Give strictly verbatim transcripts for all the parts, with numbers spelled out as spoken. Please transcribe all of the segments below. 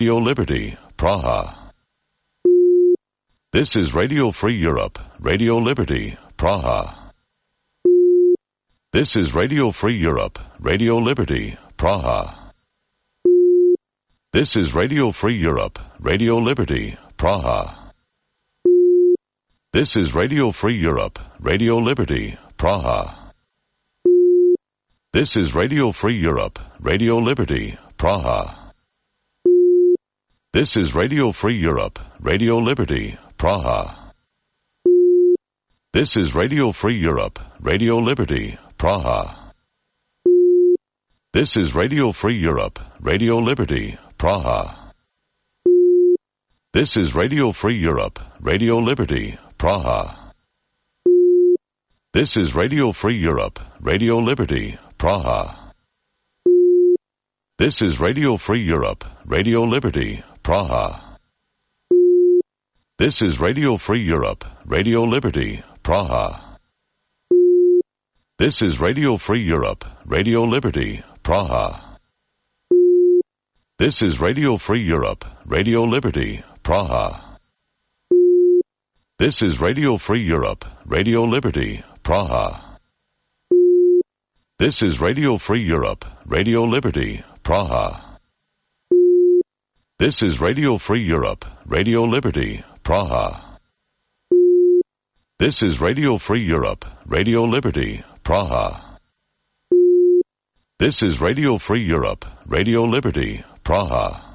Radio Liberty, Praha. This is Radio Free Europe, Radio Liberty, Praha. This is Radio Free Europe, Radio Liberty, Praha. This is Radio Free Europe, Radio Liberty, Praha. This is Radio Free Europe, Radio Liberty, Praha. This is Radio Free Europe, Radio Liberty, Praha. This is Radio Free Europe, Radio Liberty, Praha. This is Radio Free Europe, Radio Liberty, Praha. This is Radio Free Europe, Radio Liberty, Praha. This is Radio Free Europe, Radio Liberty, Praha. This is Radio Free Europe, Radio Liberty, Praha. This is Radio Free Europe, Radio Liberty, Praha. This is Radio Free Europe, Radio Liberty, Praha. This is Radio Free Europe, Radio Liberty, Praha. This is Radio Free Europe, Radio Liberty, Praha. This is Radio Free Europe, Radio Liberty, Praha. This is Radio Free Europe, Radio Liberty, Praha. This is Radio Free Europe, Radio Liberty, Praha. This is Radio Free Europe, Radio Liberty, Praha. This is Radio Free Europe, Radio Liberty, Praha.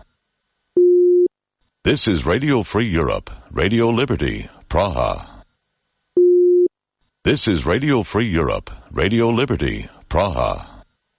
This is Radio Free Europe, Radio Liberty, Praha. This is Radio Free Europe, Radio Liberty, Praha.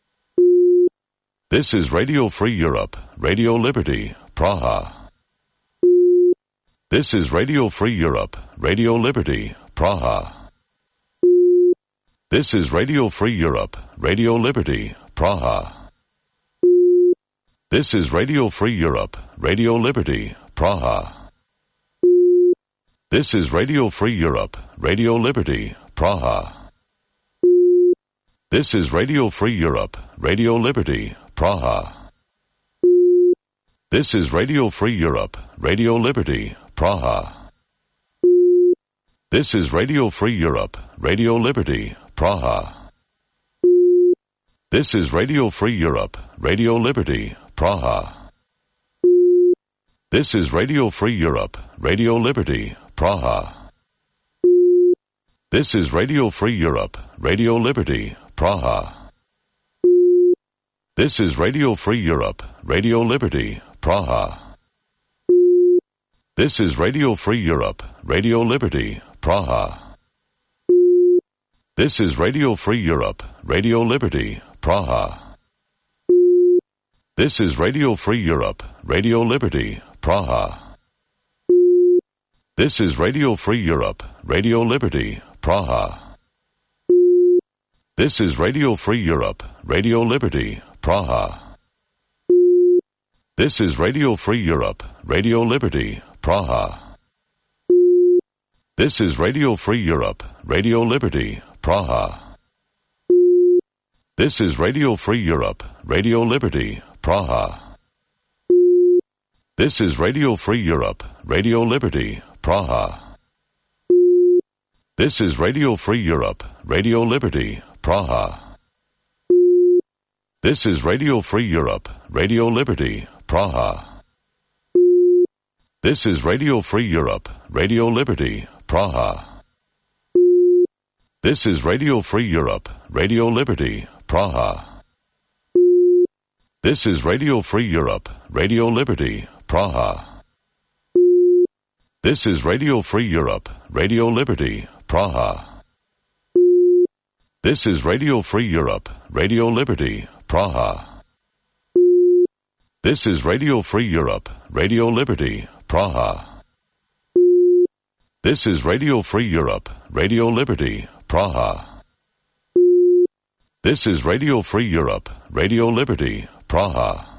This is Radio Free Europe, Radio Liberty, Praha. This is Radio Free Europe, Radio Liberty, Praha. This is Radio Free Europe, Radio Liberty, Praha. This is Radio Free Europe, Radio Liberty, Praha. This is Radio Free Europe, Radio Liberty, Praha. This is Radio Free Europe, Radio Liberty, Praha. This is Radio Free Europe, Radio Liberty, Praha. This is Radio Free Europe, Radio Liberty, Praha. This is Radio Free Europe, Radio Liberty, Praha. This is Radio Free Europe, Radio Liberty, Praha. This is Radio Free Europe, Radio Liberty, Praha. This is Radio Free Europe, Radio Liberty, Praha. This is Radio Free Europe, Radio Liberty, Praha. This is Radio Free Europe, Radio Liberty, Praha. This is Radio Free Europe, Radio Liberty, Praha. This is Radio Free Europe, Radio Liberty, Praha. This is Radio Free Europe, Radio Liberty, Praha. This is Radio Free Europe, Radio Liberty, Praha. This is Radio Free Europe, Radio Liberty, Praha. This is Radio Free Europe, Radio Liberty, Praha. This is Radio Free Europe, Radio Liberty, Praha. This is Radio Free Europe, Radio Liberty, Praha. This is Radio Free Europe, Radio Liberty, Praha. This is Radio Free Europe, Radio Liberty, Praha. This is Radio Free Europe, Radio Liberty, Praha. This is Radio Free Europe, Radio Liberty, Praha. This is Radio Free Europe, Radio Liberty, Praha. This is Radio Free Europe, Radio Liberty, Praha. This is Radio Free Europe, Radio Liberty, Praha. This is Radio Free Europe, Radio Liberty, Praha. This is Radio Free Europe, Radio Liberty, Praha.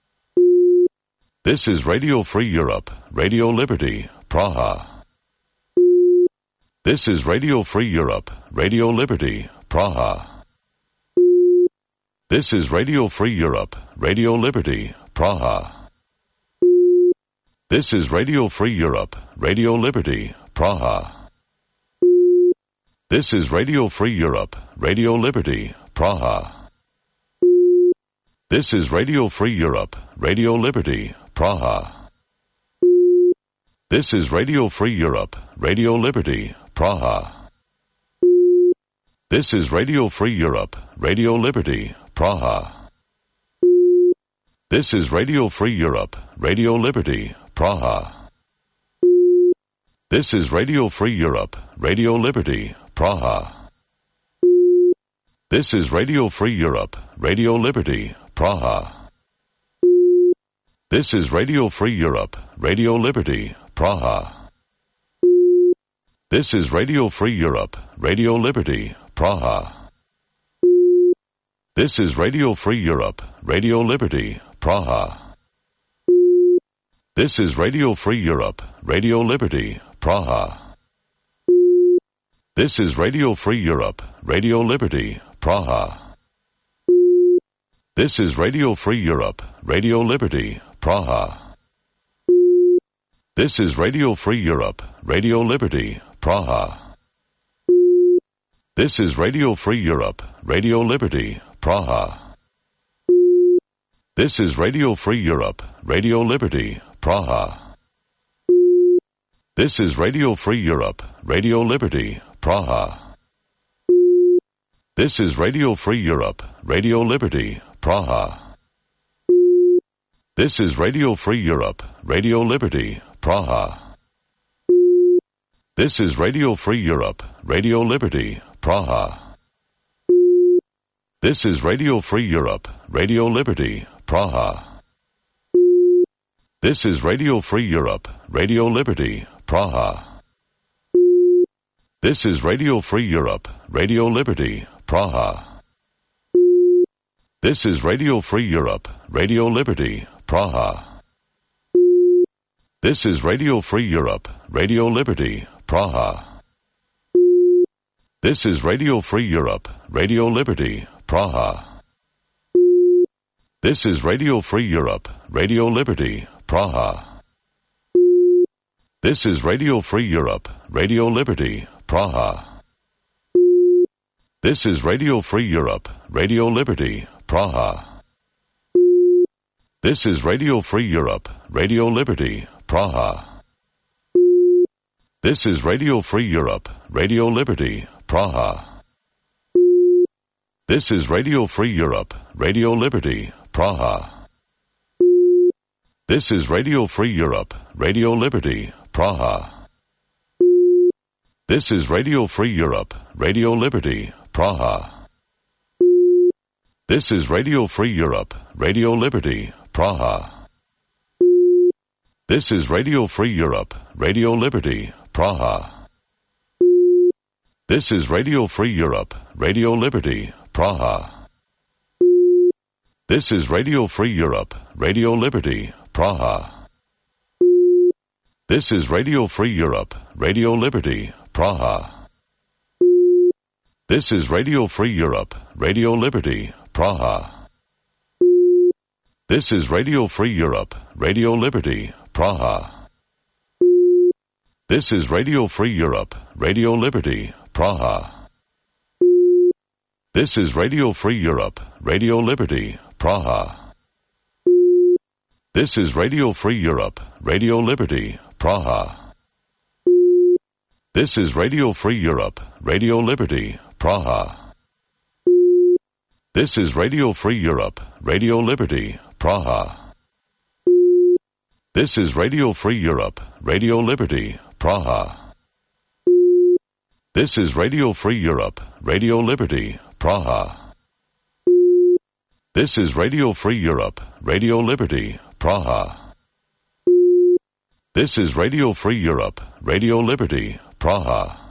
This is Radio Free Europe, Radio Liberty, Praha. This is Radio Free Europe, Radio Liberty, Praha. This is Radio Free Europe, Radio Liberty, Praha. This is Radio Free Europe, Radio Liberty, Praha. This is Radio Free Europe, Radio Liberty, Praha. This is Radio Free Europe, Radio Liberty, Praha. This is Radio Free Europe, Radio Liberty, Praha. This is Radio Free Europe, Radio Liberty, Praha. This is Radio Free Europe, Radio Liberty, Praha. This is Radio Free Europe, Radio Liberty, Praha. This is Radio Free Europe, Radio Liberty, Praha. This is Radio Free Europe, Radio Liberty, Praha. This is Radio Free Europe, Radio Liberty, Praha. This is Radio Free Europe, Radio Liberty, Praha. This is Radio Free Europe, Radio Liberty, Praha. This is Radio Free Europe, Radio Liberty, Praha. This is Radio Free Europe, Radio Liberty, Praha. This is Radio Free Europe, Radio Liberty, Praha. This is Radio Free Europe, Radio Liberty, Praha. This is Radio Free Europe, Radio Liberty, Praha. This is Radio Free Europe, Radio Liberty, Praha. This is Radio Free Europe, Radio Liberty, Praha. This is Radio Free Europe, Radio Liberty, Praha. This is Radio Free Europe, Radio Liberty, Praha. This is Radio Free Europe, Radio Liberty, Praha. This is Radio Free Europe, Radio Liberty, Praha. This is Radio Free Europe, Radio Liberty, Praha. This is Radio Free Europe, Radio Liberty, Praha. This is Radio Free Europe, Radio Liberty, Praha. This is Radio Free Europe, Radio Liberty, Praha. This is Radio Free Europe, Radio Liberty, Praha. This is Radio Free Europe, Radio Liberty, Praha. This is Radio Free Europe, Radio Liberty, Praha. This is Radio Free Europe, Radio Liberty, Praha. This is Radio Free Europe, Radio Liberty, Praha. This is Radio Free Europe, Radio Liberty, Praha. This is Radio Free Europe, Radio Liberty, Praha. This is Radio Free Europe, Radio Liberty, Praha. This is Radio Free Europe, Radio Liberty, Praha. This is Radio Free Europe, Radio Liberty, Praha. This is Radio Free Europe, Radio Liberty, Praha. This is Radio Free Europe, Radio Liberty, Praha. This is Radio Free Europe, Radio Liberty, Praha. This is Radio Free Europe, Radio Liberty, Praha. This is Radio Free Europe, Radio Liberty, Praha. This is Radio Free Europe, Radio Liberty, Praha. This is Radio Free Europe, Radio Liberty, Praha. This is Radio Free Europe, Radio Liberty, Praha. This is Radio Free Europe, Radio Liberty, Praha. This is Radio Free Europe, Radio Liberty, Praha. This is Radio Free Europe, Radio Liberty, Praha. This is Radio Free Europe, Radio Liberty, Praha. This is Radio Free Europe, Radio Liberty, Praha. This is Radio Free Europe, Radio Liberty, Praha.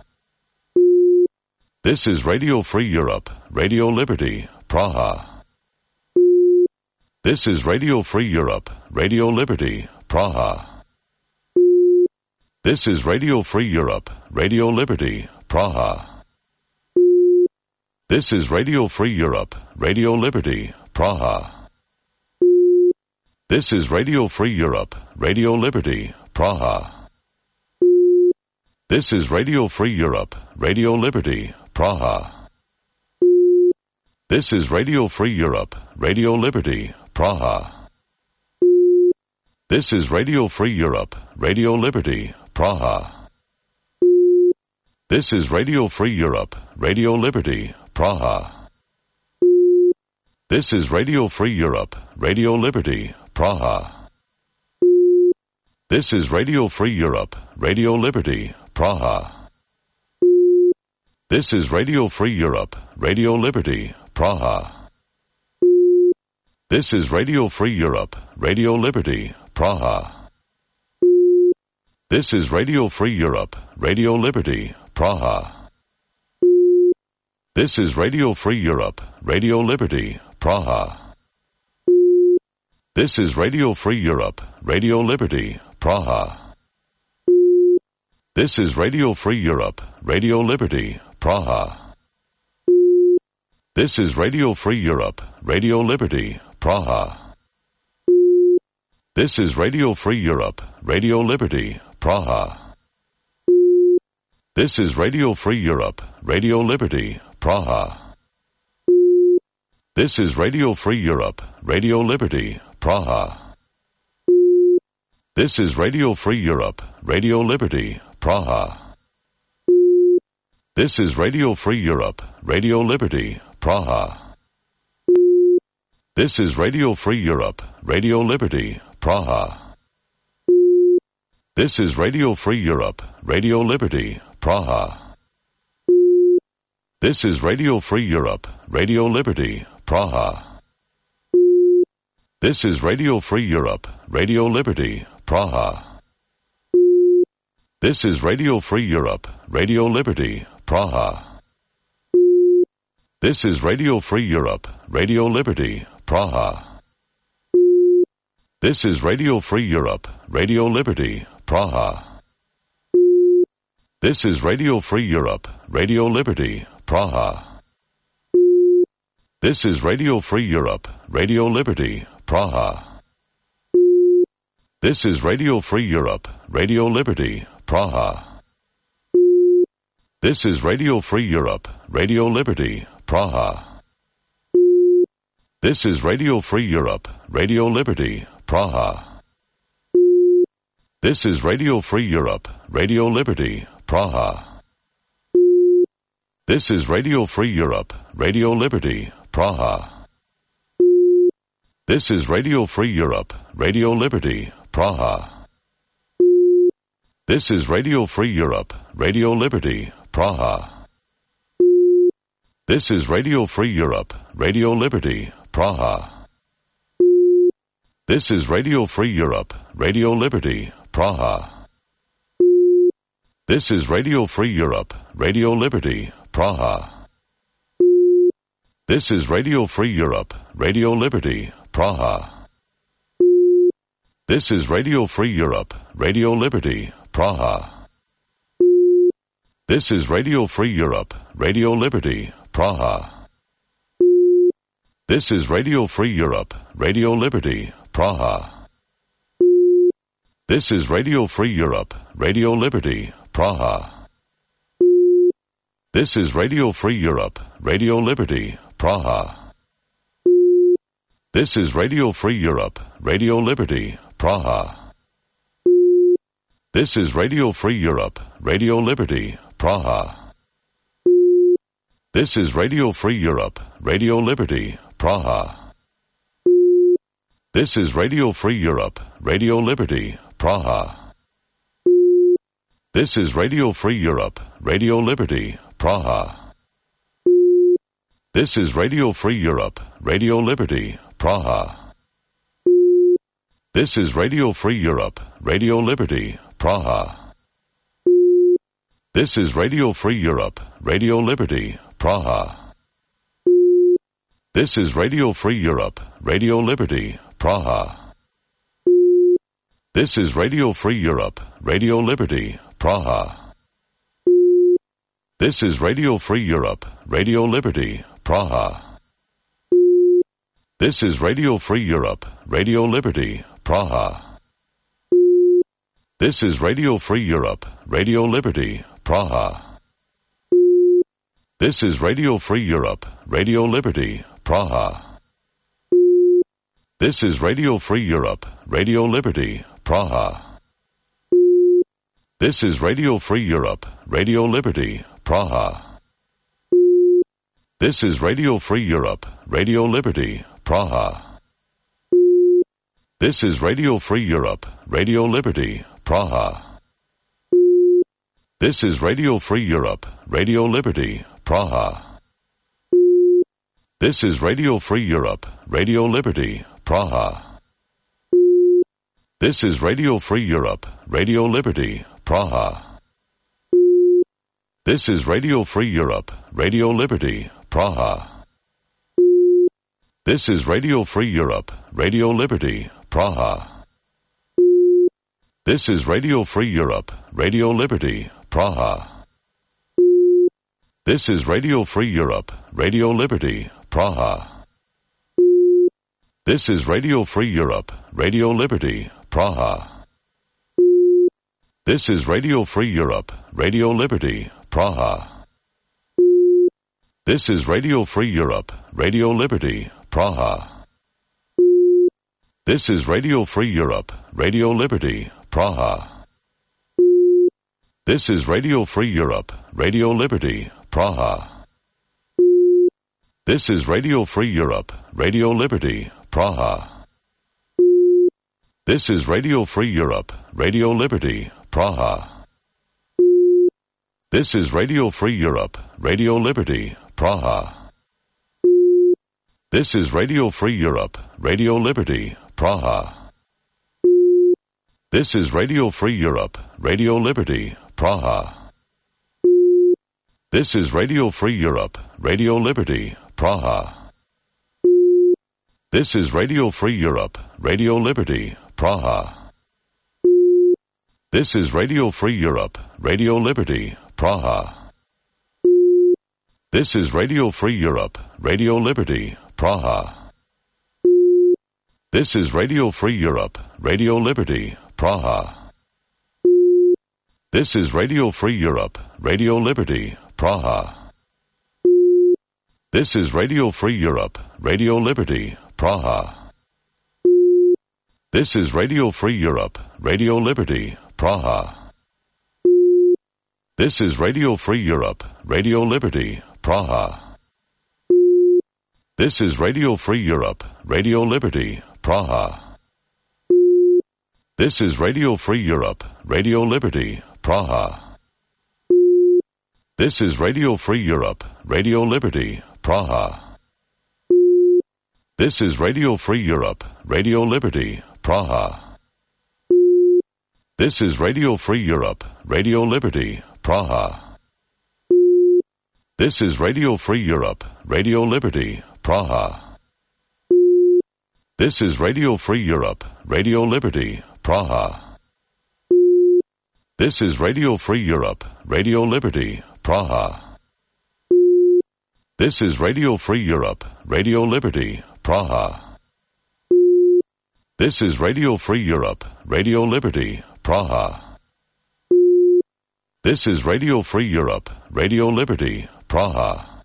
This is Radio Free Europe, Radio Liberty, Praha. This is Radio Free Europe, Radio Liberty, Praha. This is Radio Free Europe, Radio Liberty, Praha. This is Radio Free Europe, Radio Liberty, Praha. This is Radio Free Europe, Radio Liberty, Praha. This is Radio Free Europe, Radio Liberty, Praha. This is Radio Free Europe, Radio Liberty, Praha. This is Radio Free Europe, Radio Liberty, Praha. This is Radio Free Europe, Radio Liberty, Praha. This is Radio Free Europe, Radio Liberty, Praha. This is Radio Free Europe, Radio Liberty, Praha. This is Radio Free Europe, Radio Liberty, Praha. This is Radio Free Europe, Radio Liberty, Praha. This is Radio Free Europe, Radio Liberty, Praha. This is Radio Free Europe, Radio Liberty, Praha. This is Radio Free Europe, Radio Liberty, Praha. This is Radio Free Europe, Radio Liberty, Praha. This is Radio Free Europe, Radio Liberty, Praha. This is Radio Free Europe, Radio Liberty, Praha. This is Radio Free Europe, Radio Liberty, Praha. This is Radio Free Europe, Radio Liberty, Praha. This is Radio Free Europe, Radio Liberty, Praha. This is Radio Free Europe, Radio Liberty, Praha. This is Radio Free Europe, Radio Liberty, Praha. This is Radio Free Europe, Radio Liberty, Praha. This is Radio Free Europe, Radio Liberty, Praha. This is Radio Free Europe, Radio Liberty, Praha. This is Radio Free Europe, Radio Liberty, Praha. This is Radio Free Europe, Radio Liberty, Praha. This is Radio Free Europe, Radio Liberty, Praha. This is Radio Free Europe, Radio Liberty, Praha. This is Radio Free Europe, Radio Liberty, Praha. This is Radio Free Europe, Radio Liberty, Praha. This is Radio Free Europe, Radio Liberty, Praha. This is Radio Free Europe, Radio Liberty, Praha. This is Radio Free Europe, Radio Liberty, Praha. This is Radio Free Europe, Radio Liberty, Praha. This is Radio Free Europe, Radio Liberty, Praha. This is Radio Free Europe, Radio Liberty, Praha. This is Radio Free Europe, Radio Liberty, Praha. This is Radio Free Europe, Radio Liberty, Praha. This is Radio Free Europe, Radio Liberty, Praha. This is Radio Free Europe, Radio Liberty, Praha. This is Radio Free Europe, Radio Liberty, Praha. This is Radio Free Europe, Radio Liberty, Praha. This is Radio Free Europe, Radio Liberty, Praha. This is Radio Free Europe, Radio Liberty, Praha. This is Radio Free Europe, Radio Liberty, Praha. This is Radio Free Europe, Radio Liberty, Praha. This is Radio Free Europe, Radio Liberty, Praha. This is Radio Free Europe, Radio Liberty, Praha. This is Radio Free Europe, Radio Liberty, Praha. This is Radio Free Europe, Radio Liberty, Praha. This is Radio Free Europe, Radio Liberty, Praha. This is Radio Free Europe, Radio Liberty, Praha. This is Radio Free Europe, Radio Liberty, Praha. This is Radio Free Europe, Radio Liberty, Praha. This is Radio Free Europe, Radio Liberty, Praha. This is Radio Free Europe, Radio Liberty, Praha. This is Radio Free Europe, Radio Liberty, Praha. This is Radio Free Europe, Radio Liberty, Praha. This is Radio Free Europe, Radio Liberty, Praha. This is Radio Free Europe, Radio Liberty, Praha. This is Radio Free Europe, Radio Liberty, Praha. This is Radio Free Europe, Radio Liberty, Praha. This is Radio Free Europe, Radio Liberty, Praha. This is Radio Free Europe, Radio Liberty, Praha. This is Radio Free Europe, Radio Liberty, Praha. This is Radio Free Europe, Radio Liberty, Praha. This is Radio Free Europe, Radio Liberty, Praha. This is Radio Free Europe, Radio Liberty, Praha. This is Radio Free Europe, Radio Liberty, Praha. This is Radio Free Europe, Radio Liberty, Praha. This is Radio Free Europe, Radio Liberty, Praha. This is Radio Free Europe, Radio Liberty, Praha. This is Radio Free Europe, Radio Liberty, Praha. This is Radio Free Europe, Radio Liberty, Praha. This is Radio Free Europe, Radio Liberty, Praha. This is Radio Free Europe, Radio Liberty, Praha. This is Radio Free Europe, Radio Liberty, Praha. This is Radio Free Europe, Radio Liberty, Praha. This is Radio Free Europe, Radio Liberty, Praha. This is Radio Free Europe, Radio Liberty, Praha. This is Radio Free Europe, Radio Liberty, Praha. This is Radio Free Europe, Radio Liberty, Praha. This is Radio Free Europe, Radio Liberty, Praha. This is Radio Free Europe, Radio Liberty, Praha. This is Radio Free Europe, Radio Liberty, Praha. This is Radio Free Europe, Radio Liberty, Praha. This is Radio Free Europe, Radio Liberty, Praha. This is Radio Free Europe, Radio Liberty, Praha. This is Radio Free Europe, Radio Liberty, Praha. This is Radio Free Europe, Radio Liberty, Praha. This is Radio Free Europe, Radio Liberty, Praha. This is Radio Free Europe, Radio Liberty, Praha. This is Radio Free Europe, Radio Liberty, Praha. This is Radio Free Europe, Radio Liberty, Praha. This is Radio Free Europe, Radio Liberty, Praha. This is Radio Free Europe, Radio Liberty, Praha. This is Radio Free Europe, Radio Liberty, Praha. This is Radio Free Europe, Radio Liberty, Praha. This is Radio Free Europe, Radio Liberty, Praha. This is Radio Free Europe, Radio Liberty, Praha.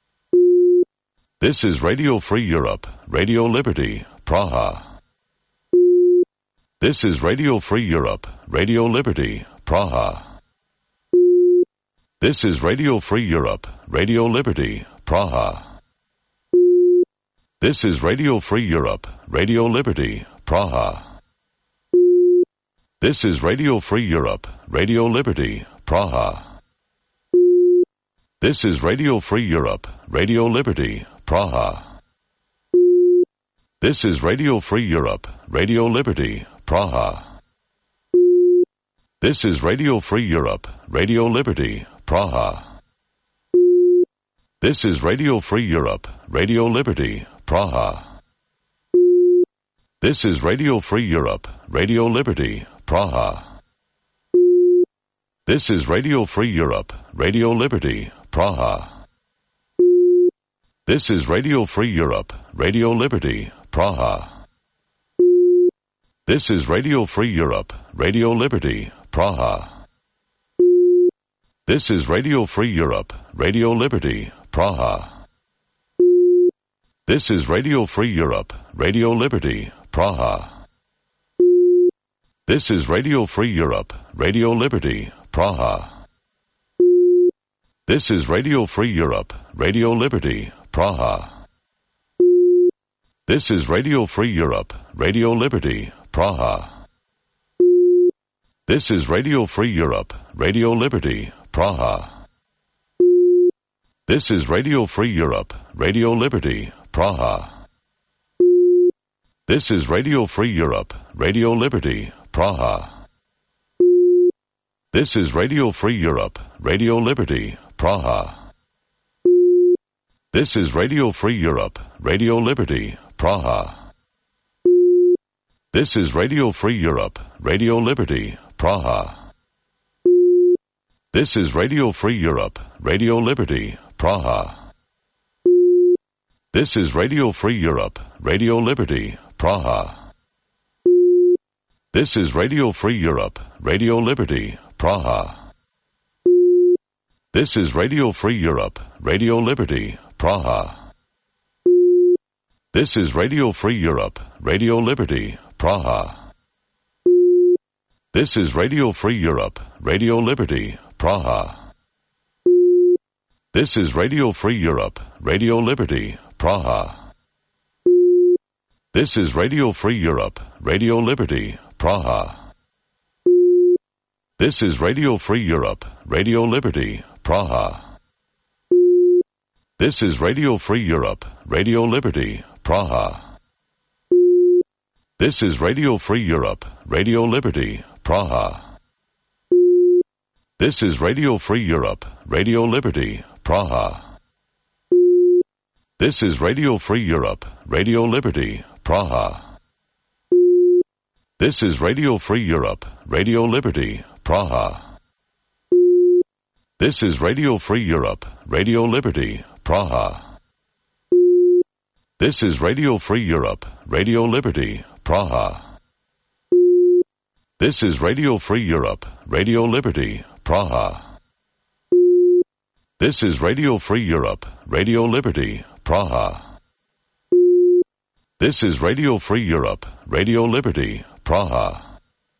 This is Radio Free Europe, Radio Liberty, Praha. This is Radio Free Europe, Radio Liberty, Praha. This is Radio Free Europe, Radio Liberty, Praha. This is Radio Free Europe, Radio Liberty, Praha. This is Radio Free Europe, Radio Liberty, Praha. This is Radio Free Europe, Radio Liberty, Praha. This is Radio Free Europe, Radio Liberty, Praha. This is Radio Free Europe, Radio Liberty, Praha. This is Radio Free Europe, Radio Liberty, Praha. This is Radio Free Europe, Radio Liberty, Praha. This is Radio Free Europe, Radio Liberty, Praha. This is Radio Free Europe, Radio Liberty, Praha. This is Radio Free Europe, Radio Liberty, Praha. This is Radio Free Europe, Radio Liberty, Praha. This is Radio Free Europe, Radio Liberty, Praha. This is Radio Free Europe, Radio Liberty, Praha. This is Radio Free Europe, Radio Liberty, Praha. This is Radio Free Europe, Radio Liberty, Praha. This is Radio Free Europe, Radio Liberty, Praha. This is Radio Free Europe, Radio Liberty, Praha. This is Radio Free Europe, Radio Liberty, Praha. This is Radio Free Europe, Radio Liberty, Praha. This is Radio Free Europe, Radio Liberty, Praha. This is Radio Free Europe, Radio Liberty, Praha. This is Radio Free Europe, Radio Liberty, Praha. This is Radio Free Europe, Radio Liberty, Praha. This is Radio Free Europe, Radio Liberty, Praha. This is Radio Free Europe, Radio Liberty, Praha. This is Radio Free Europe, Radio Liberty, Praha. This is Radio Free Europe, Radio Liberty, Praha. This is Radio Free Europe, Radio Liberty, Praha. This is Radio Free Europe, Radio Liberty, Praha. This is Radio Free Europe, Radio Liberty, Praha. This is Radio Free Europe, Radio Liberty, Praha. This is Radio Free Europe, Radio Liberty, Praha. This is Radio Free Europe, Radio Liberty, Praha. This is Radio Free Europe, Radio Liberty, Praha. This is Radio Free Europe, Radio Liberty, Praha. This is Radio Free Europe, Radio Liberty, Praha. This is Radio Free Europe, Radio Liberty, Praha. This is Radio Free Europe, Radio Liberty, Praha. This is Radio Free Europe, Radio Liberty, Praha. This is Radio Free Europe, Radio Liberty, Praha.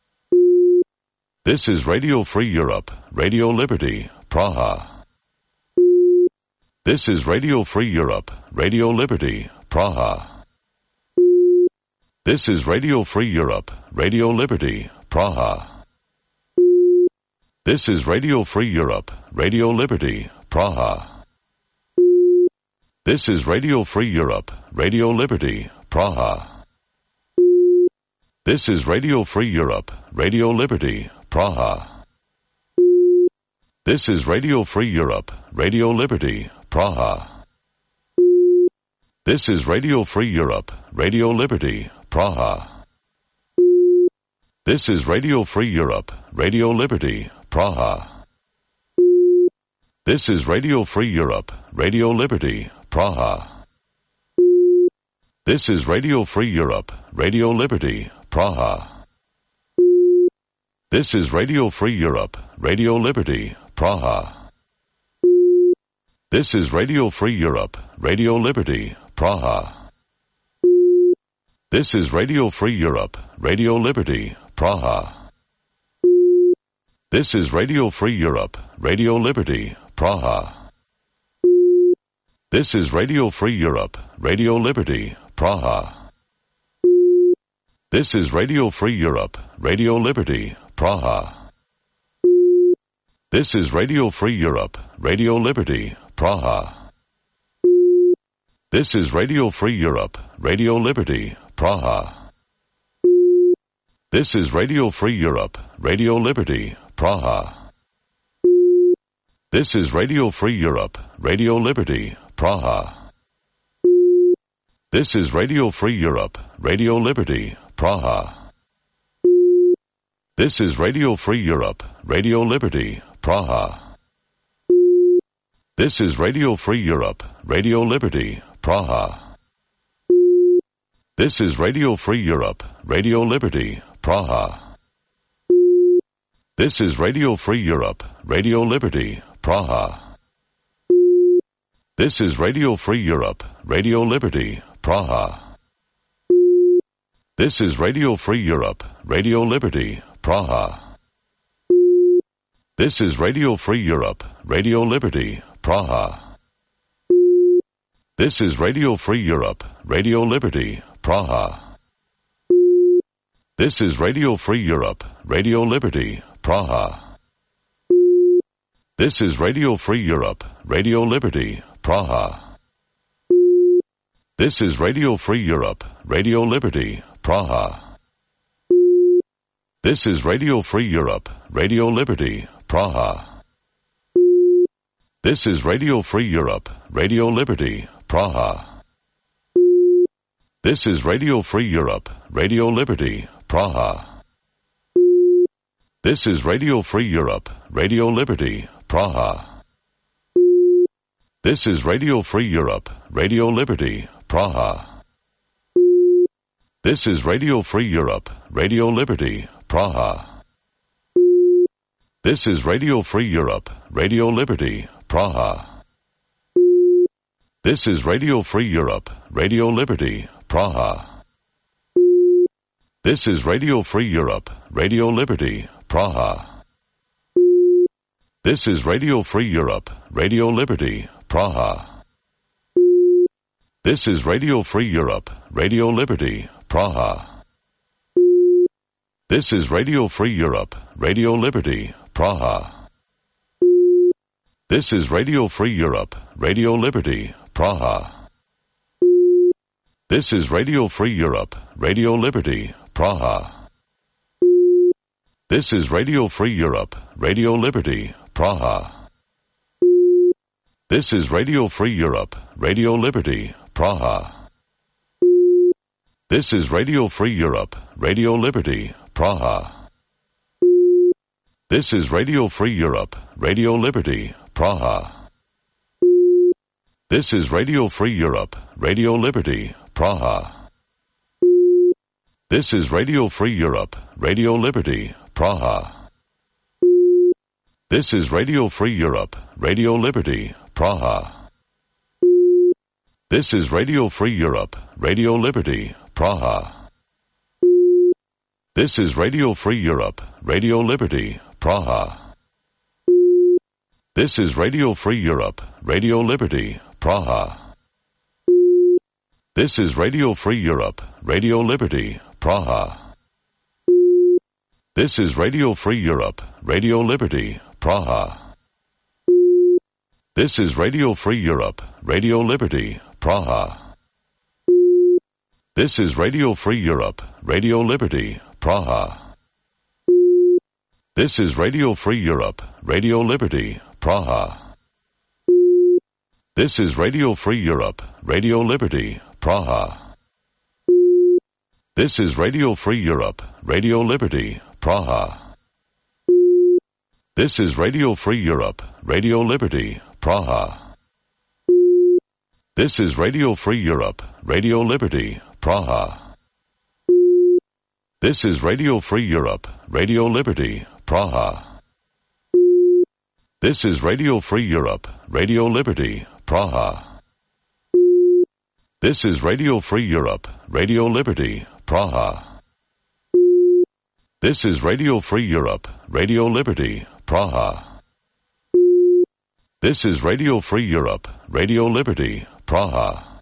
This is Radio Free Europe, Radio Liberty, Praha. This is Radio Free Europe, Radio Liberty, Praha. This is Radio Free Europe, Radio Liberty, Praha. This is Radio Free Europe, Radio Liberty, Praha. This is Radio Free Europe, Radio Liberty, Praha. This is Radio Free Europe, Radio Liberty, Praha. This is Radio Free Europe, Radio Liberty, Praha. This is Radio Free Europe, Radio Liberty, Praha. This is Radio Free Europe, Radio Liberty, Praha. This is Radio Free Europe, Radio Liberty, Praha. This is Radio Free Europe, Radio Liberty, Praha. This is Radio Free Europe, Radio Liberty, Praha. This is Radio Free Europe, Radio Liberty, Praha. This is Radio Free Europe, Radio Liberty, Praha. This is Radio Free Europe, Radio Liberty, Praha. This is Radio Free Europe, Radio Liberty, Praha. This is Radio Free Europe, Radio Liberty, Praha. This is Radio Free Europe, Radio Liberty, Praha. This is Radio Free Europe, Radio Liberty, Praha. This is Radio Free Europe, Radio Liberty, Praha. This is Radio Free Europe, Radio Liberty, Praha. This is Radio Free Europe, Radio Liberty, Praha. This is Radio Free Europe, Radio Liberty, Praha. This is Radio Free Europe, Radio Liberty, Praha. This is Radio Free Europe, Radio Liberty, Praha. This is Radio Free Europe, Radio Liberty, Praha. This is Radio Free Europe, Radio Liberty, Praha. This is Radio Free Europe, Radio Liberty, Praha. This is Radio Free Europe, Radio Liberty, Praha. This is Radio Free Europe, Radio Liberty, Praha. This is Radio Free Europe, Radio Liberty, Praha. This is Radio Free Europe, Radio Liberty, Praha. This is Radio Free Europe, Radio Liberty, Praha. This is Radio Free Europe, Radio Liberty, Praha. This is Radio Free Europe, Radio Liberty, Praha. This is Radio Free Europe, Radio Liberty, Praha. This is Radio Free Europe, Radio Liberty, Praha. This is Radio Free Europe, Radio Liberty, Praha. This is Radio Free Europe, Radio Liberty, Praha. This is Radio Free Europe, Radio Liberty, Praha. This is Radio Free Europe, Radio Liberty, Praha. This is Radio Free Europe, Radio Liberty, Praha. This is Radio Free Europe, Radio Liberty, Praha. This is Radio Free Europe, Radio Liberty, Praha. This is Radio Free Europe, Radio Liberty, Praha. This is Radio Free Europe, Radio Liberty, Praha. This is Radio Free Europe, Radio Liberty, Praha. This is Radio Free Europe, Radio Liberty, Praha. This is Radio Free Europe, Radio Liberty, Praha. This is Radio Free Europe, Radio Liberty, Praha. This is Radio Free Europe, Radio Liberty, Praha. This is Radio Free Europe, Radio Liberty, Praha. This is Radio Free Europe, Radio Liberty, Praha. This is Radio Free Europe, Radio Liberty, Praha. This is Radio Free Europe, Radio Liberty, Praha. This is Radio Free Europe, Radio Liberty, Praha. This is Radio Free Europe, Radio Liberty, Praha. This is Radio Free Europe, Radio Liberty, Praha. This is Radio Free Europe, Radio Liberty, Praha. This is Radio Free Europe, Radio Liberty, Praha. This is Radio Free Europe, Radio Liberty, Praha. This is Radio Free Europe, Radio Liberty, Praha. This is Radio Free Europe, Radio Liberty, Praha. This is Radio Free Europe, Radio Liberty, Praha. This is Radio Free Europe, Radio Liberty, Praha. This is Radio Free Europe, Radio Liberty, Praha. This is Radio Free Europe, Radio Liberty, Praha. This is Radio Free Europe, Radio Liberty, Praha. This is Radio Free Europe, Radio Liberty, Praha. This is Radio Free Europe, Radio Liberty, Praha. This is Radio Free Europe, Radio Liberty, Praha.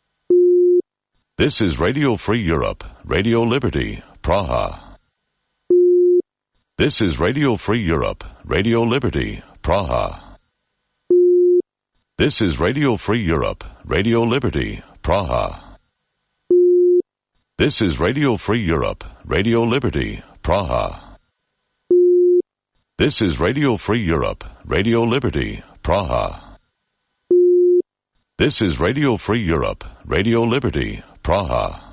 This is Radio Free Europe, Radio Liberty, Praha. This is Radio Free Europe, Radio Liberty, Praha. This is Radio Free Europe, Radio Liberty, Praha. This is Radio Free Europe, Radio Liberty, Praha. This is Radio Free Europe, Radio Liberty, Praha. This is Radio Free Europe, Radio Liberty, Praha.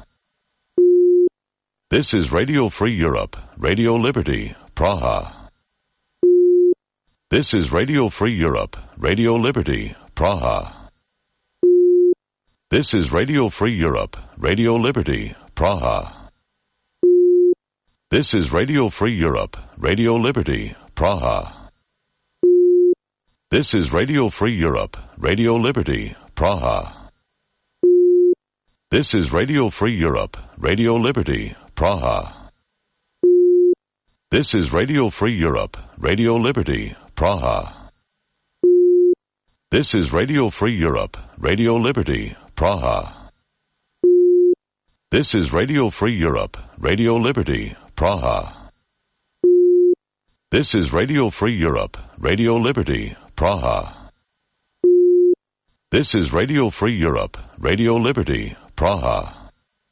This is Radio Free Europe, Radio Liberty, Praha. This is Radio Free Europe, Radio Liberty, Praha. This is Radio Free Europe, Radio Liberty, Praha. This is Radio Free Europe, Radio Liberty, Praha. This is Radio Free Europe, Radio Liberty, Praha. This is Radio Free Europe, Radio Liberty, Praha. This is Radio Free Europe, Radio Liberty, Praha. This is Radio Free Europe, Radio Liberty, Praha. This is Radio Free Europe, Radio Liberty, Praha. This is Radio Free Europe, Radio Liberty, Praha. This is Radio Free Europe, Radio Liberty, Praha.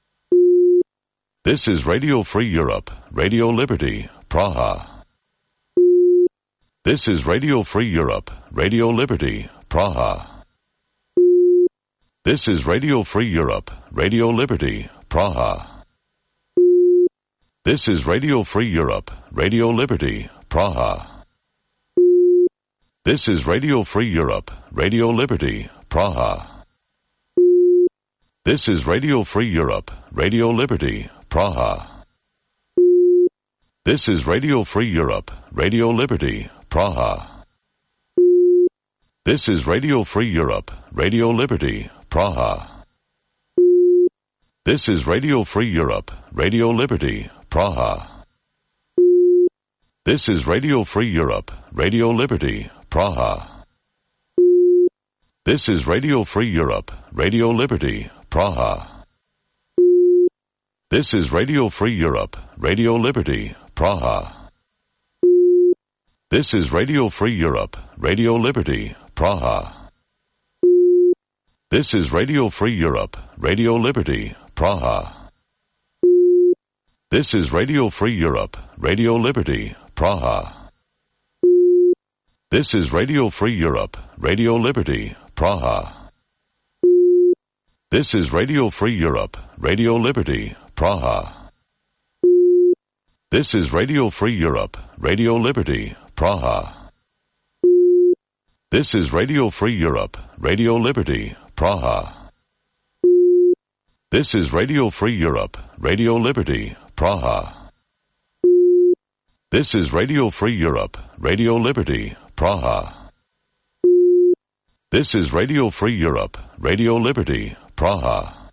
This is Radio Free Europe, Radio Liberty, Praha. This is Radio Free Europe, Radio Liberty, Praha. This is Radio Free Europe, Radio Liberty, Praha. This is Radio Free Europe, Radio Liberty, Praha. This is Radio Free Europe, Radio Liberty, Praha. This is Radio Free Europe, Radio Liberty, Praha. This is Radio Free Europe, Radio Liberty, Praha. This is Radio Free Europe, Radio Liberty, Praha. This is Radio Free Europe, Radio Liberty, Praha. This is Radio Free Europe, Radio Liberty, Praha. This is Radio Free Europe, Radio Liberty, Praha. This is Radio Free Europe, Radio Liberty, Praha. This is Radio Free Europe, Radio Liberty, Praha. This is Radio Free Europe, Radio Liberty, Praha. This is Radio Free Europe, Radio Liberty, Praha. This is Radio Free Europe, Radio Liberty, Praha. This is Radio Free Europe, Radio Liberty, Praha. This is Radio Free Europe, Radio Liberty, Praha. This is Radio Free Europe, Radio Liberty, Praha. This is Radio Free Europe, Radio Liberty, Praha. This is Radio Free Europe, Radio Liberty, Praha. This is Radio Free Europe, Radio Liberty, Praha.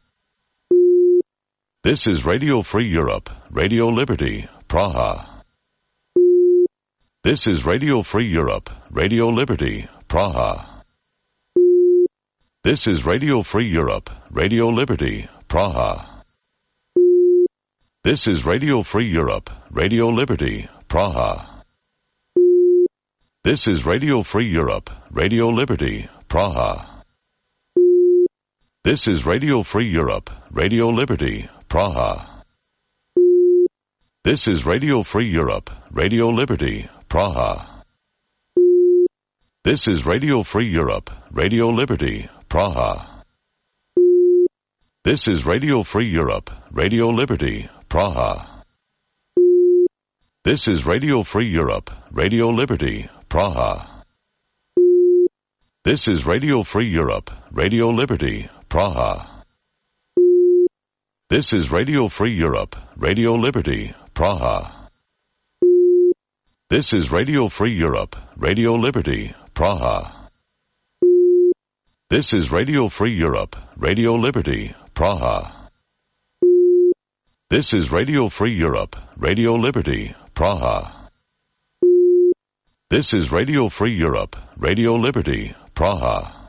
This is Radio Free Europe, Radio Liberty, Praha. This is Radio Free Europe, Radio Liberty, Praha. This is Radio Free Europe, Radio Liberty, Praha. This is Radio Free Europe, Radio Liberty, Praha. This is Radio Free Europe, Radio Liberty, Praha. This is Radio Free Europe, Radio Liberty, Praha. This is Radio Free Europe, Radio Liberty, Praha. This is Radio Free Europe, Radio Liberty, Praha. This is Radio Free Europe, Radio Liberty, Praha. This is Radio Free Europe, Radio Liberty, Praha. This is Radio Free Europe, Radio Liberty, Praha. This is Radio Free Europe, Radio Liberty, Praha. This is Radio Free Europe, Radio Liberty, Praha. This is Radio Free Europe, Radio Liberty, Praha. This is Radio Free Europe, Radio Liberty, Praha. This is Radio Free Europe, Radio Liberty, Praha.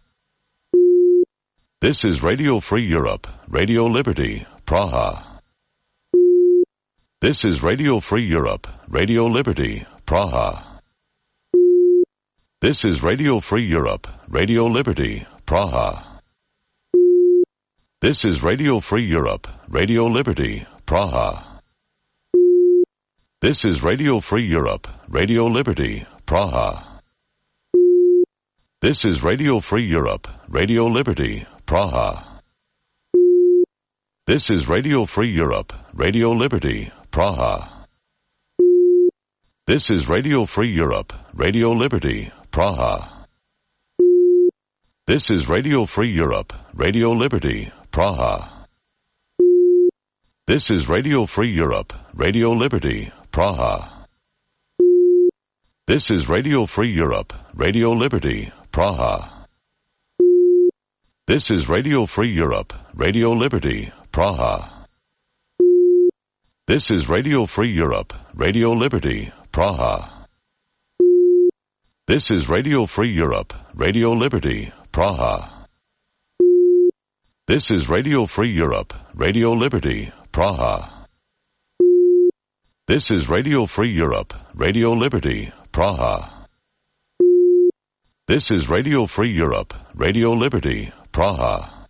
This is Radio Free Europe, Radio Liberty, Praha. This is Radio Free Europe, Radio Liberty, Praha. This is Radio Free Europe, Radio Liberty, Praha. This is Radio Free Europe, Radio Liberty, Praha. This is Radio Free Europe, Radio Liberty, Praha. This is Radio Free Europe, Radio Liberty, Praha. This is Radio Free Europe, Radio Liberty, Praha. This is Radio Free Europe, Radio Liberty, Praha. This is Radio Free Europe, Radio Liberty, Praha. This is Radio Free Europe, Radio Liberty, Praha. This is Radio Free Europe, Radio Liberty, Praha. This is Radio Free Europe, Radio Liberty, Praha. This is Radio Free Europe, Radio Liberty, Praha. This is Radio Free Europe, Radio Liberty, Praha. This is Radio Free Europe, Radio Liberty, Praha. This is Radio Free Europe, Radio Liberty, Praha. This is Radio Free Europe, Radio Liberty, Praha.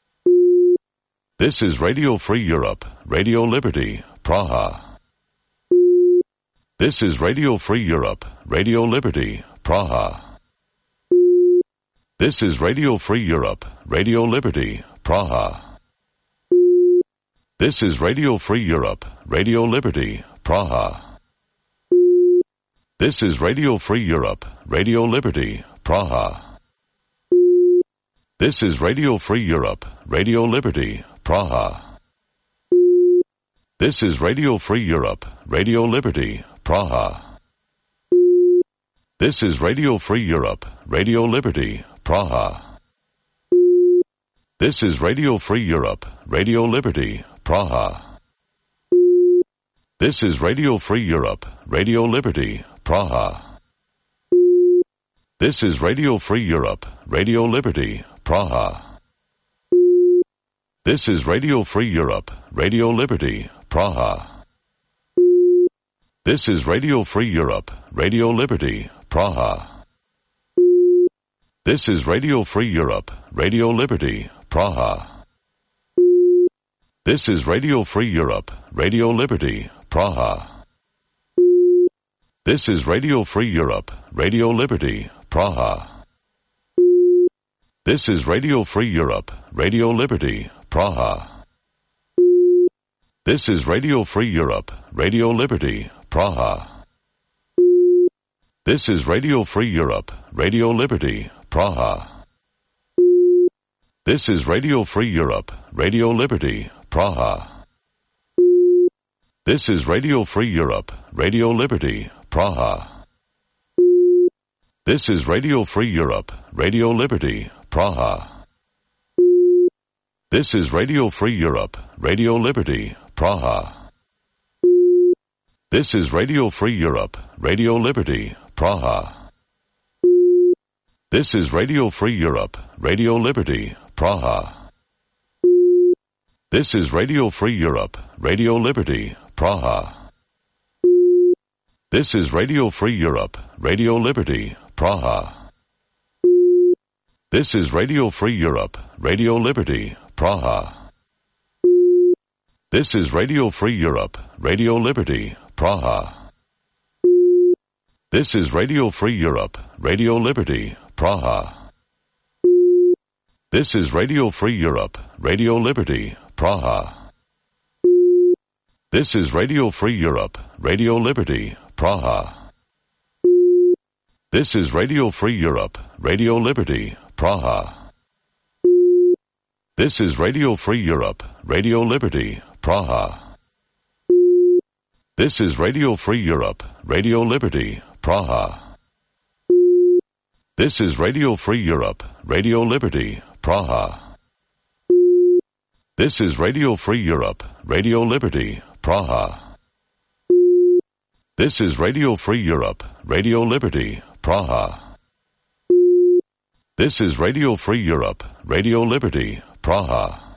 This is Radio Free Europe, Radio Liberty, Praha. This is Radio Free Europe, Radio Liberty, Praha. This is Radio Free Europe, Radio Liberty, Praha. This is Radio Free Europe, Radio Liberty, Praha. This is Radio Free Europe, Radio Liberty, Praha. This is Radio Free Europe, Radio Liberty, Praha. This is Radio Free Europe, Radio Liberty, Praha. This is Radio Free Europe, Radio Liberty, Praha. This is Radio Free Europe, Radio Liberty, Praha. This is Radio Free Europe, Radio Liberty, Praha. This is Radio Free Europe, Radio Liberty, Praha. This is Radio Free Europe, Radio Liberty, Praha. This is Radio Free Europe, Radio Liberty, Praha. This is Radio Free Europe, Radio Liberty, Praha. This is Radio Free Europe, Radio Liberty, Praha. This is Radio Free Europe, Radio Liberty, Praha. This is Radio Free Europe, Radio Liberty, Praha. This is Radio Free Europe, Radio Liberty, Praha. This is Radio Free Europe, Radio Liberty, Praha. This is Radio Free Europe, Radio Liberty, Praha. This is Radio Free Europe, Radio Liberty, Praha. This is Radio Free Europe, Radio Liberty, Praha. This is Radio Free Europe, Radio Liberty, Praha. This is Radio Free Europe, Radio Liberty, Praha. This is Radio Free Europe, Radio Liberty, Praha. This is Radio Free Europe, Radio Liberty, Praha. This is Radio Free Europe, Radio Liberty, Praha. This is Radio Free Europe, Radio Liberty, Praha. This is Radio Free Europe, Radio Liberty, Praha. This is Radio Free Europe, Radio Liberty, Praha. This is Radio Free Europe, Radio Liberty, Praha. This is Radio Free Europe, Radio Liberty, Praha. This is Radio Free Europe, Radio Liberty, Praha. This is Radio Free Europe, Radio Liberty, Praha. This is Radio Free Europe, Radio Liberty, Praha. This is Radio Free Europe, Radio Liberty, Praha. This is Radio Free Europe, Radio Liberty, Praha. This is Radio Free Europe, Radio Liberty, Praha. This is Radio Free Europe, Radio Liberty, Praha.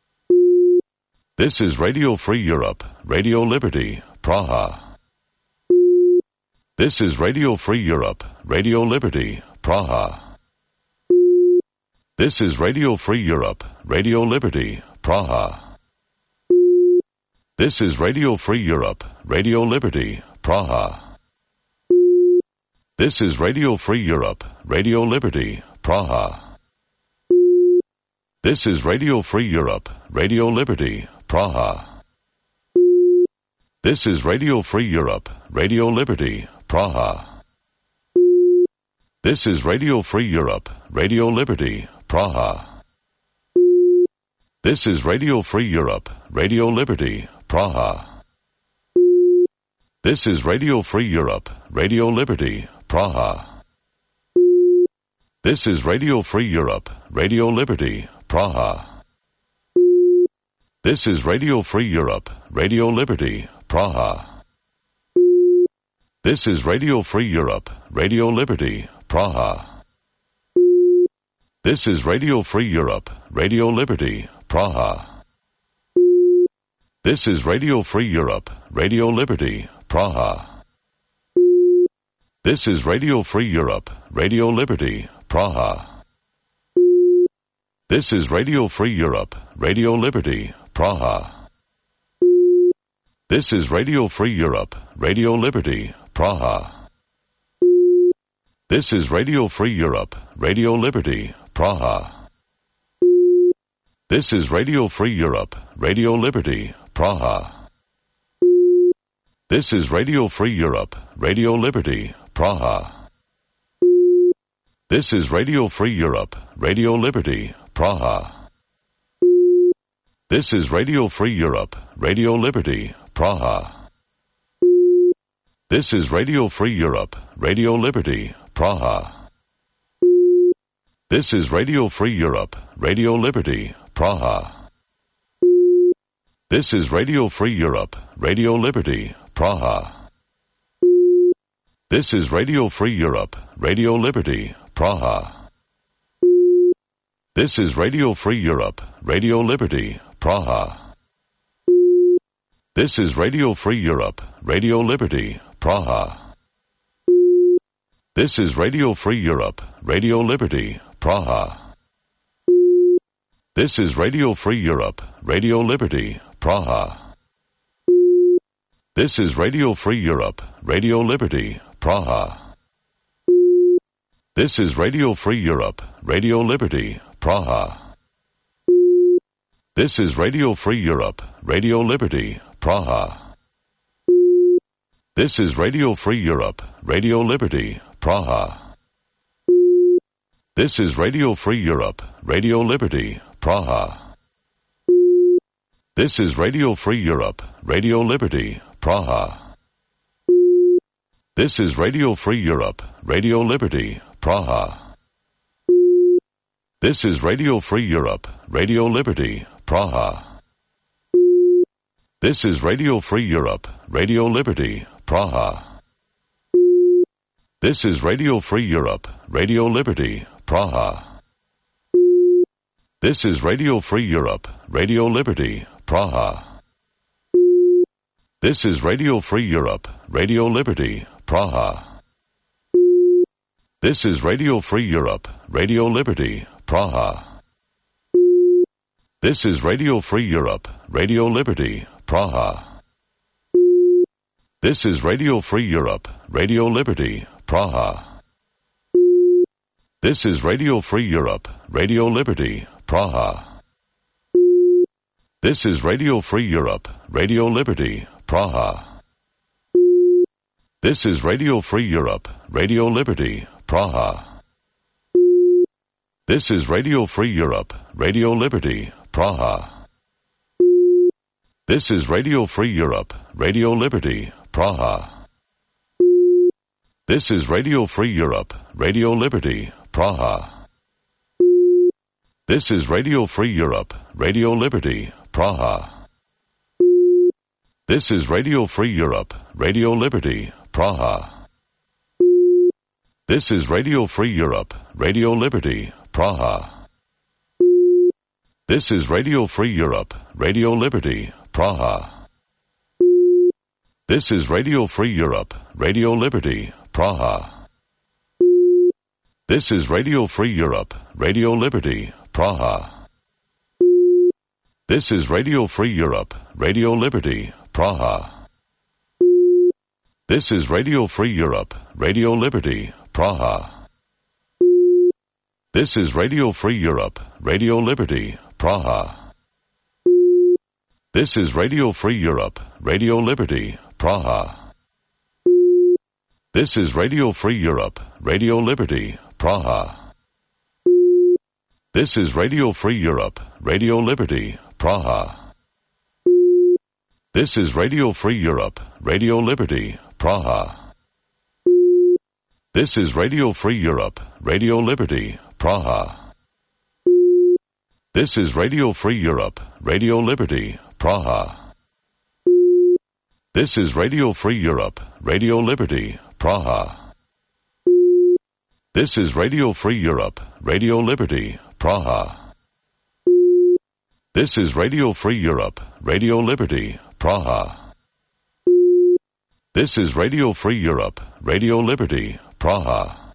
This is Radio Free Europe, Radio Liberty, Praha. This is Radio Free Europe, Radio Liberty, Praha. This is Radio Free Europe, Radio Liberty, Praha. This is Radio Free Europe, Radio Liberty, Praha. This is Radio Free Europe, Radio Liberty, Praha. This is Radio Free Europe, Radio Liberty, Praha. This is Radio Free Europe, Radio Liberty, Praha. This is Radio Free Europe, Radio Liberty, Praha. This is Radio Free Europe, Radio Liberty, Praha. This is Radio Free Europe, Radio Liberty, Praha. This is Radio Free Europe, Radio Liberty, Praha. This is Radio Free Europe, Radio Liberty, Praha. This is Radio Free Europe, Radio Liberty, Praha. This is Radio Free Europe, Radio Liberty, Praha. This is Radio Free Europe, Radio Liberty, Praha. This is Radio Free Europe, Radio Liberty, Praha. This is Radio Free Europe, Radio Liberty, Praha. This is Radio Free Europe, Radio Liberty, Praha. This is Radio Free Europe, Radio Liberty, Praha. This is Radio Free Europe, Radio Liberty, Praha. This is Radio Free Europe, Radio Liberty, Praha. This is Radio Free Europe, Radio Liberty, Praha. This is Radio Free Europe, Radio Liberty, Praha. This is Radio Free Europe, Radio Liberty, Praha. This is Radio Free Europe, Radio Liberty, Praha. This is Radio Free Europe, Radio Liberty, Praha. This is Radio Free Europe, Radio Liberty, Praha. This is Radio Free Europe, Radio Liberty, Praha. This is Radio Free Europe, Radio Liberty, Praha. This is Radio Free Europe, Radio Liberty, Praha. This is Radio Free Europe, Radio Liberty, Praha. This is Radio Free Europe, Radio Liberty, Praha. This is Radio Free Europe, Radio Liberty, Praha. This is Radio Free Europe, Radio Liberty, Praha. This is Radio Free Europe, Radio Liberty, Praha. This is Radio Free Europe, Radio Liberty, Praha. This is Radio Free Europe, Radio Liberty, Praha. This is Radio Free Europe, Radio Liberty, Praha. This is Radio Free Europe, Radio Liberty, Praha. This is Radio Free Europe, Radio Liberty, Praha. This is Radio Free Europe, Radio Liberty, Praha. This is Radio Free Europe, Radio Liberty, Praha. This is Radio Free Europe, Radio Liberty, Praha. This is Radio Free Europe, Radio Liberty, Praha. This is Radio Free Europe, Radio Liberty, Praha. This is Radio Free Europe, Radio Liberty, Praha. This is Radio Free Europe, Radio Liberty, Praha. This is Radio Free Europe, Radio Liberty, Praha. This is Radio Free Europe, Radio Liberty, Praha. This is Radio Free Europe, Radio Liberty, Praha. This is Radio Free Europe, Radio Liberty, Praha. This is Radio Free Europe, Radio Liberty, Praha. This is Radio Free Europe, Radio Liberty, Praha. This is Radio Free Europe, Radio Liberty, Praha. This is Radio Free Europe, Radio Liberty, Praha. This is Radio Free Europe, Radio Liberty, Praha. This is Radio Free Europe, Radio Liberty, Praha. This is Radio Free Europe, Radio Liberty, Praha. This is Radio Free Europe, Radio Liberty, Praha. This is Radio Free Europe, Radio Liberty, Praha. This is Radio Free Europe, Radio Liberty, Praha. This is Radio Free Europe, Radio Liberty, Praha. This is Radio Free Europe, Radio Liberty, Praha. This is Radio Free Europe, Radio Liberty, Praha. This is Radio Free Europe, Radio Liberty, Praha. This is Radio Free Europe, Radio Liberty, Praha. This is Radio Free Europe, Radio Liberty, Praha. This is Radio Free Europe, Radio Liberty, Praha. This is Radio Free Europe, Radio Liberty, Praha. This is Radio Free Europe, Radio Liberty, Praha. This is Radio Free Europe, Radio Liberty, Praha.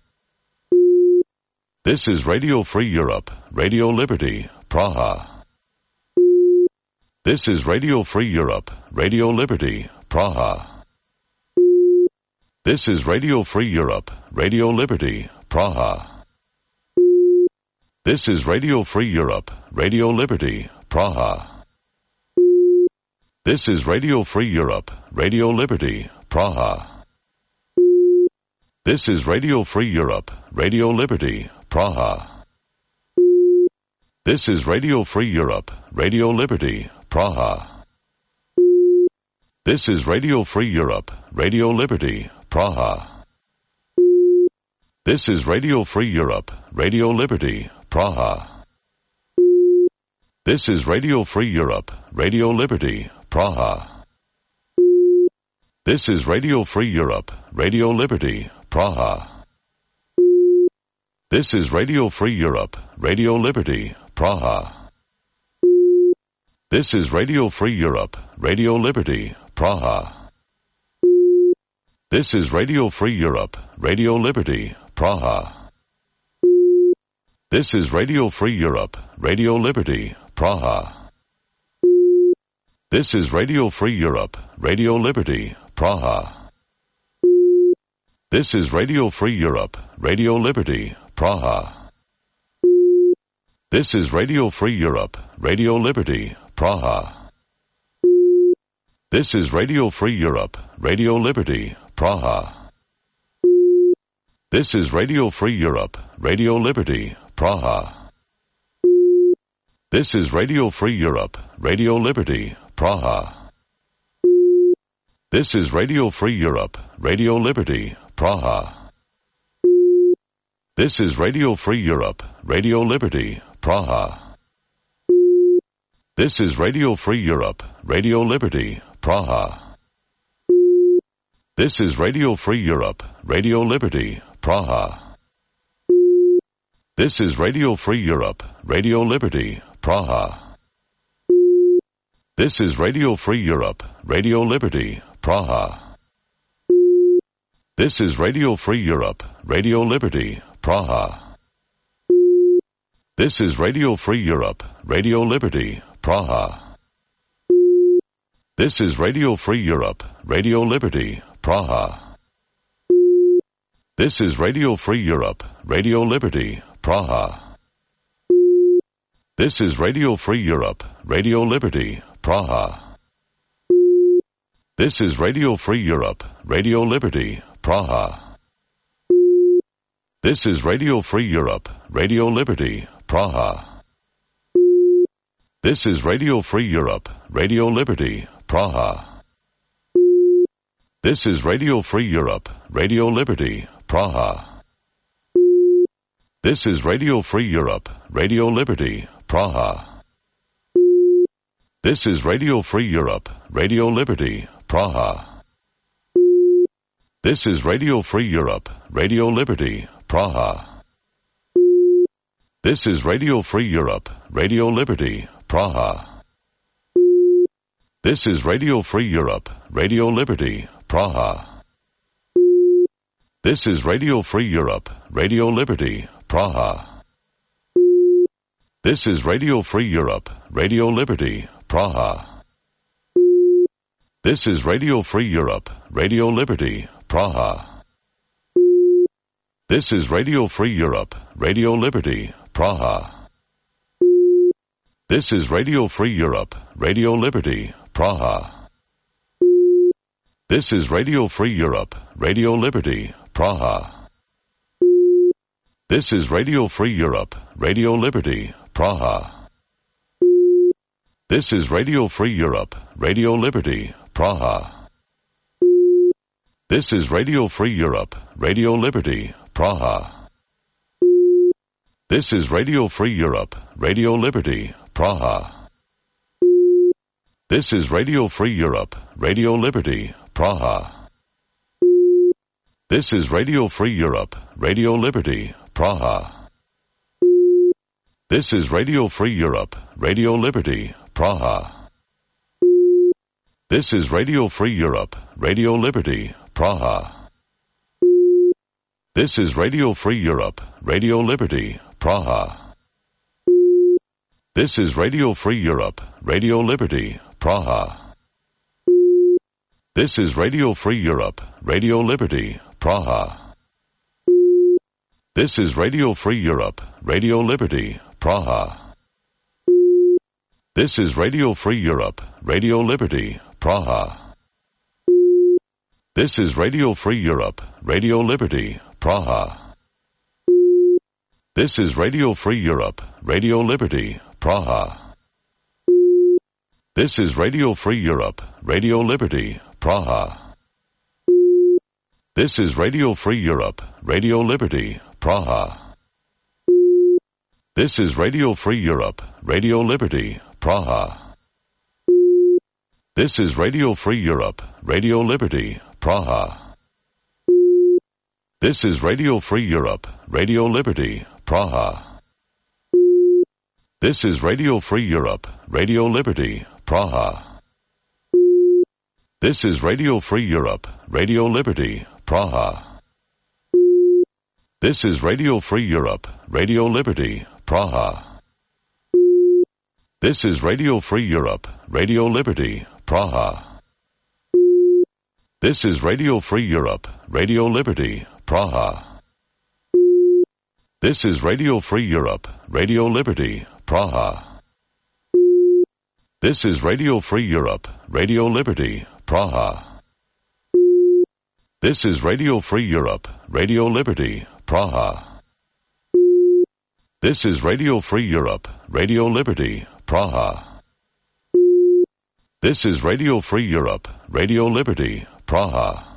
This is Radio Free Europe, Radio Liberty, Praha. This is Radio Free Europe, Radio Liberty, Praha. This is Radio Free Europe, Radio Liberty, Praha. This is Radio Free Europe, Radio Liberty, Praha. This is Radio Free Europe, Radio Liberty, Praha. This is Radio Free Europe, Radio Liberty, Praha. This is Radio Free Europe, Radio Liberty, Praha. This is Radio Free Europe, Radio Liberty, Praha. This is Radio Free Europe, Radio Liberty, Praha. This is Radio Free Europe, Radio Liberty, Praha. This is Radio Free Europe, Radio Liberty, Praha. This is Radio Free Europe, Radio Liberty, Praha. This is Radio Free Europe, Radio Liberty, Praha. This is Radio Free Europe, Radio Liberty, Praha. This is Radio Free Europe, Radio Liberty, Praha. This is Radio Free Europe, Radio Liberty, Praha. This is Radio Free Europe, Radio Liberty, Praha. This is Radio Free Europe, Radio Liberty, Praha. This is Radio Free Europe, Radio Liberty, Praha. This is Radio Free Europe, Radio Liberty, Praha. This is Radio Free Europe, Radio Liberty, Praha. This is Radio Free Europe, Radio Liberty, Praha. This is Radio Free Europe, Radio Liberty, Praha. This is Radio Free Europe, Radio Liberty, Praha. This is Radio Free Europe, Radio Liberty, Praha. This is Radio Free Europe, Radio Liberty, Praha. This is Radio Free Europe, Radio Liberty, Praha. This is Radio Free Europe, Radio Liberty, Praha. This is Radio Free Europe, Radio Liberty, Praha. This is Radio Free Europe, Radio Liberty, Praha. This is Radio Free Europe, Radio Liberty, Praha. This is Radio Free Europe, Radio Liberty, Praha. This is Radio Free Europe, Radio Liberty, Praha. This is Radio Free Europe, Radio Liberty, Praha. This is Radio Free Europe, Radio Liberty, Praha. This is Radio Free Europe, Radio Liberty, Praha. This is Radio Free Europe, Radio Liberty, Praha. This is Radio Free Europe, Radio Liberty, Praha. This is Radio Free Europe, Radio Liberty, Praha. This is Radio Free Europe, Radio Liberty, Praha. This is Radio Free Europe, Radio Liberty, Praha. This is Radio Free Europe, Radio Liberty, Praha. This is Radio Free Europe, Radio Liberty, Praha. This is Radio Free Europe, Radio Liberty, Praha. This is Radio Free Europe, Radio Liberty, Praha. This is Radio Free Europe, Radio Liberty, Praha. This is Radio Free Europe, Radio Liberty, Praha. This is Radio Free Europe, Radio Liberty, Praha. This is Radio Free Europe, Radio Liberty, Praha. This is Radio Free Europe, Radio Liberty, Praha. This is Radio Free Europe, Radio Liberty, Praha. This is Radio Free Europe, Radio Liberty, Praha. This is Radio Free Europe, Radio Liberty, Praha. This is Radio Free Europe, Radio Liberty, Praha. This is Radio Free Europe, Radio Liberty, Praha. This is Radio Free Europe, Radio Liberty, Praha. This is Radio Free Europe, Radio Liberty, Praha. This is Radio Free Europe, Radio Liberty, Praha. This is Radio Free Europe, Radio Liberty, Praha. This is Radio Free Europe, Radio Liberty, Praha. This is Radio Free Europe, Radio Liberty, Praha. This is Radio Free Europe, Radio Liberty, Praha. This is Radio Free Europe, Radio Liberty, Praha. This is Radio Free Europe, Radio Liberty, Praha. This is Radio Free Europe, Radio Liberty, Praha. This is Radio Free Europe, Radio Liberty, Praha. This is Radio Free Europe, Radio Liberty, Praha. This is Radio Free Europe, Radio Liberty, Praha. This is Radio Free Europe, Radio Liberty, Praha. This is Radio Free Europe, Radio Liberty, Praha. This is Radio Free Europe, Radio Liberty, Praha. This is Radio Free Europe, Radio Liberty, Praha. This is Radio Free Europe, Radio Liberty, Praha. This is Radio Free Europe, Radio Liberty, Praha. This is Radio Free Europe, Radio Liberty, Praha. This is Radio Free Europe, Radio Liberty, Praha. This is Radio Free Europe, Radio Liberty, Praha.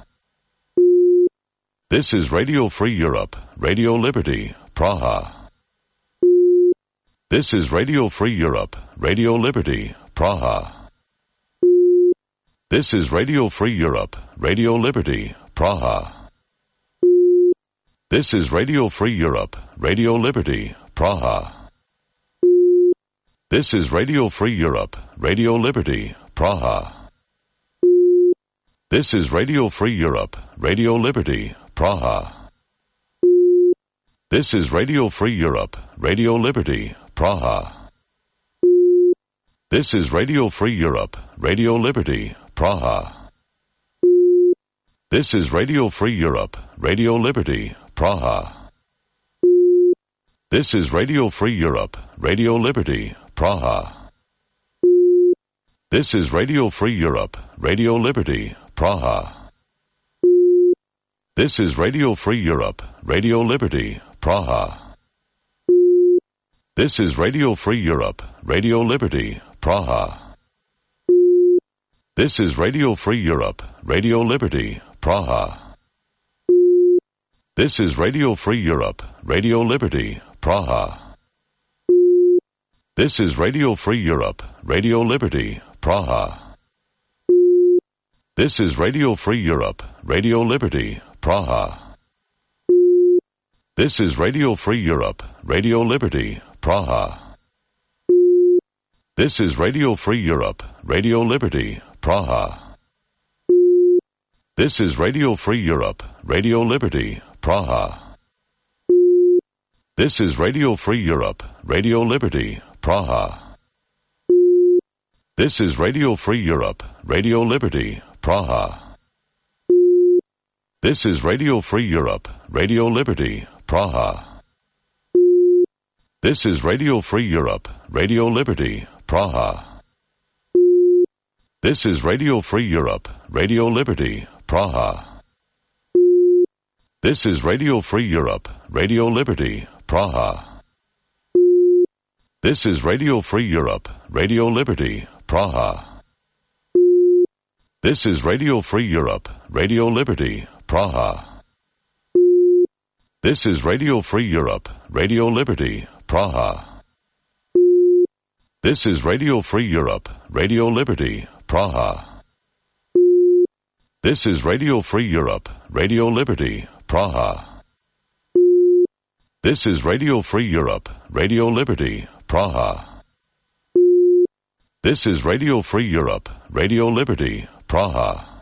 This is Radio Free Europe, Radio Liberty, Praha. This is Radio Free Europe, Radio Liberty, Praha. This is Radio Free Europe, Radio Liberty, Praha. This is Radio Free Europe, Radio Liberty, Praha. This is Radio Free Europe, Radio Liberty, Praha. This is Radio Free Europe, Radio Liberty, Praha. This is Radio Free Europe, Radio Liberty, Praha. This is Radio Free Europe, Radio Liberty, Praha. This is Radio Free Europe, Radio Liberty, Praha. This is Radio Free Europe, Radio Liberty, Praha. This is Radio Free Europe, Radio Liberty, Praha. This is Radio Free Europe, Radio Liberty, Praha. This is Radio Free Europe, Radio Liberty, Praha. This is Radio Free Europe, Radio Liberty, Praha. This is Radio Free Europe, Radio Liberty, Praha. This is Radio Free Europe, Radio Liberty, Praha. This is Radio Free Europe, Radio Liberty, Praha. This is Radio Free Europe, Radio Liberty, Praha. This is Radio Free Europe, Radio Liberty, Praha. This is Radio Free Europe, Radio Liberty, Praha. This is Radio Free Europe, Radio Liberty, Praha. This is Radio Free Europe, Radio Liberty, Praha. This is Radio Free Europe, Radio Liberty, Praha. This is Radio Free Europe, Radio Liberty, Praha. This is Radio Free Europe, Radio Liberty, Praha. This is Radio Free Europe, Radio Liberty, Praha. This is Radio Free Europe, Radio Liberty, Praha. This is Radio Free Europe, Radio Liberty, Praha. This is Radio Free Europe, Radio Liberty, Praha. This is Radio Free Europe, Radio Liberty, Praha. This is Radio Free Europe, Radio Liberty, Praha. This is Radio Free Europe, Radio Liberty, Praha. This is Radio Free Europe, Radio Liberty, Praha.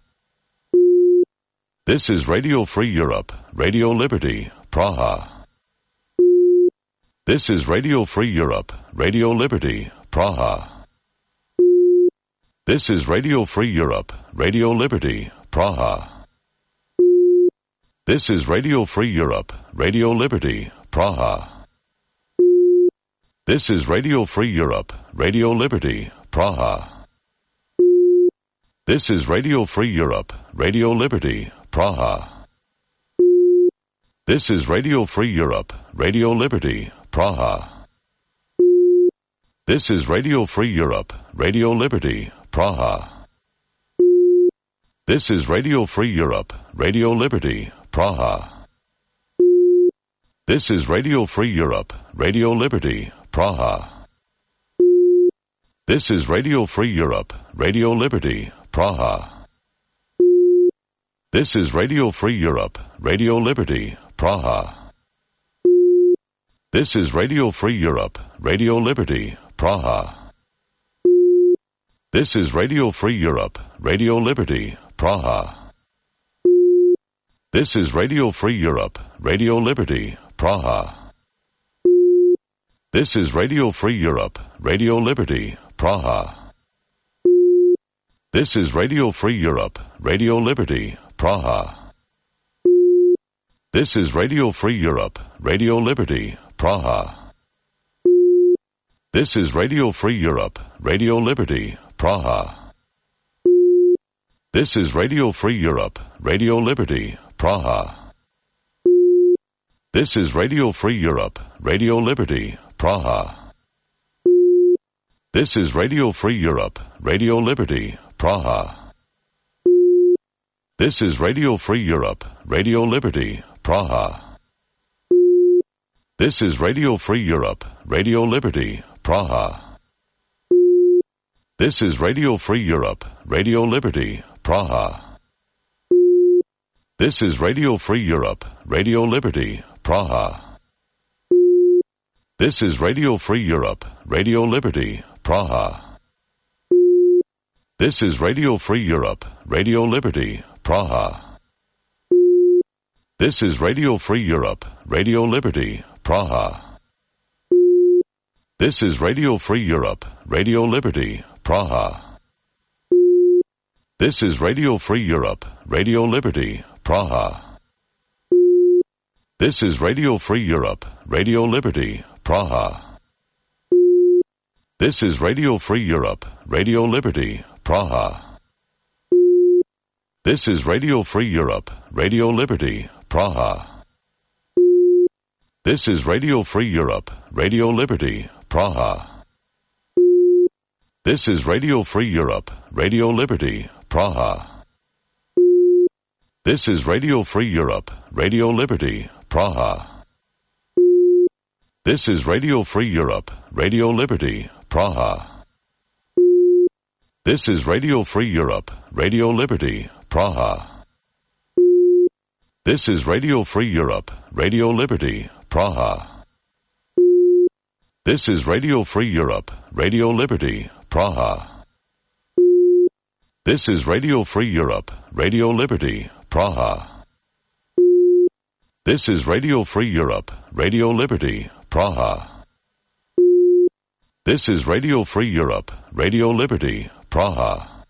This is Radio Free Europe, Radio Liberty, Praha. This is Radio Free Europe, Radio Liberty, Praha. This is Radio Free Europe, Radio Liberty, Praha. This is Radio Free Europe, Radio Liberty, Praha. This is Radio Free Europe, Radio Liberty, Praha. This is Radio Free Europe, Radio Liberty, Praha. This is Radio Free Europe, Radio Liberty, Praha. This is Radio Free Europe, Radio Liberty, Praha. This is Radio Free Europe, Radio Liberty, Praha. This is Radio Free Europe, Radio Liberty, Praha. This is Radio Free Europe, Radio Liberty, Praha. This is Radio Free Europe, Radio Liberty, Praha. This is Radio Free Europe, Radio Liberty, Praha. This is Radio Free Europe, Radio Liberty, Praha. This is Radio Free Europe, Radio Liberty, Praha. This is Radio Free Europe, Radio Liberty, Praha. This is Radio Free Europe, Radio Liberty, Praha. This is Radio Free Europe, Radio Liberty, Praha. This is Radio Free Europe, Radio Liberty, Praha. This is Radio Free Europe, Radio Liberty, Praha. This is Radio Free Europe, Radio Liberty, Praha. This is Radio Free Europe, Radio Liberty, Praha. This is Radio Free Europe, Radio Liberty, Praha. This is Radio Free Europe, Radio Liberty, Praha. This is Radio Free Europe, Radio Liberty, Praha. This is Radio Free Europe, Radio Liberty, Praha. This is Radio Free Europe, Radio Liberty, Praha. This is Radio Free Europe, Radio Liberty, Praha. This is Radio Free Europe, Radio Liberty, Praha. This is Radio Free Europe, Radio Liberty, Praha. This is Radio Free Europe, Radio Liberty, Praha. This is Radio Free Europe, Radio Liberty, Praha. This is Radio Free Europe, Radio Liberty, Praha. This is Radio Free Europe, Radio Liberty, Praha. This is Radio Free Europe, Radio Liberty, Praha. This is Radio Free Europe, Radio Liberty, Praha. This is Radio Free Europe, Radio Liberty, Praha. This is Radio Free Europe, Radio Liberty, Praha. This is Radio Free Europe, Radio Liberty, Praha. This is Radio Free Europe, Radio Liberty, Praha. This is Radio Free Europe, Radio Liberty, Praha. This is Radio Free Europe, Radio Liberty, Praha. This is Radio Free Europe, Radio Liberty, Praha. This is Radio Free Europe, Radio Liberty, Praha.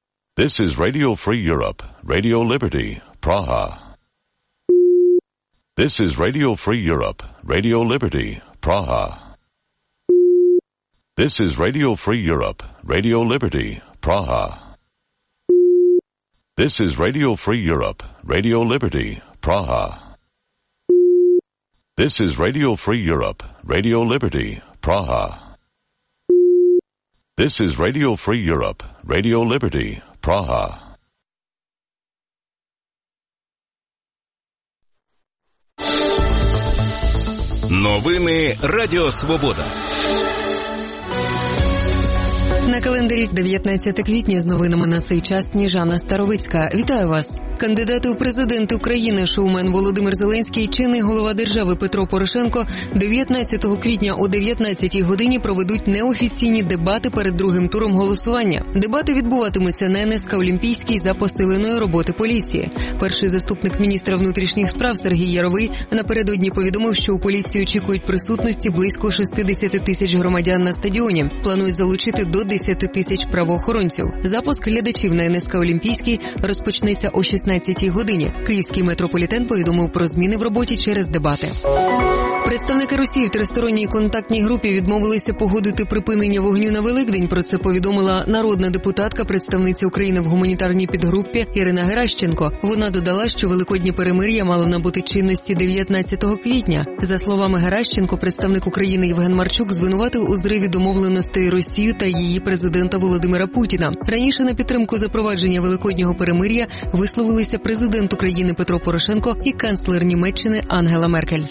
This is Radio Free Europe, Radio Liberty, Praha. This is Radio Free Europe, Radio Liberty, Praha. This is Radio Free Europe, Radio Liberty, Praha. This is Radio Free Europe, Radio Liberty, Praha. This is Radio Free Europe, Radio Liberty, Praha. This is Radio Free Europe, Radio Liberty, Praha. Новини Радіо Свобода. На календарі дев'ятнадцяте квітня з новинами на цей час Сніжана Старовицька. Вітаю вас. Кандидати у президенти України, шоумен Володимир Зеленський, чинний голова держави Петро Порошенко дев'ятнадцятого квітня о дев'ятнадцятій годині проведуть неофіційні дебати перед другим туром голосування. Дебати відбуватимуться на ен ес ка Олімпійській за посиленої роботи поліції. Перший заступник міністра внутрішніх справ Сергій Яровий напередодні повідомив, що у поліції очікують присутності близько шістдесят тисяч громадян на стадіоні. Планують залучити до десять тисяч правоохоронців. Запуск глядачів на ен ес ка Олімпійській розпочнеться о шістнадцятій годині. Київський метрополітен повідомив про зміни в роботі через дебати. Представники Росії в тристоронній контактній групі відмовилися погодити припинення вогню на Великдень. Про це повідомила народна депутатка, представниця України в гуманітарній підгрупі Ірина Геращенко. Вона додала, що великоднє перемир'я мало набути чинності дев'ятнадцятого квітня. За словами Геращенко, представник України Євген Марчук звинуватив у зриві домовленостей Росію та її президента Володимира Путіна. Раніше на підтримку запровадження великоднього перемир'я висловилися президент України Петро Порошенко і канцлер Німеччини Ангела Меркель.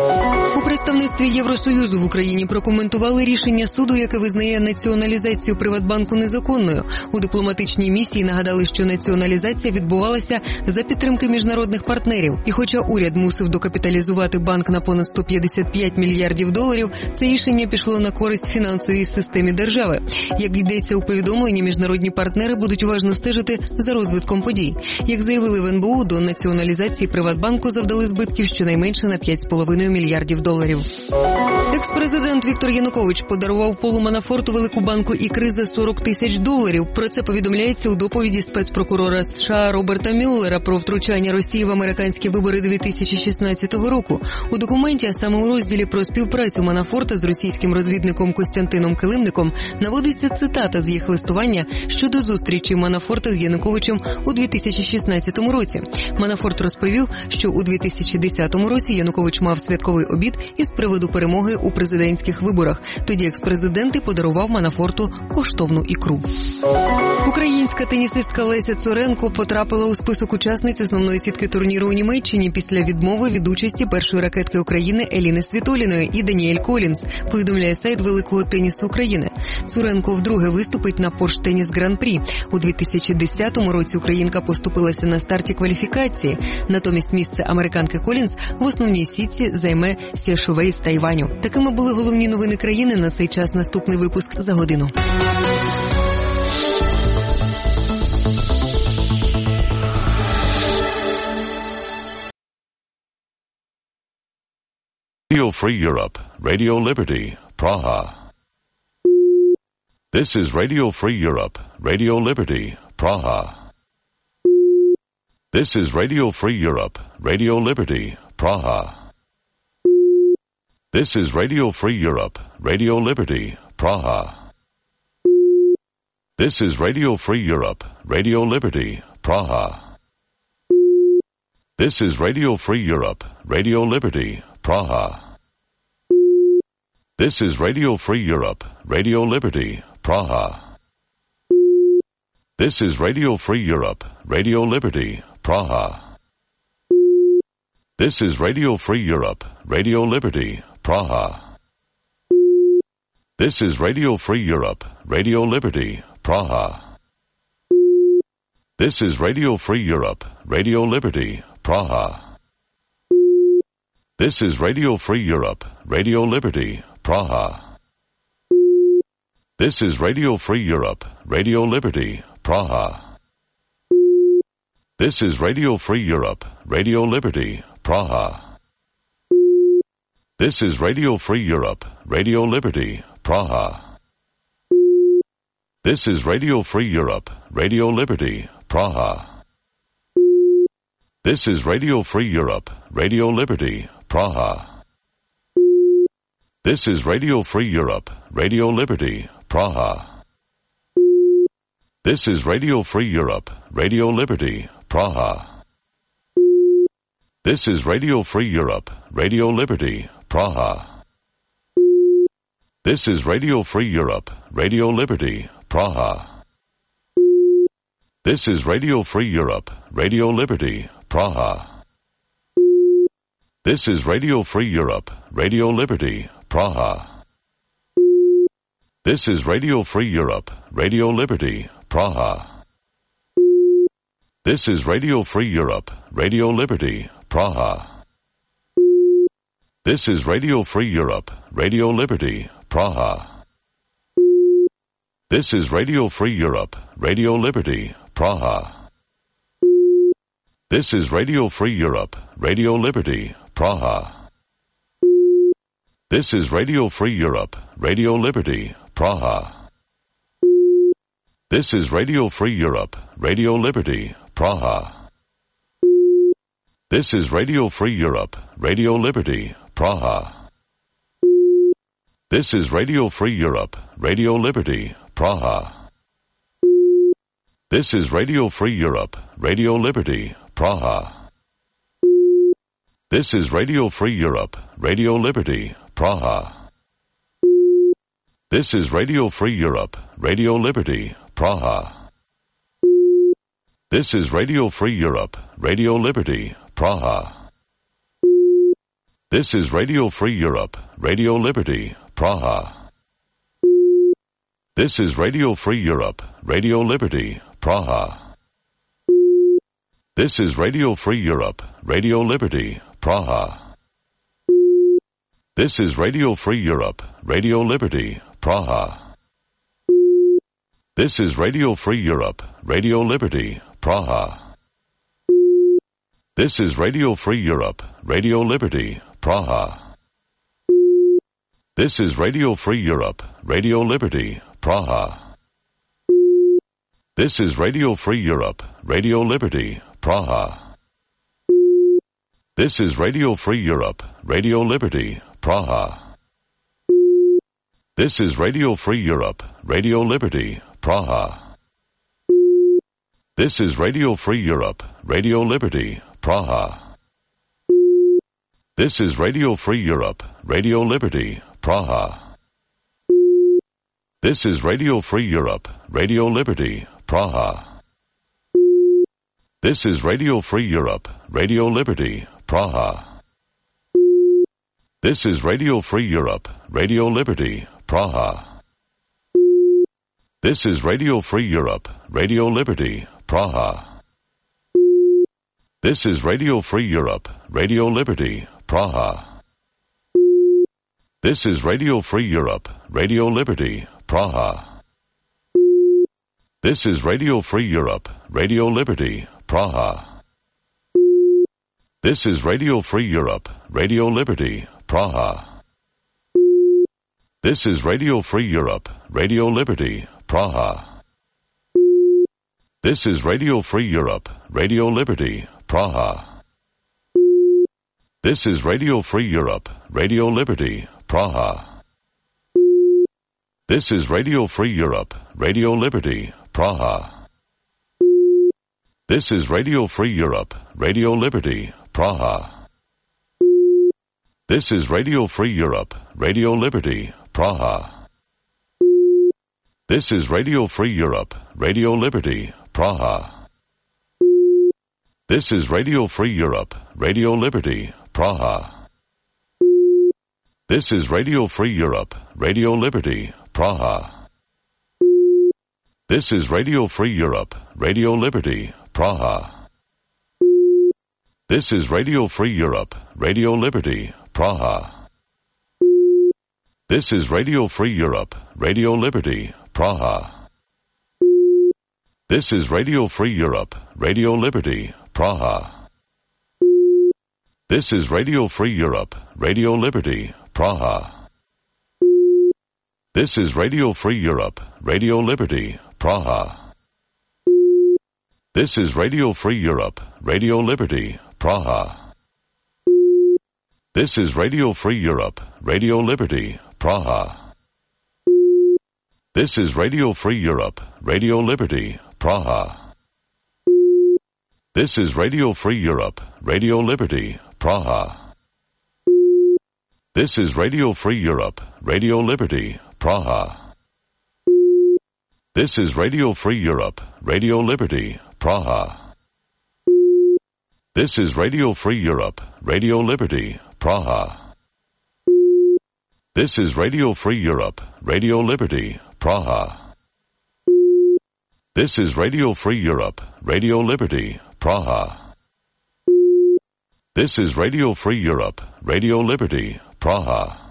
У представництві Євросоюзу в Україні прокоментували рішення суду, яке визнає націоналізацію Приватбанку незаконною. У дипломатичній місії нагадали, що націоналізація відбувалася за підтримки міжнародних партнерів. І хоча уряд мусив докапіталізувати банк на понад сто п'ятдесят п'ять мільярдів доларів, це рішення пішло на користь фінансовій системі держави. Як йдеться у повідомленні, міжнародні партнери будуть уважно стежити за розвитком подій. Як заявили в ен бе у, до націоналізації Приватбанку завдали збитків щонайменше на п'ять з половиною мільярдів доларів. Екс-президент Віктор Янукович подарував Полу Манафорту велику банку ікри за сорок тисяч доларів. Про це повідомляється у доповіді спецпрокурора США Роберта Мюллера про втручання Росії в американські вибори дві тисячі шістнадцятого року. У документі, а саме у розділі про співпрацю Манафорта з російським розвідником Костянтином Килимником, наводиться цитата з їх листування щодо зустрічі Манафорта з Януковичем у дві тисячі шістнадцятому році. Манафорт розповів, що у дві тисячі десятому році Янукович мав святковий обід із приводу перемоги у президентських виборах. Тоді екс-президент і подарував Манафорту коштовну ікру. Українська тенісистка Леся Цуренко потрапила у список учасниць основної сітки турніру у Німеччині після відмови від участі першої ракетки України Еліни Світоліної і Даніель Колінс, повідомляє сайт Великого тенісу України. Цуренко вдруге виступить на Порш Теніс Гран-прі. У дві тисячі десятому році українка поступилася на старті кваліфікації. Натомість місце американки Колінс в основній сітці займе Сє Шувей з Тайваню. Такими були головні новини країни на цей час. Наступний випуск за годину. Radio Free Europe, Radio Liberty, Praha. This is Radio Free Europe, Radio Liberty, Praha. This is Radio Free Europe, Radio Liberty, Praha. This is Radio Free Europe, Radio Liberty, Praha. This is Radio Free Europe, Radio Liberty, Praha. This is Radio Free Europe, Radio Liberty, Praha. This is Radio Free Europe, Radio Liberty, Praha. This is Radio Free Europe, Radio Liberty, Praha. This is Radio Free Europe, Radio Liberty, Praha. This is Radio Free Europe, Radio Liberty, Praha. This is Radio Free Europe, Radio Liberty, Praha. This is Radio Free Europe, Radio Liberty, Praha. This is Radio Free Europe, Radio Liberty, Praha. This is Radio Free Europe, Radio Liberty, Praha. This is Radio Free Europe, Radio Liberty, Praha. This is Radio Free Europe, Radio Liberty, Praha. This is Radio Free Europe, Radio Liberty, Praha. This is Radio Free Europe, Radio Liberty, Praha. This is Radio Free Europe, Radio Liberty, Praha. This is Radio Free Europe, Radio Liberty, Praha. This is Radio Free Europe, Radio Liberty, Praha. This is Radio Free Europe, Radio Liberty, Praha. This is Radio Free Europe, Radio Liberty, Praha. This is Radio Free Europe, Radio Liberty, Praha. This is Radio Free Europe, Radio Liberty, Praha. This is Radio Free Europe, Radio Liberty, Praha. This is Radio Free Europe, Radio Liberty, Praha. This is Radio Free Europe, Radio Liberty, Praha. This is Radio Free Europe, Radio Liberty, Praha. This is Radio Free Europe, Radio Liberty, Praha. This is Radio Free Europe, Radio Liberty, Praha. This is Radio Free Europe, Radio Liberty, Praha. This is Radio Free Europe, Radio Liberty, Praha. This is Radio Free Europe, Radio Liberty, Praha. This is Radio Free Europe, Radio Liberty, Praha. This is Radio Free Europe, Radio Liberty, Praha. This is Radio Free Europe, Radio Liberty, Praha. This is Radio Free Europe, Radio Liberty, Praha. This is Radio Free Europe, Radio Liberty, Praha. This is Radio Free Europe, Radio Liberty, Praha. This is Radio Free Europe, Radio Liberty, Praha. This is Radio Free Europe, Radio Liberty, Praha. This is Radio Free Europe, Radio Liberty, Praha. This is Radio Free Europe, Radio Liberty, Praha. This is Radio Free Europe, Radio Liberty, Praha. This is Radio Free Europe, Radio Liberty, Praha. This is Radio Free Europe, Radio Liberty, Praha. This is Radio Free Europe, Radio Liberty, Praha. This is Radio Free Europe, Radio Liberty, Praha. This is Radio Free Europe, Radio Liberty, Praha. This is Radio Free Europe, Radio Liberty, Praha. This is Radio Free Europe, Radio Liberty, Praha. This is Radio Free Europe, Radio Liberty, Praha. This is Radio Free Europe, Radio Liberty, Praha. This is Radio Free Europe, Radio Liberty, Praha. This is Radio Free Europe, Radio Liberty, Praha. This is Radio Free Europe, Radio Liberty, Praha. This is Radio Free Europe, Radio Liberty, Praha. This is Radio Free Europe, Radio Liberty, Praha. This is Radio Free Europe, Radio Liberty, Praha. This is Radio Free Europe, Radio Liberty, Praha. This is Radio Free Europe, Radio Liberty, Praha. This is Radio Free Europe, Radio Liberty, Praha. This is Radio Free Europe, Radio Liberty, Praha. This is Radio Free Europe, Radio Liberty, Praha. This is Radio Free Europe, Radio Liberty, Praha. This is Radio Free Europe, Radio Liberty, Praha. This is Radio Free Europe, Radio Liberty, Praha. This is Radio Free Europe, Radio Liberty, Praha. This is Radio Free Europe, Radio Liberty, Praha. This is Radio Free Europe, Radio Liberty, Praha. This is Radio Free Europe, Radio Liberty, Praha. This is Radio Free Europe, Radio Liberty, Praha. This is Radio Free Europe, Radio Liberty, Praha. This is Radio Free Europe, Radio Liberty, Praha. This is Radio Free Europe, Radio Liberty, Praha. This is Radio Free Europe, Radio Liberty, Praha. This is Radio Free Europe, Radio Liberty, Praha. This is Radio Free Europe, Radio Liberty, Praha. This is Radio Free Europe, Radio Liberty, Praha. This is Radio Free Europe, Radio Liberty, Praha.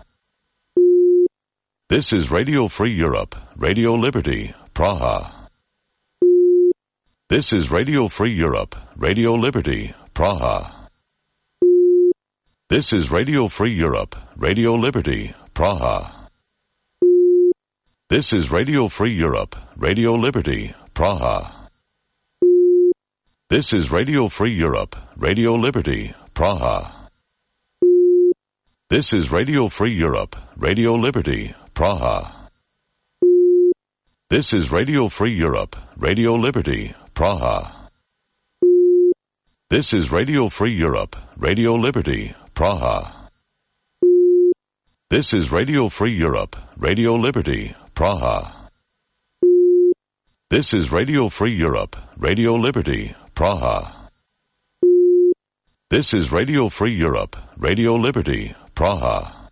This is Radio Free Europe, Radio Liberty, Praha. This is Radio Free Europe, Radio Liberty, Praha. This is Radio Free Europe, Radio Liberty, Praha. This is Radio Free Europe, Radio Liberty, Praha. This is Radio Free Europe, Radio Liberty, Praha. This is Radio Free Europe, Radio Liberty, Praha. This is Radio Free Europe, Radio Liberty, Praha. This is Radio Free Europe, Radio Liberty, Praha. This is Radio Free Europe, Radio Liberty, Praha. This is Radio Free Europe, Radio Liberty, Praha. This is Radio Free Europe, Radio Liberty, Praha.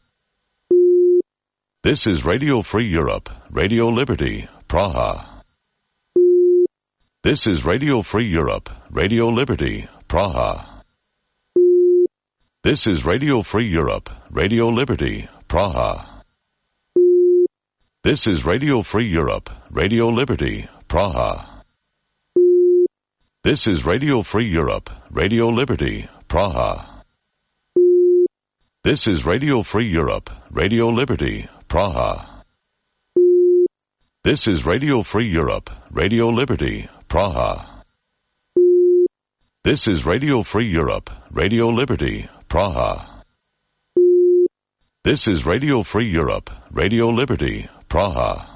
This is Radio Free Europe, Radio Liberty, Praha. This is Radio Free Europe, Radio Liberty, Praha. This is Radio Free Europe, Radio Liberty, Praha. This is Radio Free Europe, Radio Liberty, Praha. This is Radio Free Europe, Radio Liberty, Praha. This is Radio Free Europe, Radio Liberty, Praha. This is Radio Free Europe, Radio Liberty, Praha. This is Radio Free Europe, Radio Liberty, Praha. This is Radio Free Europe, Radio Liberty, Praha.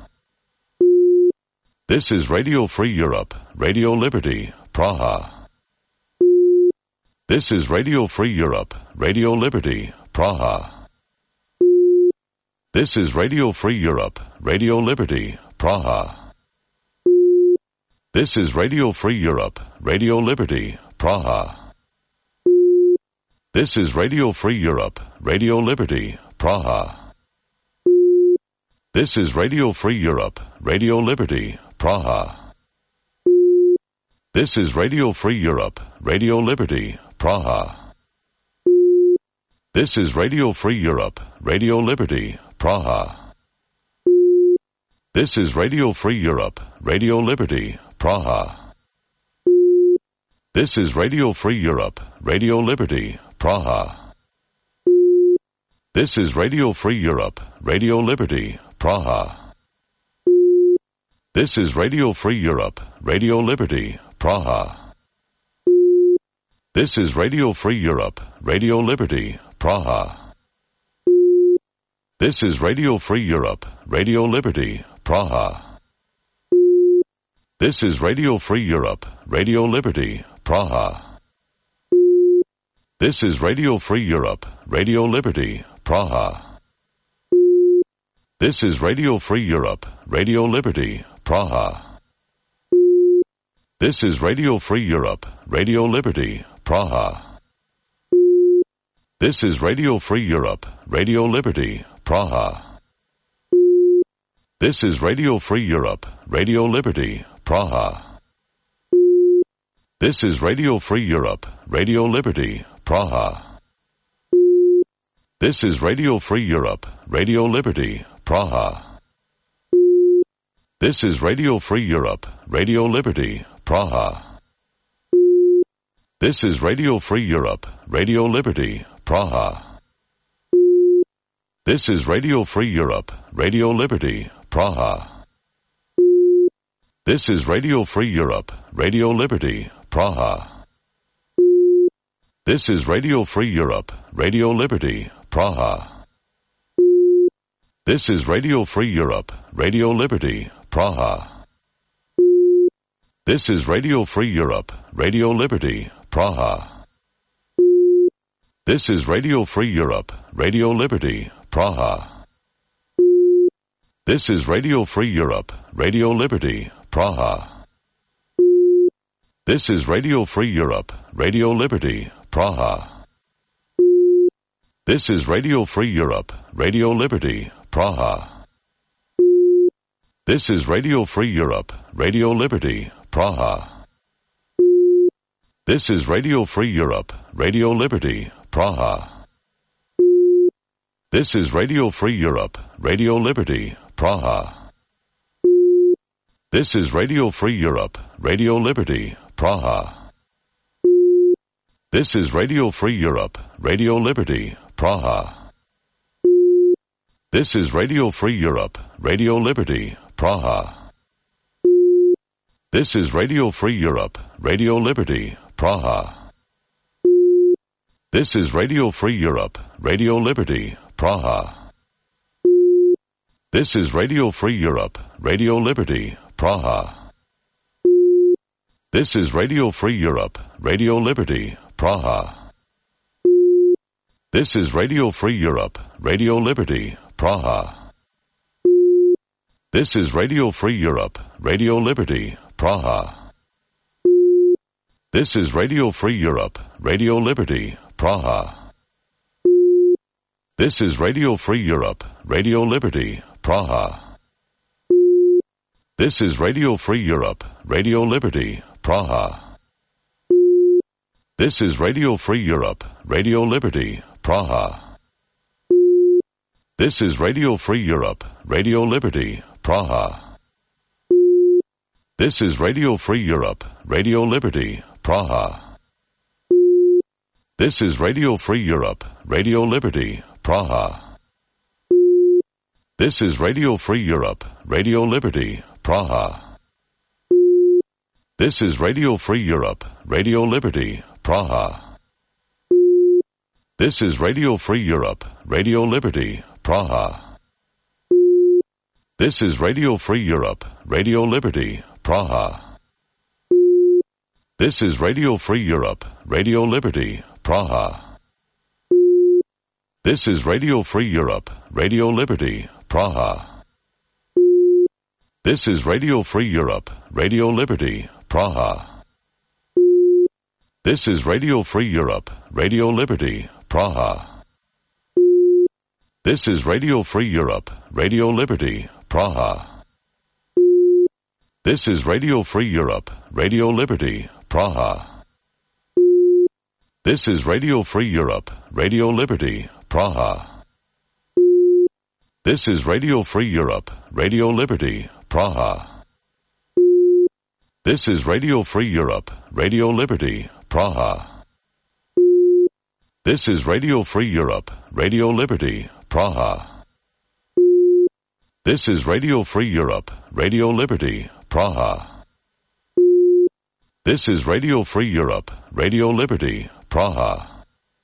This is Radio Free Europe, Radio Liberty, Praha. This is Radio Free Europe, Radio Liberty, Praha. This is Radio Free Europe, Radio Liberty, Praha. This is Radio Free Europe, Radio Liberty, Praha. This is Radio Free Europe, Radio Liberty, Praha. This is Radio Free Europe, Radio Liberty, Praha. This is Radio Free Europe, Radio Liberty, Praha. This is Radio Free Europe, Radio Liberty, Praha. This is Radio Free Europe, Radio Liberty, Praha. This is Radio Free Europe, Radio Liberty, Praha. This is Radio Free Europe, Radio Liberty, Praha. This is Radio Free Europe, Radio Liberty, Praha. This is Radio Free Europe, Radio Liberty, Praha. This is Radio Free Europe, Radio Liberty, Praha. This is Radio Free Europe, Radio Liberty, Praha. This is Radio Free Europe, Radio Liberty, Praha. This is Radio Free Europe, Radio Liberty, Praha. This is Radio Free Europe, Radio Liberty, Praha. This is Radio Free Europe, Radio Liberty, Praha. This is Radio Free Europe, Radio Liberty, Praha. This is Radio Free Europe, Radio Liberty, Praha. This is Radio Free Europe, Radio Liberty, Praha. This is Radio Free Europe, Radio Liberty, Praha. This is Radio Free Europe, Radio Liberty, Praha. This is Radio Free Europe, Radio Liberty, Praha. This is Radio Free Europe, Radio Liberty, Praha. This is Radio Free Europe, Radio Liberty, Praha. This is Radio Free Europe, Radio Liberty, Praha. This is Radio Free Europe, Radio Liberty, Praha. This is Radio Free Europe, Radio Liberty, Praha. This is Radio Free Europe, Radio Liberty, Praha. This is Radio Free Europe, Radio Liberty, Praha. This is Radio Free Europe, Radio Liberty, Praha. This is Radio Free Europe, Radio Liberty, Praha. This is Radio Free Europe, Radio Liberty, Praha. This is Radio Free Europe, Radio Liberty, Praha. This is Radio Free Europe, Radio Liberty, Praha. This is Radio Free Europe, Radio Liberty, Praha. This is Radio Free Europe, Radio Liberty, Praha. This is Radio Free Europe, Radio Liberty, Praha. This is Radio Free Europe, Radio Liberty, Praha. This is Radio Free Europe, Radio Liberty, Praha. This is Radio Free Europe, Radio Liberty, Praha. This is Radio Free Europe, Radio Liberty, Praha. This is Radio Free Europe, Radio Liberty, Praha. This is Radio Free Europe, Radio Liberty, Praha. This is Radio Free Europe, Radio Liberty, Praha. This is Radio Free Europe, Radio Liberty, Praha. This is Radio Free Europe, Radio Liberty, Praha. This is Radio Free Europe, Radio Liberty, Praha. This is Radio Free Europe, Radio Liberty, Praha. This is Radio Free Europe, Radio Liberty, Praha. This is Radio Free Europe, Radio Liberty, Praha. This is Radio Free Europe, Radio Liberty, Praha. This is Radio Free Europe, Radio Liberty, Praha. This is Radio Free Europe, Radio Liberty, Praha. This is Radio Free Europe, Radio Liberty, Praha. This is Radio Free Europe, Radio Liberty, Praha. This is Radio Free Europe, Radio Liberty, Praha. This is Radio Free Europe, Radio Liberty, Praha. This is Radio Free Europe, Radio Liberty, Praha. This is Radio Free Europe, Radio Liberty, Praha. This is Radio Free Europe, Radio Liberty, Praha. This is Radio Free Europe, Radio Liberty, Praha. This is Radio Free Europe, Radio Liberty, Praha. This is Radio Free Europe, Radio Liberty, Praha. This is Radio Free Europe, Radio Liberty, Praha. This is Radio Free Europe, Radio Liberty, Praha.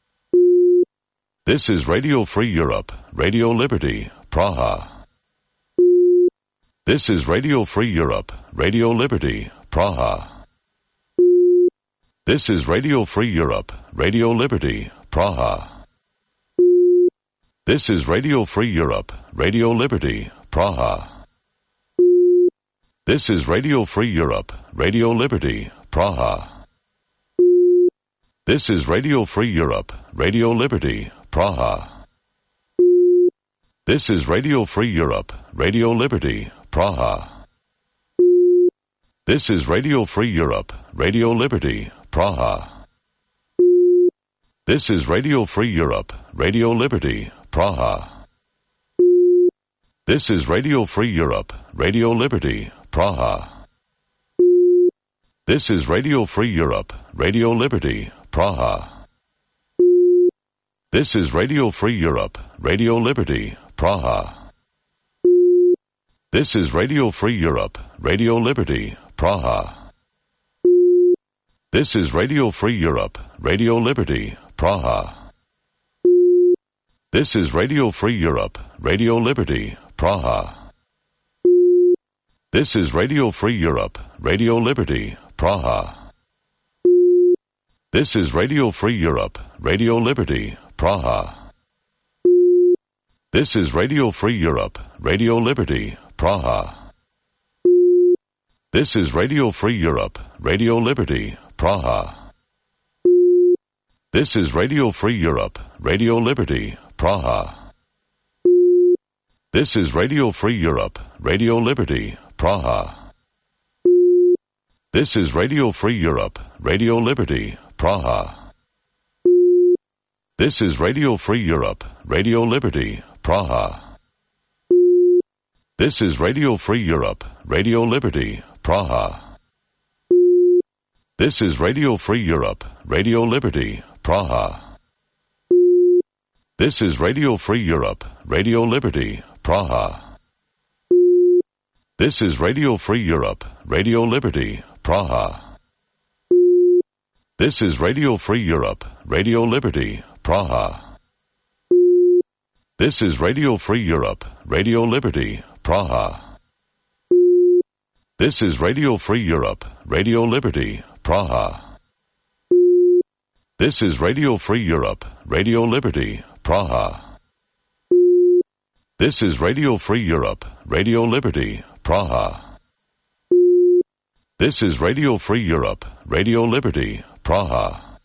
This is Radio Free Europe, Radio Liberty, Praha. This is Radio Free Europe, Radio Liberty, Praha. This is Radio Free Europe, Radio Liberty, Praha. This is Radio Free Europe, Radio Liberty, Praha. This is Radio Free Europe, Radio Liberty, Praha. This is Radio Free Europe, Radio Liberty, Praha. This is Radio Free Europe, Radio Liberty, Praha. This is Radio Free Europe, Radio Liberty, Praha. This is Radio Free Europe, Radio Liberty, Praha. This is Radio Free Europe, Radio Liberty, Praha. This is Radio Free Europe, Radio Liberty, Praha. This is Radio Free Europe, Radio Liberty, Praha. This is Radio Free Europe, Radio Liberty, Praha. This is Radio Free Europe, Radio Liberty, Praha. This is Radio Free Europe, Radio Liberty, Praha. This is Radio Free Europe, Radio Liberty, Praha. This is Radio Free Europe, Radio Liberty, Praha. This is Radio Free Europe, Radio Liberty, Praha. This is Radio Free Europe, Radio Liberty, Praha. This is Radio Free Europe, Radio Liberty, Praha. This is Radio Free Europe, Radio Liberty, Praha. This is Radio Free Europe, Radio Liberty, Praha. This is Radio Free Europe, Radio Liberty, Praha. This is Radio Free Europe, Radio Liberty, Praha. This is Radio Free Europe, Radio Liberty, Praha. This is Radio Free Europe, Radio Liberty, Praha. This is Radio Free Europe, Radio Liberty, Praha. This is Radio Free Europe, Radio Liberty, Praha. This is Radio Free Europe, Radio Liberty, Praha. This is Radio Free Europe, Radio Liberty, Praha. This is Radio Free Europe, Radio Liberty, Praha. This is Radio Free Europe, Radio Liberty, Praha. This is Radio Free Europe, Radio Liberty, Praha.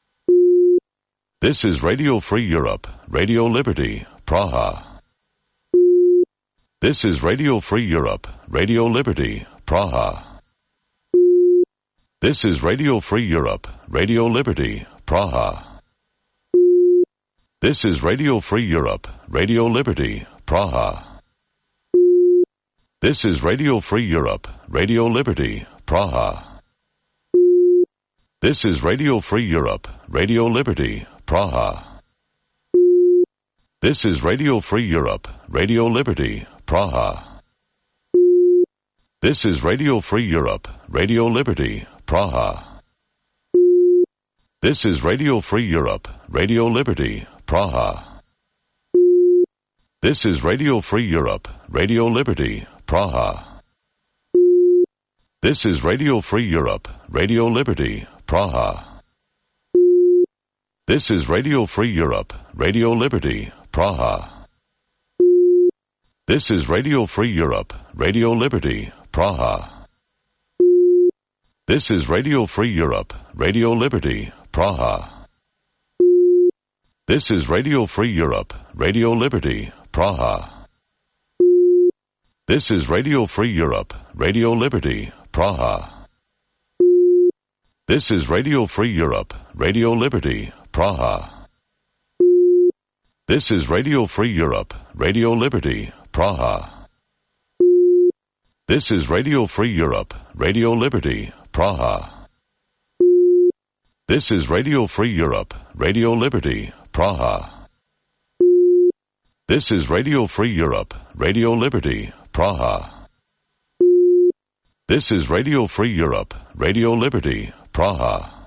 This is Radio Free Europe, Radio Liberty, Praha. This is Radio Free Europe, Radio Liberty, Praha. This is Radio Free Europe, Radio Liberty, Praha. This is Radio Free Europe, Radio Liberty, Praha. This is Radio Free Europe, Radio Liberty, Praha. This is Radio Free Europe, Radio Liberty, Praha. This is Radio Free Europe, Radio Liberty, Praha. This is Radio Free Europe, Radio Liberty, Praha. This is Radio Free Europe, Radio Liberty, Praha. This is Radio Free Europe, Radio Liberty, Praha. This is Radio Free Europe, Radio Liberty, Praha. This is Radio Free Europe, Radio Liberty, Praha. This is Radio Free Europe, Radio Liberty, Praha. This is Radio Free Europe, Radio Liberty, Praha. This is Radio Free Europe, Radio Liberty, Praha. This is Radio Free Europe, Radio Liberty, Praha. This is Radio Free Europe, Radio Liberty, Praha. This is Radio Free Europe, Radio Liberty, Praha. This is Radio Free Europe, Radio Liberty, Praha. This is Radio Free Europe, Radio Liberty, Praha. This is Radio Free Europe, Radio Liberty, Praha. This is Radio Free Europe, Radio Liberty, Praha.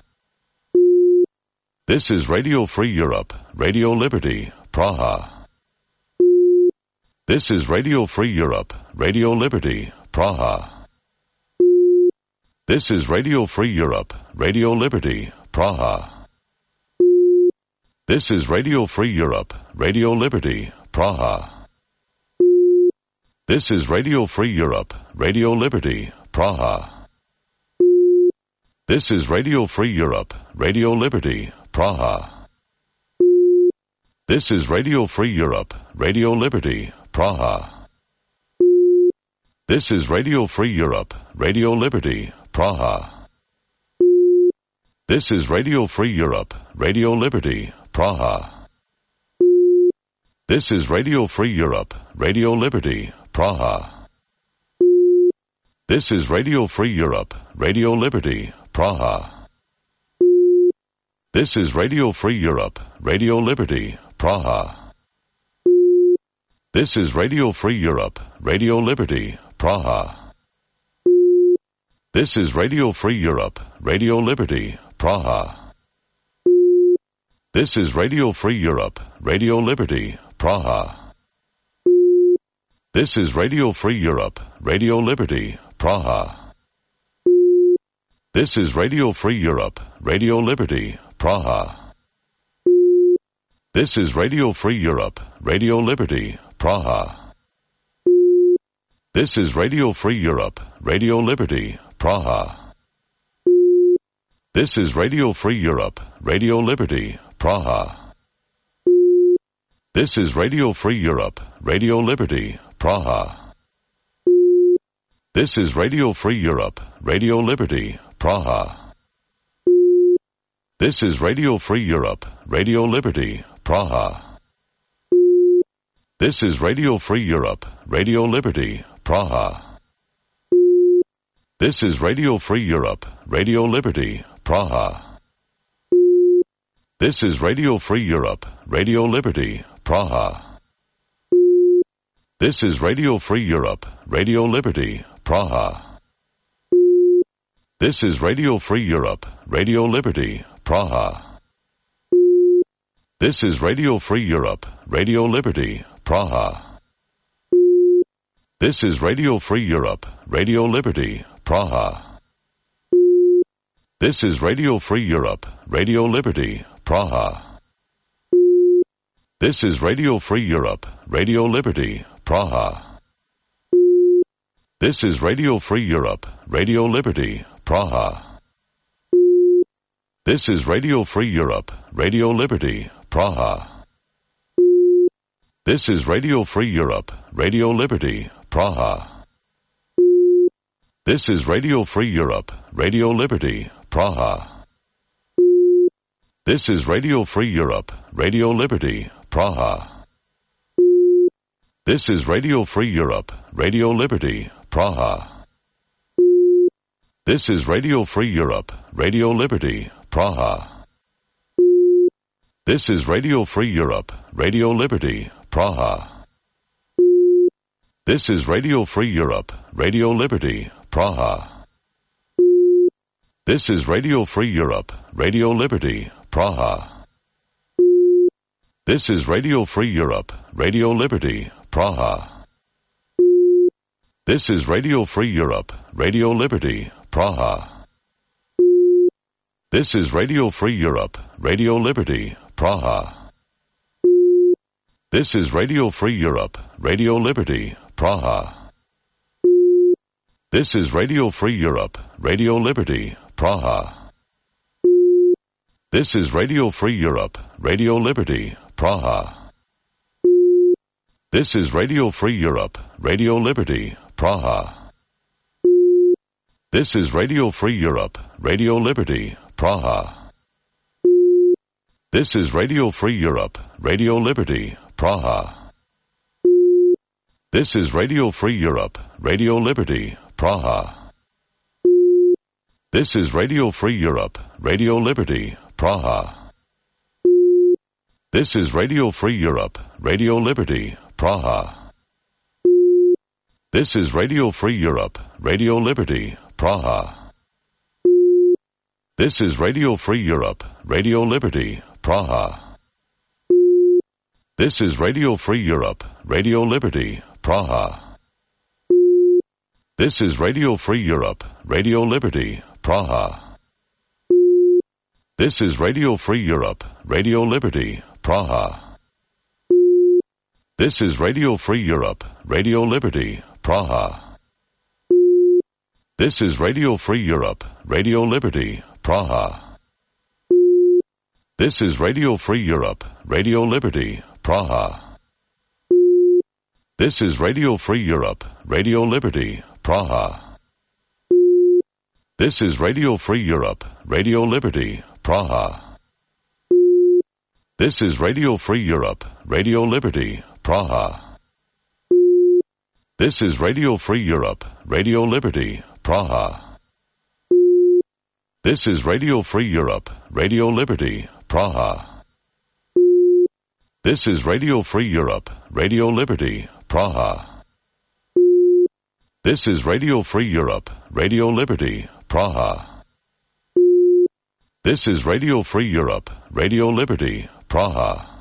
This is Radio Free Europe, Radio Liberty, Praha. This is Radio Free Europe, Radio Liberty, Praha. This is Radio Free Europe, Radio Liberty, Praha. This is Radio Free Europe, Radio Liberty, Praha. This is Radio Free Europe, Radio Liberty, Praha. This is Radio Free Europe, Radio Liberty, Praha. This is Radio Free Europe, Radio Liberty, Praha. This is Radio Free Europe, Radio Liberty, Praha. This is Radio Free Europe, Radio Liberty, Praha. This is Radio Free Europe, Radio Liberty, Praha. This is Radio Free Europe, Radio Liberty, Praha. This is Radio Free Europe, Radio Liberty, Praha. This is Radio Free Europe, Radio Liberty, Praha. This is Radio Free Europe, Radio Liberty, Praha. This is Radio Free Europe, Radio Liberty, Praha. This is Radio Free Europe, Radio Liberty, Praha. This is Radio Free Europe, Radio Liberty, Praha. This is Radio Free Europe, Radio Liberty, Praha. This is Radio Free Europe, Radio Liberty, Praha. This is Radio Free Europe, Radio Liberty, Praha. This is Radio Free Europe, Radio Liberty, Praha. This is Radio Free Europe, Radio Liberty, Praha. This is Radio Free Europe, Radio Liberty, Praha. This is Radio Free Europe, Radio Liberty, Praha. This is Radio Free Europe, Radio Liberty, Praha. This is Radio Free Europe, Radio Liberty, Praha. This is Radio Free Europe, Radio Liberty, Praha. This is Radio Free Europe, Radio Liberty, Praha. This is Radio Free Europe, Radio Liberty, Praha. This is Radio Free Europe, Radio Liberty, Praha. This is Radio Free Europe, Radio Liberty, Praha. This is Radio Free Europe, Radio Liberty, Praha. This is Radio Free Europe, Radio Liberty, Praha. This is Radio Free Europe, Radio Liberty, Praha. This is Radio Free Europe, Radio Liberty, Praha. This is Radio Free Europe, Radio Liberty, Praha. This is Radio Free Europe, Radio Liberty, Praha. This is Radio Free Europe, Radio Liberty, Praha. This is Radio Free Europe, Radio Liberty, Praha. This is Radio Free Europe, Radio Liberty, Praha. This is Radio Free Europe, Radio Liberty, Praha. This is Radio Free Europe, Radio Liberty, Praha. This is Radio Free Europe, Radio Liberty, Praha. This is Radio Free Europe, Radio Liberty, Praha. This is Radio Free Europe, Radio Liberty, Praha. This is Radio Free Europe, Radio Liberty, Praha. This is Radio Free Europe, Radio Liberty, Praha. This is Radio Free Europe, Radio Liberty, Praha. This is Radio Free Europe, Radio Liberty, Praha. This is Radio Free Europe, Radio Liberty, Praha. This is Radio Free Europe, Radio Liberty, Praha. This is Radio Free Europe, Radio Liberty, Praha. This is Radio Free Europe, Radio Liberty, Praha. This is Radio Free Europe, Radio Liberty, Praha. This is Radio Free Europe, Radio Liberty, Praha. This is Radio Free Europe, Radio Liberty, Praha. This is Radio Free Europe, Radio Liberty, Praha. This is Radio Free Europe, Radio Liberty, Praha. This is Radio Free Europe, Radio Liberty, Praha. This is Radio Free Europe, Radio Liberty, Praha. This is Radio Free Europe, Radio Liberty, Praha. This is Radio Free Europe, Radio Liberty, Praha. This is Radio Free Europe, Radio Liberty, Praha. This is Radio Free Europe, Radio Liberty, Praha. This is Radio Free Europe, Radio Liberty, Praha. This is Radio Free Europe, Radio Liberty, Praha. This is Radio Free Europe, Radio Liberty, Praha. This is Radio Free Europe, Radio Liberty, Praha. This is Radio Free Europe, Radio Liberty, Praha. This is Radio Free Europe, Radio Liberty, Praha.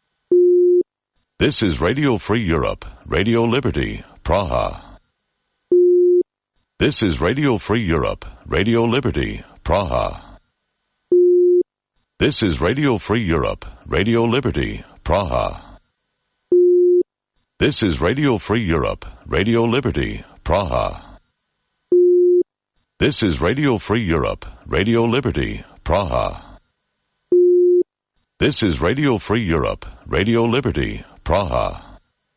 This is Radio Free Europe, Radio Liberty, Praha. This is Radio Free Europe, Radio Liberty, Praha. This is Radio Free Europe, Radio Liberty, Praha. This is Radio Free Europe, Radio Liberty, Praha. This is Radio Free Europe, Radio Liberty, Praha. This is Radio Free Europe, Radio Liberty, Praha.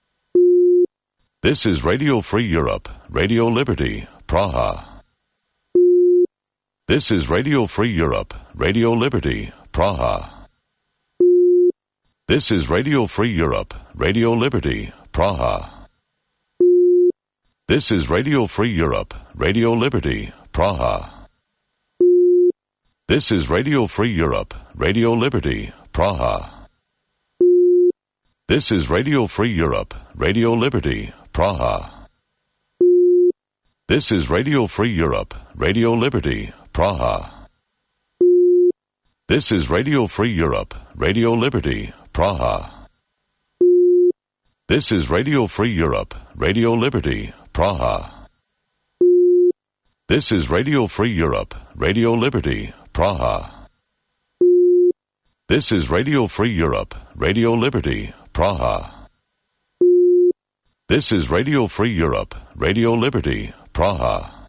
This is Radio Free Europe, Radio Liberty, Praha. This is Radio Free Europe, Radio Liberty, Praha. This is Radio Free Europe, Radio Liberty, Praha. This is Radio Free Europe, Radio Liberty, Praha. This is Radio Free Europe, Radio Liberty, Praha. This is Radio Free Europe, Radio Liberty, Praha. This is Radio Free Europe, Radio Liberty, Praha. This is Radio Free Europe, Radio Liberty, Praha. This is Radio Free Europe, Radio Liberty, Praha. This is Radio Free Europe, Radio Liberty, Praha. This is Radio Free Europe, Radio Liberty, Praha. This is Radio Free Europe, Radio Liberty, Praha.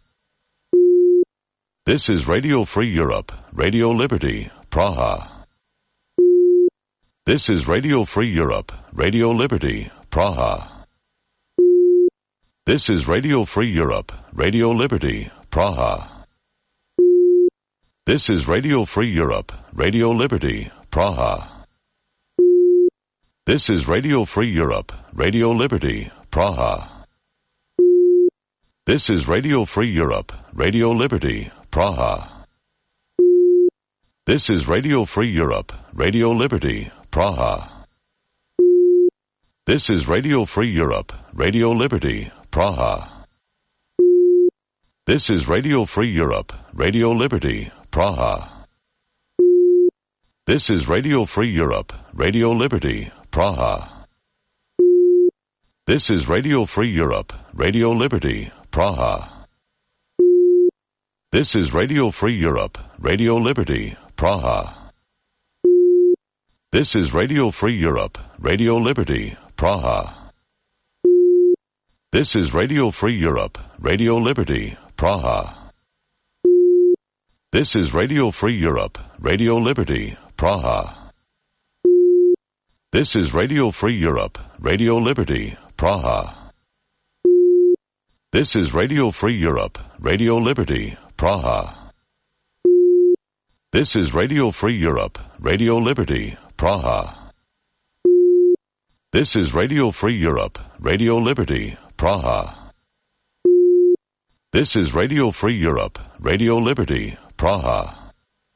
This is Radio Free Europe, Radio Liberty, Praha. This is Radio Free Europe, Radio Liberty, Praha. This is Radio Free Europe, Radio Liberty, Praha. This is Radio Free Europe, Radio Liberty, Praha. This is Radio Free Europe, Radio Liberty, Praha. This is Radio Free Europe, Radio Liberty, Praha. This is Radio Free Europe, Radio Liberty, Praha. This is Radio Free Europe, Radio Liberty, Praha. This is Radio Free Europe, Radio Liberty, Praha. This is Radio Free Europe, Radio Liberty, Praha. This is Radio Free Europe, Radio Liberty, Praha. This is Radio Free Europe, Radio Liberty, Praha. This is Radio Free Europe, Radio Liberty, Praha. This is Radio Free Europe, Radio Liberty, Praha. This is Radio Free Europe, Radio Liberty, Praha. This is Radio Free Europe, Radio Liberty, Praha. This is Radio Free Europe, Radio Liberty, Praha. This is Radio Free Europe, Radio Liberty, Praha. This is Radio Free Europe, Radio Liberty, Praha. This is Radio Free Europe, Radio Liberty, Praha.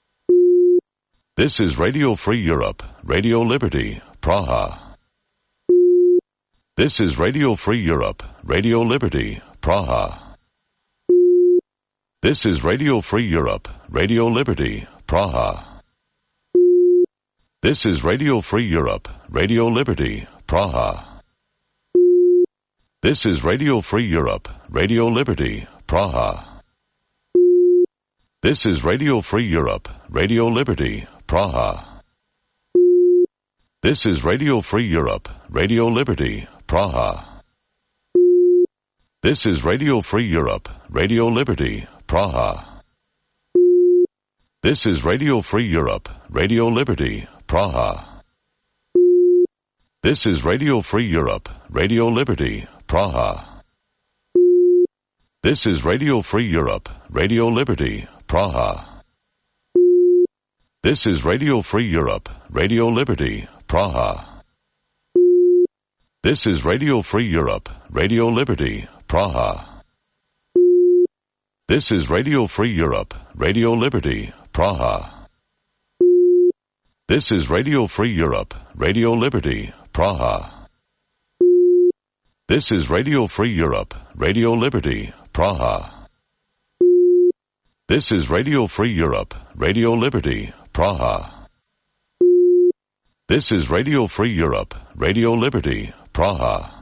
This is Radio Free Europe, Radio Liberty, Praha. This is Radio Free Europe, Radio Liberty, Praha. This is Radio Free Europe, Radio Liberty, Praha. This is Radio Free Europe, Radio Liberty, Praha. This is Radio Free Europe, Radio Liberty, Praha. This is Radio Free Europe, Radio Liberty, Praha. This is Radio Free Europe, Radio Liberty, Praha. This is Radio Free Europe, Radio Liberty, Praha. This is Radio Free Europe, Radio Liberty, Praha. This is Radio Free Europe, Radio Liberty, Praha. This is Radio Free Europe, Radio Liberty, Praha. This is Radio Free Europe, Radio Liberty, Praha. This is Radio Free Europe, Radio Liberty, Praha. This is Radio Free Europe, Radio Liberty, Praha. This is Radio Free Europe, Radio Liberty, Praha. This is Radio Free Europe, Radio Liberty, Praha. This is Radio Free Europe, Radio Liberty, Praha. This is Radio Free Europe, Radio Liberty, Praha.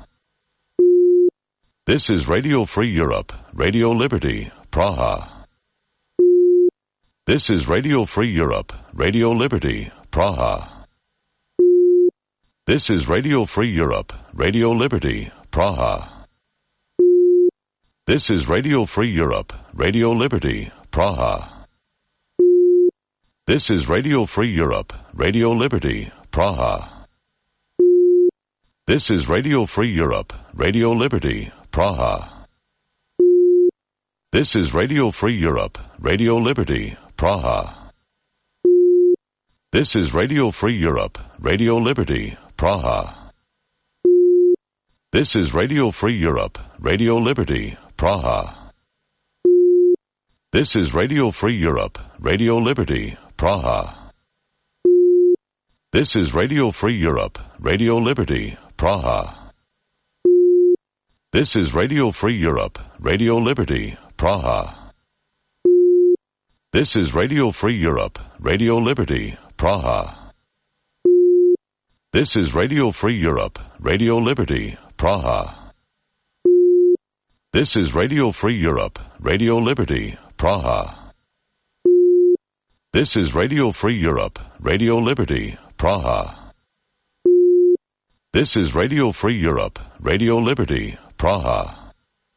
This is Radio Free Europe, Radio Liberty, Praha. This is Radio Free Europe, Radio Liberty, Praha. This is Radio Free Europe, Radio Liberty, Praha. This is Radio Free Europe, Radio Liberty, Praha. This is Radio Free Europe, Radio Liberty, Praha. This is Radio Free Europe, Radio Liberty, Praha. This is Radio Free Europe, Radio Liberty, Praha. This is Radio Free Europe, Radio Liberty, Praha. This is Radio Free Europe, Radio Liberty, Praha. This is Radio Free Europe, Radio Liberty, Praha. This is Radio Free Europe, Radio Liberty, Praha. This is Radio Free Europe, Radio Liberty, Praha. This is Radio Free Europe, Radio Liberty, Praha. This is Radio Free Europe, Radio Liberty, Praha. This is Radio Free Europe, Radio Liberty, Praha. This is Radio Free Europe, Radio Liberty, Praha. This is Radio Free Europe, Radio Liberty, Praha.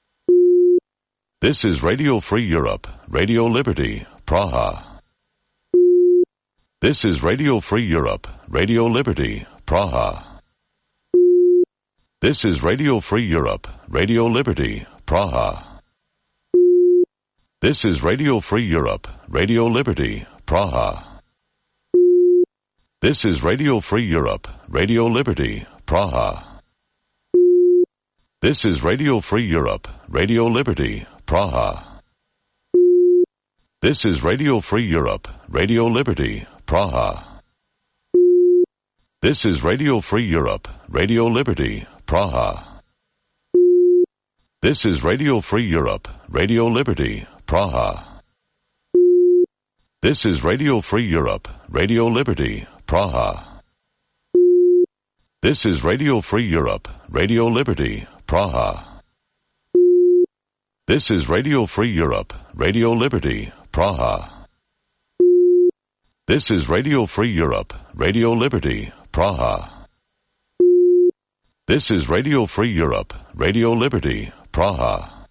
This is Radio Free Europe, Radio Liberty, Praha. This is Radio Free Europe, Radio Liberty, Praha. This is Radio Free Europe, Radio Liberty, Praha. This is Radio Free Europe, Radio Liberty, Praha. This is Radio Free Europe, Radio Liberty, Praha. This is Radio Free Europe, Radio Liberty, Praha. This is Radio Free Europe, Radio Liberty, Praha. This is Radio Free Europe, Radio Liberty, Praha. This is Radio Free Europe, Radio Liberty, Praha. This is Radio Free Europe, Radio Liberty, Praha. This is Radio Free Europe, Radio Liberty, Praha. This is Radio Free Europe, Radio Liberty, Praha. This is Radio Free Europe, Radio Liberty, Praha. This is Radio Free Europe, Radio Liberty, Praha.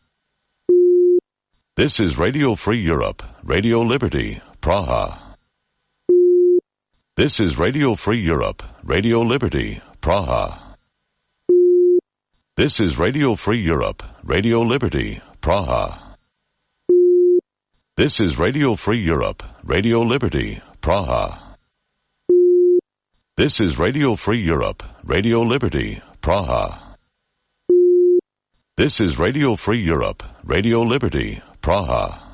This is Radio Free Europe, Radio Liberty, Praha. This is Radio Free Europe, Radio Liberty, Praha. This is Radio Free Europe, Radio Liberty, Praha. This is Radio Free Europe, Radio Liberty, Praha. This is Radio Free Europe, Radio Liberty, Praha. This is Radio Free Europe, Radio Liberty, Praha.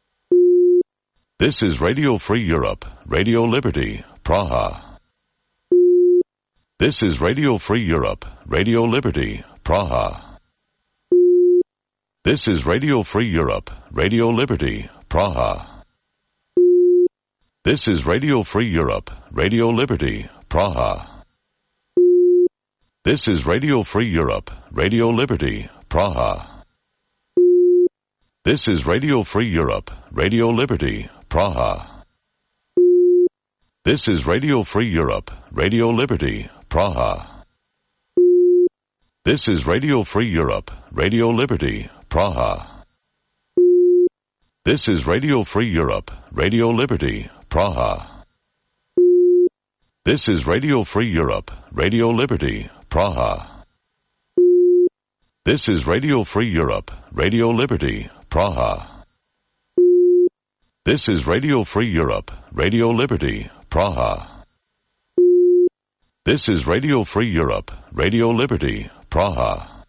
This is Radio Free Europe, Radio Liberty, Praha. This is Radio Free Europe, Radio Liberty, Praha. This is Radio Free Europe, Radio Liberty, Praha. This is Radio Free Europe, Radio Liberty, Praha. This is Radio Free Europe, Radio Liberty, Praha. This is Radio Free Europe, Radio Liberty, Praha. This is Radio Free Europe, Radio Liberty, Praha. This is Radio Free Europe, Radio Liberty, Praha. This is Radio Free Europe, Radio Liberty, Praha. This is Radio Free Europe, Radio Liberty, Praha. This is Radio Free Europe, Radio Liberty, Praha. This is Radio Free Europe, Radio Liberty, Praha. This is Radio Free Europe, Radio Liberty, Praha.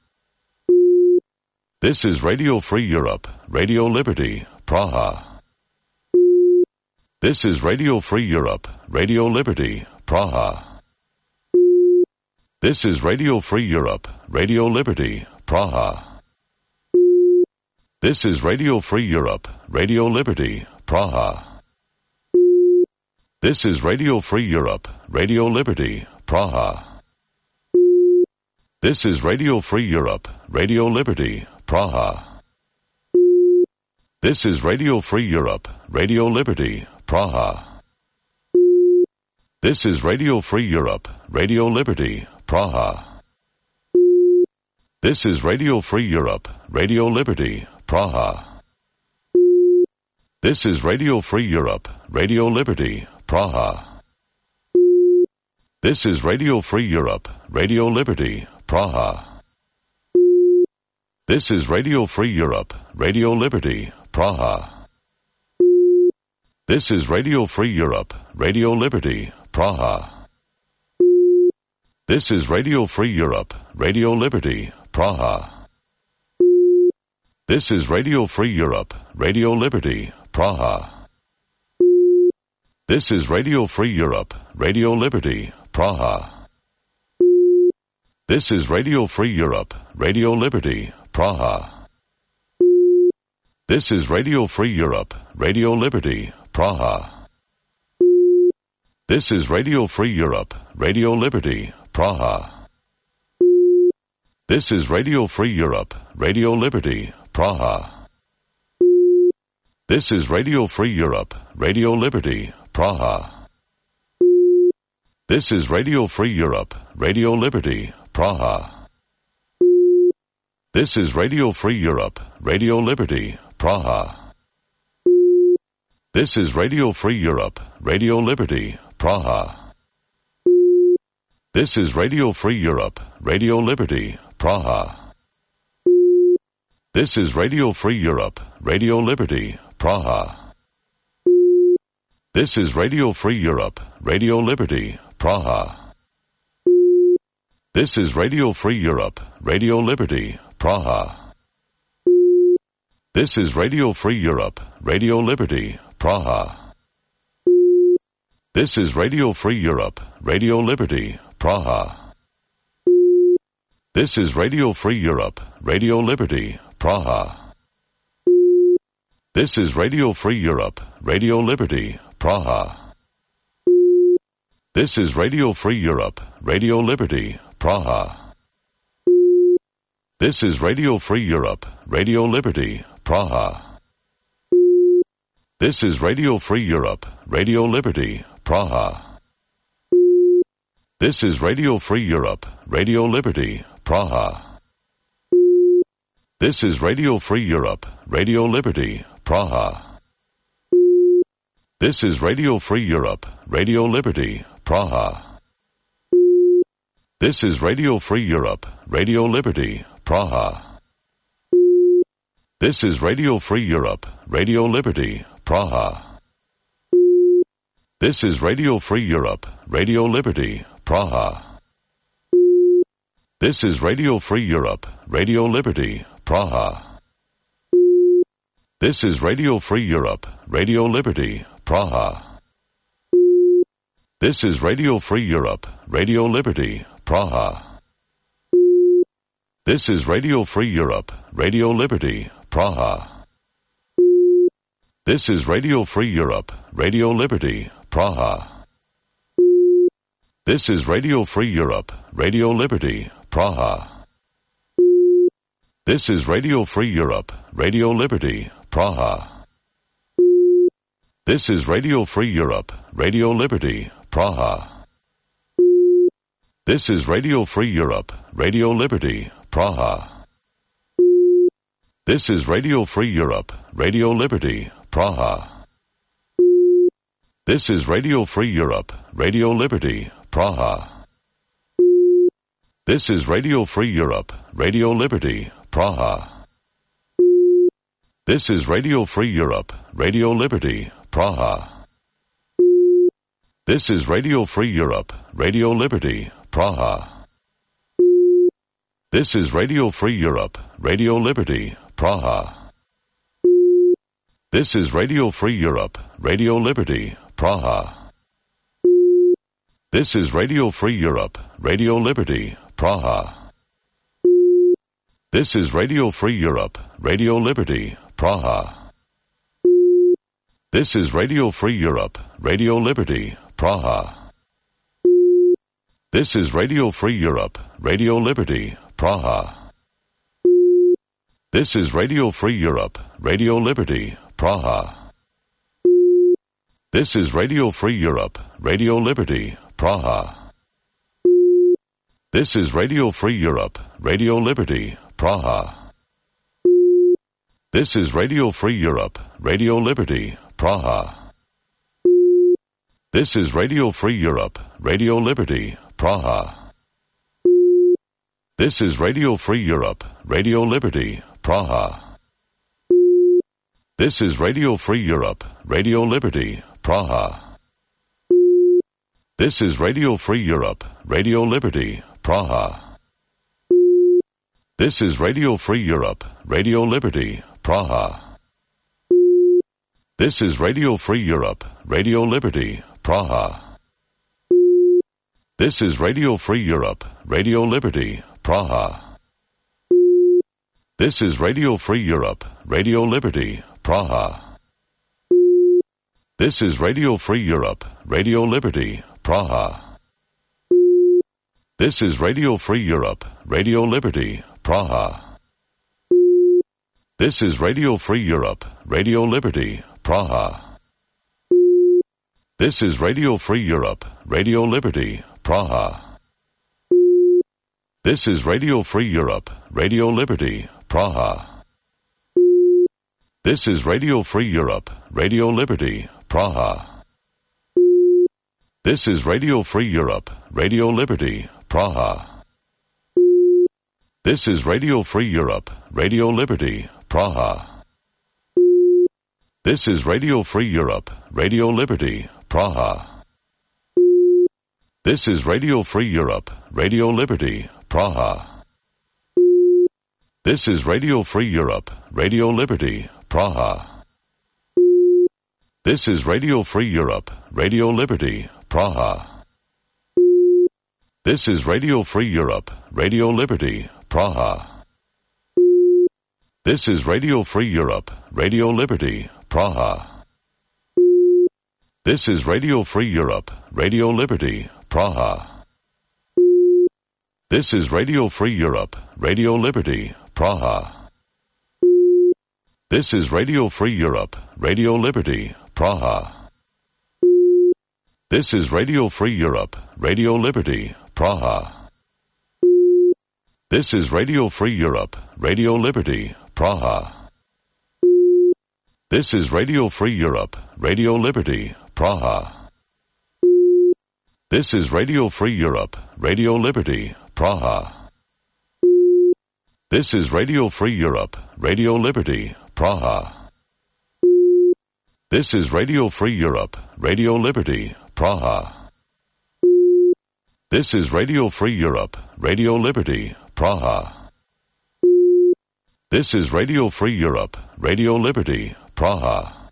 This is Radio Free Europe, Radio Liberty, Praha. This is Radio Free Europe, Radio Liberty, Praha. This is Radio Free Europe, Radio Liberty, Praha. This is Radio Free Europe, Radio Liberty, Praha. This is Radio Free Europe, Radio Liberty, Praha. This is Radio Free Europe, Radio Liberty, Praha. This is Radio Free Europe, Radio Liberty, Praha. This is Radio Free Europe, Radio Liberty, Praha. This is Radio Free Europe, Radio Liberty, Praha. This is Radio Free Europe, Radio Liberty, Praha. This is Radio Free Europe, Radio Liberty, Praha. This is Radio Free Europe, Radio Liberty, Praha. This is Radio Free Europe, Radio Liberty, Praha. This is Radio Free Europe, Radio Liberty, Praha. This is Radio Free Europe, Radio Liberty, Praha. This is Radio Free Europe, Radio Liberty, Praha. This is Radio Free Europe, Radio Liberty, Praha. This is Radio Free Europe, Radio Liberty, Praha. This is Radio Free Europe, Radio Liberty, Praha. This is Radio Free Europe, Radio Liberty, Praha. This is Radio Free Europe, Radio Liberty, Praha. This is Radio Free Europe, Radio Liberty, Praha. This is Radio Free Europe, Radio Liberty, Praha. This is Radio Free Europe, Radio Liberty, Praha. This is Radio Free Europe, Radio Liberty, Praha. This is Radio Free Europe, Radio Liberty, Praha. This is Radio Free Europe, Radio Liberty, Praha. This is Radio Free Europe, Radio Liberty, Praha. This is Radio Free Europe, Radio Liberty, Praha. This is Radio Free Europe, Radio Liberty, Praha. This is Radio Free Europe, Radio Liberty, Praha. This is Radio Free Europe, Radio Liberty, Praha. This is Radio Free Europe, Radio Liberty, Praha. This is Radio Free Europe, Radio Liberty, Praha. This is Radio Free Europe, Radio Liberty, Praha. This is Radio Free Europe, Radio Liberty, Praha. This is Radio Free Europe, Radio Liberty, Praha. This is Radio Free Europe, Radio Liberty, Praha. This is Radio Free Europe, Radio Liberty, Praha. This is Radio Free Europe, Radio Liberty, Praha. This is Radio Free Europe, Radio Liberty, Praha. This is Radio Free Europe, Radio Liberty, Praha. This is Radio Free Europe, Radio Liberty, Praha. This is Radio Free Europe, Radio Liberty, Praha. This is Radio Free Europe, Radio Liberty, Praha. This is Radio Free Europe, Radio Liberty, Praha. This is Radio Free Europe, Radio Liberty, Praha. This is Radio Free Europe, Radio Liberty, Praha. This is Radio Free Europe, Radio Liberty, Praha. This is Radio Free Europe, Radio Liberty, Praha. This is Radio Free Europe, Radio Liberty, Praha. This is Radio Free Europe, Radio Liberty, Praha. This is Radio Free Europe, Radio Liberty, Praha. This is Radio Free Europe, Radio Liberty, Praha. This is Radio Free Europe, Radio Liberty, Praha. This is Radio Free Europe, Radio Liberty, Praha. This is Radio Free Europe, Radio Liberty, Praha. This is Radio Free Europe, Radio Liberty, Praha. This is Radio Free Europe, Radio Liberty, Praha. This is Radio Free Europe, Radio Liberty, Praha. This is Radio Free Europe, Radio Liberty, Praha. This is Radio Free Europe, Radio Liberty, Praha. This is Radio Free Europe, Radio Liberty, Praha. This is Radio Free Europe, Radio Liberty, Praha. This is Radio Free Europe, Radio Liberty, Praha. This is Radio Free Europe, Radio Liberty, Praha. This is Radio Free Europe, Radio Liberty, Praha. This is Radio Free Europe, Radio Liberty, Praha. This is Radio Free Europe, Radio Liberty, Praha. This is Radio Free Europe, Radio Liberty, Praha. This is Radio Free Europe, Radio Liberty, Praha. This is Radio Free Europe, Radio Liberty, Praha. This is Radio Free Europe, Radio Liberty, Praha. This is Radio Free Europe, Radio Liberty, Praha. This is Radio Free Europe, Radio Liberty, Praha. This is Radio Free Europe, Radio Liberty, Praha. This is Radio Free Europe, Radio Liberty, Praha. This is Radio Free Europe, Radio Liberty, Praha. This is Radio Free Europe, Radio Liberty, Praha. This is Radio Free Europe, Radio Liberty, Praha. This is Radio Free Europe, Radio Liberty, Praha. This is Radio Free Europe, Radio Liberty, Praha. This is Radio Free Europe, Radio Liberty, Praha. This is Radio Free Europe, Radio Liberty, Praha. This is Radio Free Europe, Radio Liberty, Praha. This is Radio Free Europe, Radio Liberty, Praha. This is Radio Free Europe, Radio Liberty, Praha. This is Radio Free Europe, Radio Liberty, Praha. This is Radio Free Europe, Radio Liberty, Praha. This is Radio Free Europe, Radio Liberty, Praha. This is Radio Free Europe, Radio Liberty, Praha. This is Radio Free Europe, Radio Liberty, Praha. This is Radio Free Europe, Radio Liberty, Praha. This is Radio Free Europe, Radio Liberty, Praha. This is Radio Free Europe, Radio Liberty, Praha. This is Radio Free Europe, Radio Liberty, Praha. This is Radio Free Europe, Radio Liberty, Praha. This is Radio Free Europe, Radio Liberty, Praha.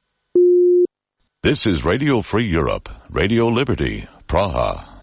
This is Radio Free Europe, Radio Liberty, Praha.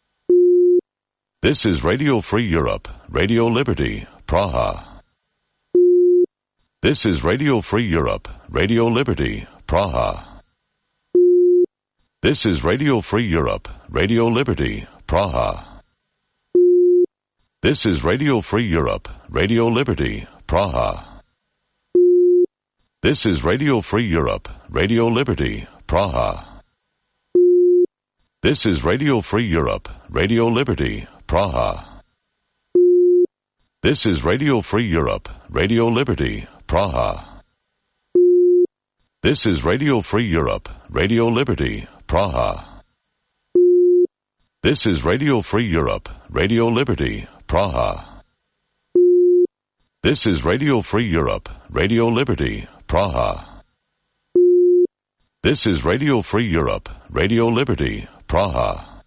This is Radio Free Europe, Radio Liberty, Praha. This is Radio Free Europe, Radio Liberty, Praha. This is Radio Free Europe, Radio Liberty, Praha. This is Radio Free Europe, Radio Liberty, Praha. This is Radio Free Europe, Radio Liberty, Praha. This is Radio Free Europe, Radio Liberty, Praha. This is Radio Free Europe, Radio Liberty, Praha. This is Radio Free Europe, Radio Liberty, Praha. This is Radio Free Europe, Radio Liberty, Praha. This is Radio Free Europe, Radio Liberty, Praha. This is Radio Free Europe, Radio Liberty, Praha.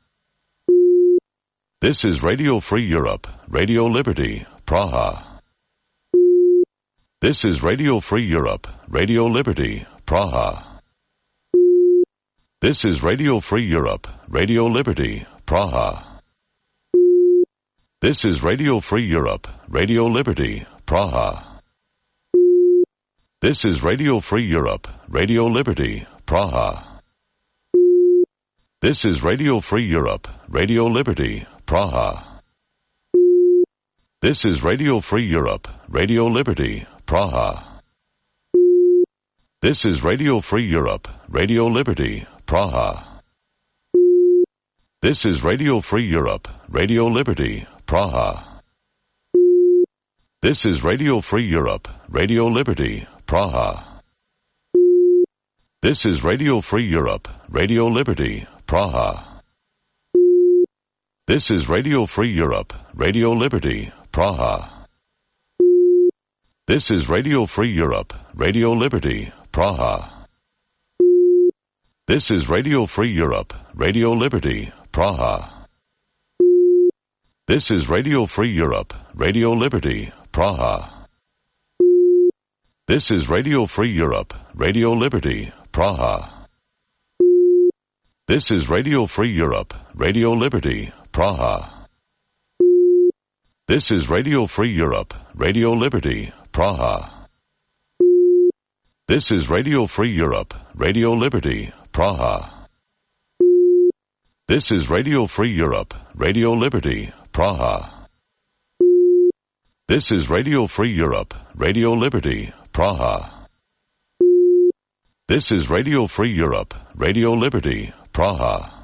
This is Radio Free Europe, Radio Liberty, Praha. This is Radio Free Europe, Radio Liberty, Praha. This is Radio Free Europe, Radio Liberty, Praha. This is Radio Free Europe, Radio Liberty, Praha. This is Radio Free Europe, Radio Liberty, Praha. This is Radio Free Europe, Radio Liberty, Praha. This is Radio Free Europe, Radio Liberty, Praha. This is Radio Free Europe, Radio Liberty, Praha. This is Radio Free Europe, Radio Liberty, Praha. This is Radio Free Europe, Radio Liberty, Praha. This is Radio Free Europe, Radio Liberty, Praha. This is Radio Free Europe, Radio Liberty, Praha. This is Radio Free Europe, Radio Liberty, Praha. This is Radio Free Europe, Radio Liberty, Praha. This is Radio Free Europe, Radio Liberty, Praha. This is Radio Free Europe, Radio Liberty, Praha. This is Radio Free Europe, Radio Liberty, Praha. This is Radio Free Europe, Radio Liberty, Praha. This is Radio Free Europe, Radio Liberty, Praha. This is Radio Free Europe, Radio Liberty, Praha. This is Radio Free Europe, Radio Liberty, Praha. This is Radio Free Europe, Radio Liberty, Praha.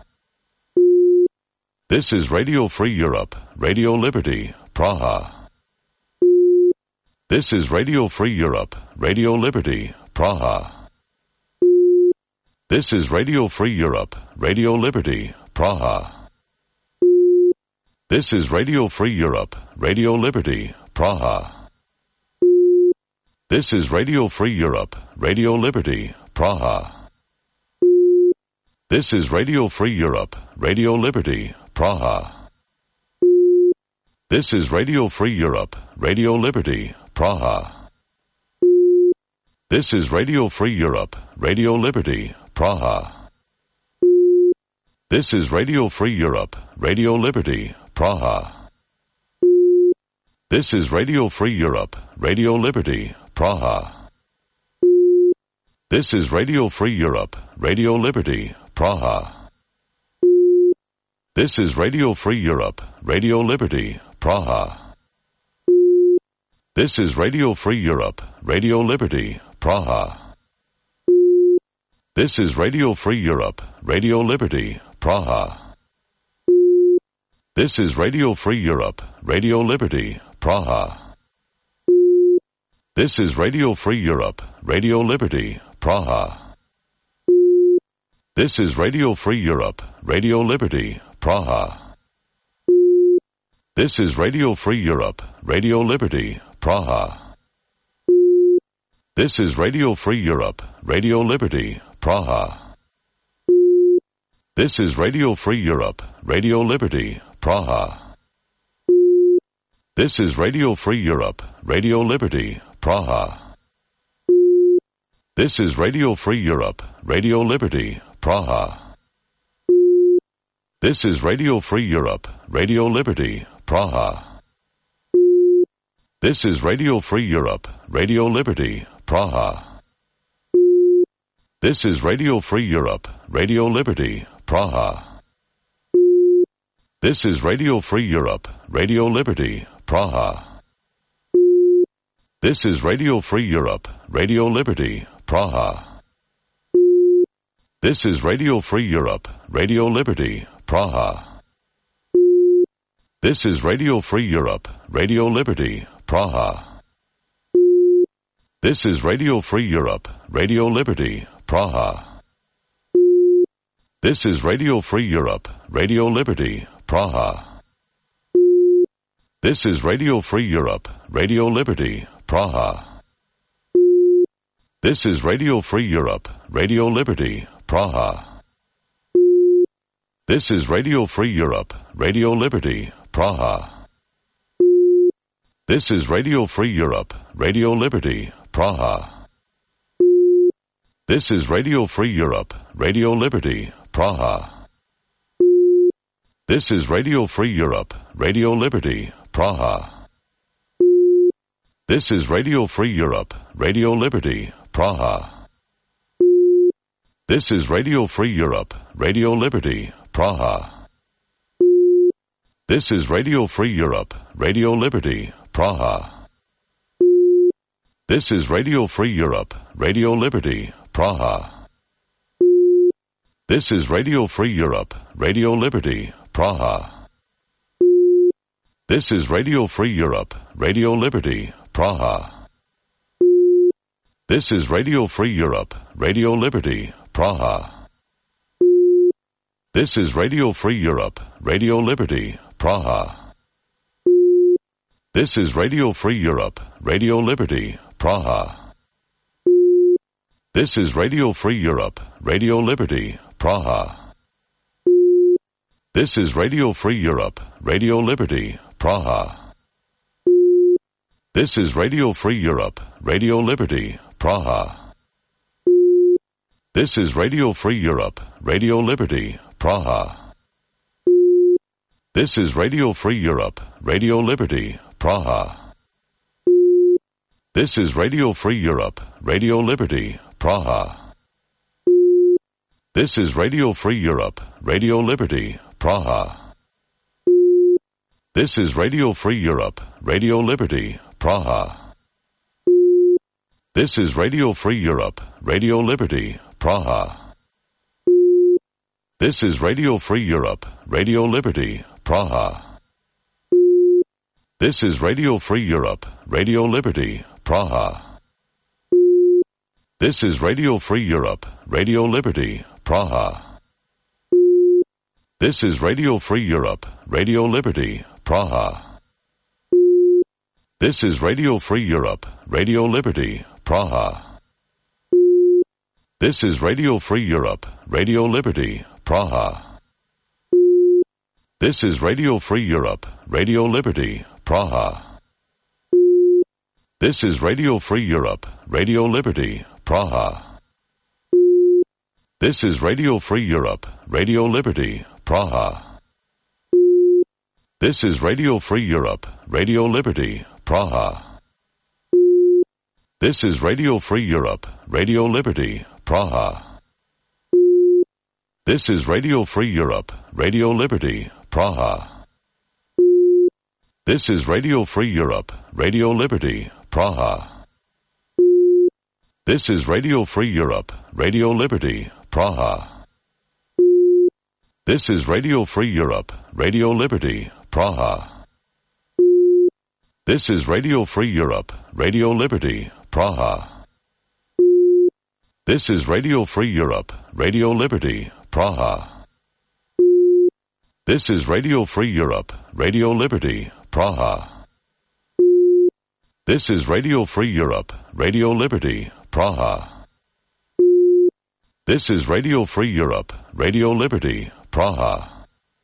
This is Radio Free Europe, Radio Liberty, Praha. This is Radio Free Europe, Radio Liberty, Praha. This is Radio Free Europe, Radio Liberty, Praha. This is Radio Free Europe, Radio Liberty, Praha. This is Radio Free Europe, Radio Liberty, Praha. This is Radio Free Europe, Radio Liberty, Praha. This is Radio Free Europe, Radio Liberty, Praha. This is Radio Free Europe, Radio Liberty, Praha. This is Radio Free Europe, Radio Liberty, Praha. This is Radio Free Europe, Radio Liberty, Praha. This is Radio Free Europe, Radio Liberty, Praha. This is Radio Free Europe, Radio Liberty, Praha. This is Radio Free Europe, Radio Liberty, Praha. This is Radio Free Europe, Radio Liberty, Praha. This is Radio Free Europe, Radio Liberty, Praha. This is Radio Free Europe, Radio Liberty, Praha. This is Radio Free Europe, Radio Liberty, Praha. This is Radio Free Europe, Radio Liberty, Praha. This is Radio Free Europe, Radio Liberty, Praha. This is Radio Free Europe, Radio Liberty, Praha. This is Radio Free Europe, Radio Liberty, Praha. This is Radio Free Europe, Radio Liberty, Praha. This is Radio Free Europe, Radio Liberty, Praha. This is Radio Free Europe, Radio Liberty, Praha. This is Radio Free Europe, Radio Liberty, Praha. This is Radio Free Europe, Radio Liberty, Praha. This is Radio Free Europe, Radio Liberty, Praha. This is Radio Free Europe, Radio Liberty, Praha. This is Radio Free Europe, Radio Liberty, Praha. This is Radio Free Europe, Radio Liberty, Praha. This is Radio Free Europe, Radio Liberty, Praha. This is Radio Free Europe, Radio Liberty, Praha. This is Radio Free Europe, Radio Liberty, Praha. This is Radio Free Europe, Radio Liberty, Praha. This is Radio Free Europe, Radio Liberty, Praha. This is Radio Free Europe, Radio Liberty, Praha. This is Radio Free Europe, Radio Liberty, Praha. This is Radio Free Europe, Radio Liberty, Praha. This is Radio Free Europe, Radio Liberty, Praha. This is Radio Free Europe, Radio Liberty, Praha. This is Radio Free Europe, Radio Liberty, Praha. This is Radio Free Europe, Radio Liberty, Praha. This is Radio Free Europe, Radio Liberty, Praha. This is Radio Free Europe, Radio Liberty, Praha. This is Radio Free Europe, Radio Liberty, Praha. This is Radio Free Europe, Radio Liberty, Praha. This is Radio Free Europe, Radio Liberty, Praha. This is Radio Free Europe, Radio Liberty, Praha. This is Radio Free Europe, Radio Liberty, Praha. This is Radio Free Europe, Radio Liberty, Praha. This is Radio Free Europe, Radio Liberty, Praha. This is Radio Free Europe, Radio Liberty, Praha. This is Radio Free Europe, Radio Liberty, Praha. This is Radio Free Europe, Radio Liberty, Praha. This is Radio Free Europe, Radio Liberty, Praha. This is Radio Free Europe, Radio Liberty, Praha. This is Radio Free Europe, Radio Liberty, Praha. This is Radio Free Europe, Radio Liberty, Praha. This is Radio Free Europe, Radio Liberty, Praha. This is Radio Free Europe, Radio Liberty, Praha. This is Radio Free Europe, Radio Liberty, Praha. This is Radio Free Europe, Radio Liberty, Praha. This is Radio Free Europe, Radio Liberty, Praha. This is Radio Free Europe, Radio Liberty, Praha. This is Radio Free Europe, Radio Liberty, Praha. This is Radio Free Europe, Radio Liberty, Praha. This is Radio Free Europe, Radio Liberty, Praha. This is Radio Free Europe, Radio Liberty, Praha. This is Radio Free Europe, Radio Liberty, Praha. This is Radio Free Europe, Radio Liberty, Praha. This is Radio Free Europe, Radio Liberty, Praha. This is Radio Free Europe, Radio Liberty, Praha. This is Radio Free Europe, Radio Liberty, Praha. This is Radio Free Europe, Radio Liberty, Praha. This is Radio Free Europe, Radio Liberty, Praha.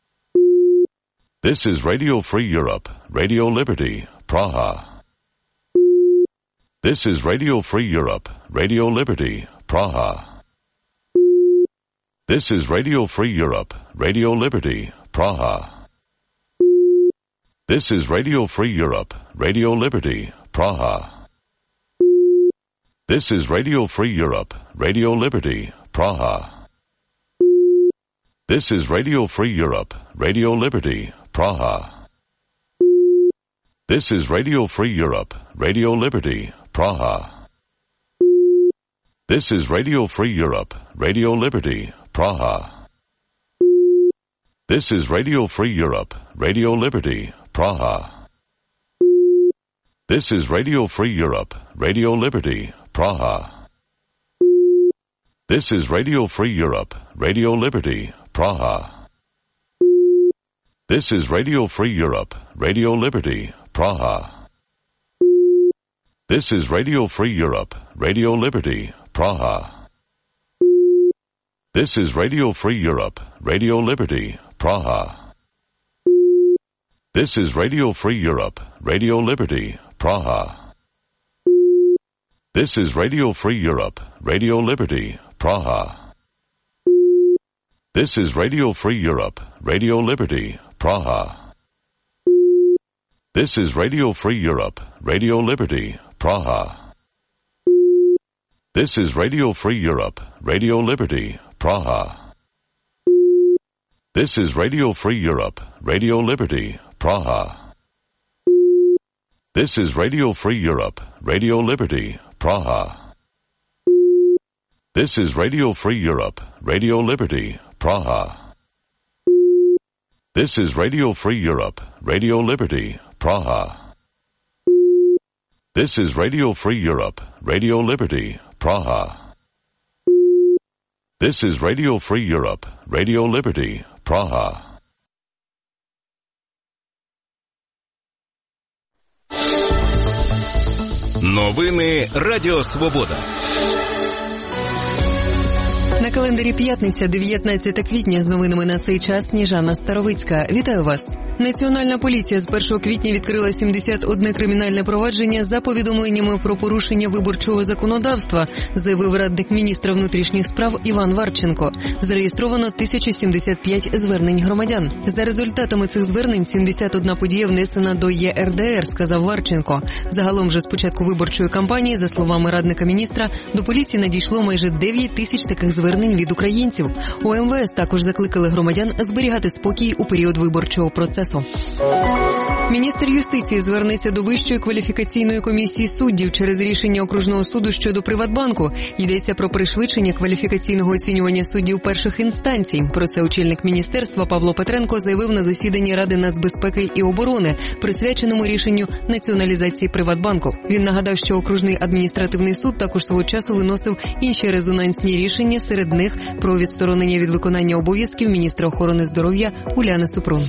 This is Radio Free Europe, Radio Liberty, Praha. This is Radio Free Europe, Radio Liberty, Praha. This is Radio Free Europe, Radio Liberty, Praha. This is Radio Free Europe, Radio Liberty, Praha. This is Radio Free Europe, Radio Liberty, Praha. This is Radio Free Europe, Radio Liberty, Praha. This is Radio Free Europe, Radio Liberty, Praha. This is Radio Free Europe, Radio Liberty, Praha. This is Radio Free Europe, Radio Liberty, Praha. This is Radio Free Europe, Radio Liberty, Praha. This is Radio Free Europe, Radio Liberty, Praha. This is Radio Free Europe, Radio Liberty, Praha. This is Radio Free Europe, Radio Liberty, Praha. This is Radio Free Europe, Radio Liberty, Praha. This is Radio Free Europe, Radio Liberty, Praha. This is Radio Free Europe, Radio Liberty, Praha. This is Radio Free Europe, Radio Liberty, Praha. This is Radio Free Europe, Radio Liberty, Praha. This is Radio Free Europe, Radio Liberty, Praha. This is Radio Free Europe, Radio Liberty, Praha. This is Radio Free Europe, Radio Liberty, Praha. This is Radio Free Europe, Radio Liberty, Praha. This is Radio Free Europe, Radio Liberty, Praha. This is Radio Free Europe, Radio Liberty, Praha. This is Radio Free Europe, Radio Liberty, Praha. Новини Радіо Свобода. На календарі п'ятниця, дев'ятнадцяте квітня, з новинами на цей час Сніжана Старовицька. Вітаю вас. Національна поліція з першого квітня відкрила сімдесят одне кримінальне провадження за повідомленнями про порушення виборчого законодавства, заявив радник міністра внутрішніх справ Іван Варченко. Зареєстровано тисяча сімдесят п'ять звернень громадян. За результатами цих звернень сімдесят одна подія внесена до Є Ер Де Ер, сказав Варченко. Загалом же з початку виборчої кампанії, за словами радника міністра, до поліції надійшло майже дев'ять тисяч таких звернень від українців. У Ем Ве Ес також закликали громадян зберігати спокій у період виборчого процесу. Міністр юстиції звернеться до Вищої кваліфікаційної комісії суддів через рішення окружного суду щодо Приватбанку. Йдеться про пришвидшення кваліфікаційного оцінювання суддів перших інстанцій. Про це очільник міністерства Павло Петренко заявив на засіданні Ради нацбезпеки і оборони, присвяченому рішенню націоналізації Приватбанку. Він нагадав, що окружний адміністративний суд також свого часу виносив інші резонансні рішення, серед них про відсторонення від виконання обов'язків міністра охорони здоров'я Уляни Супрун.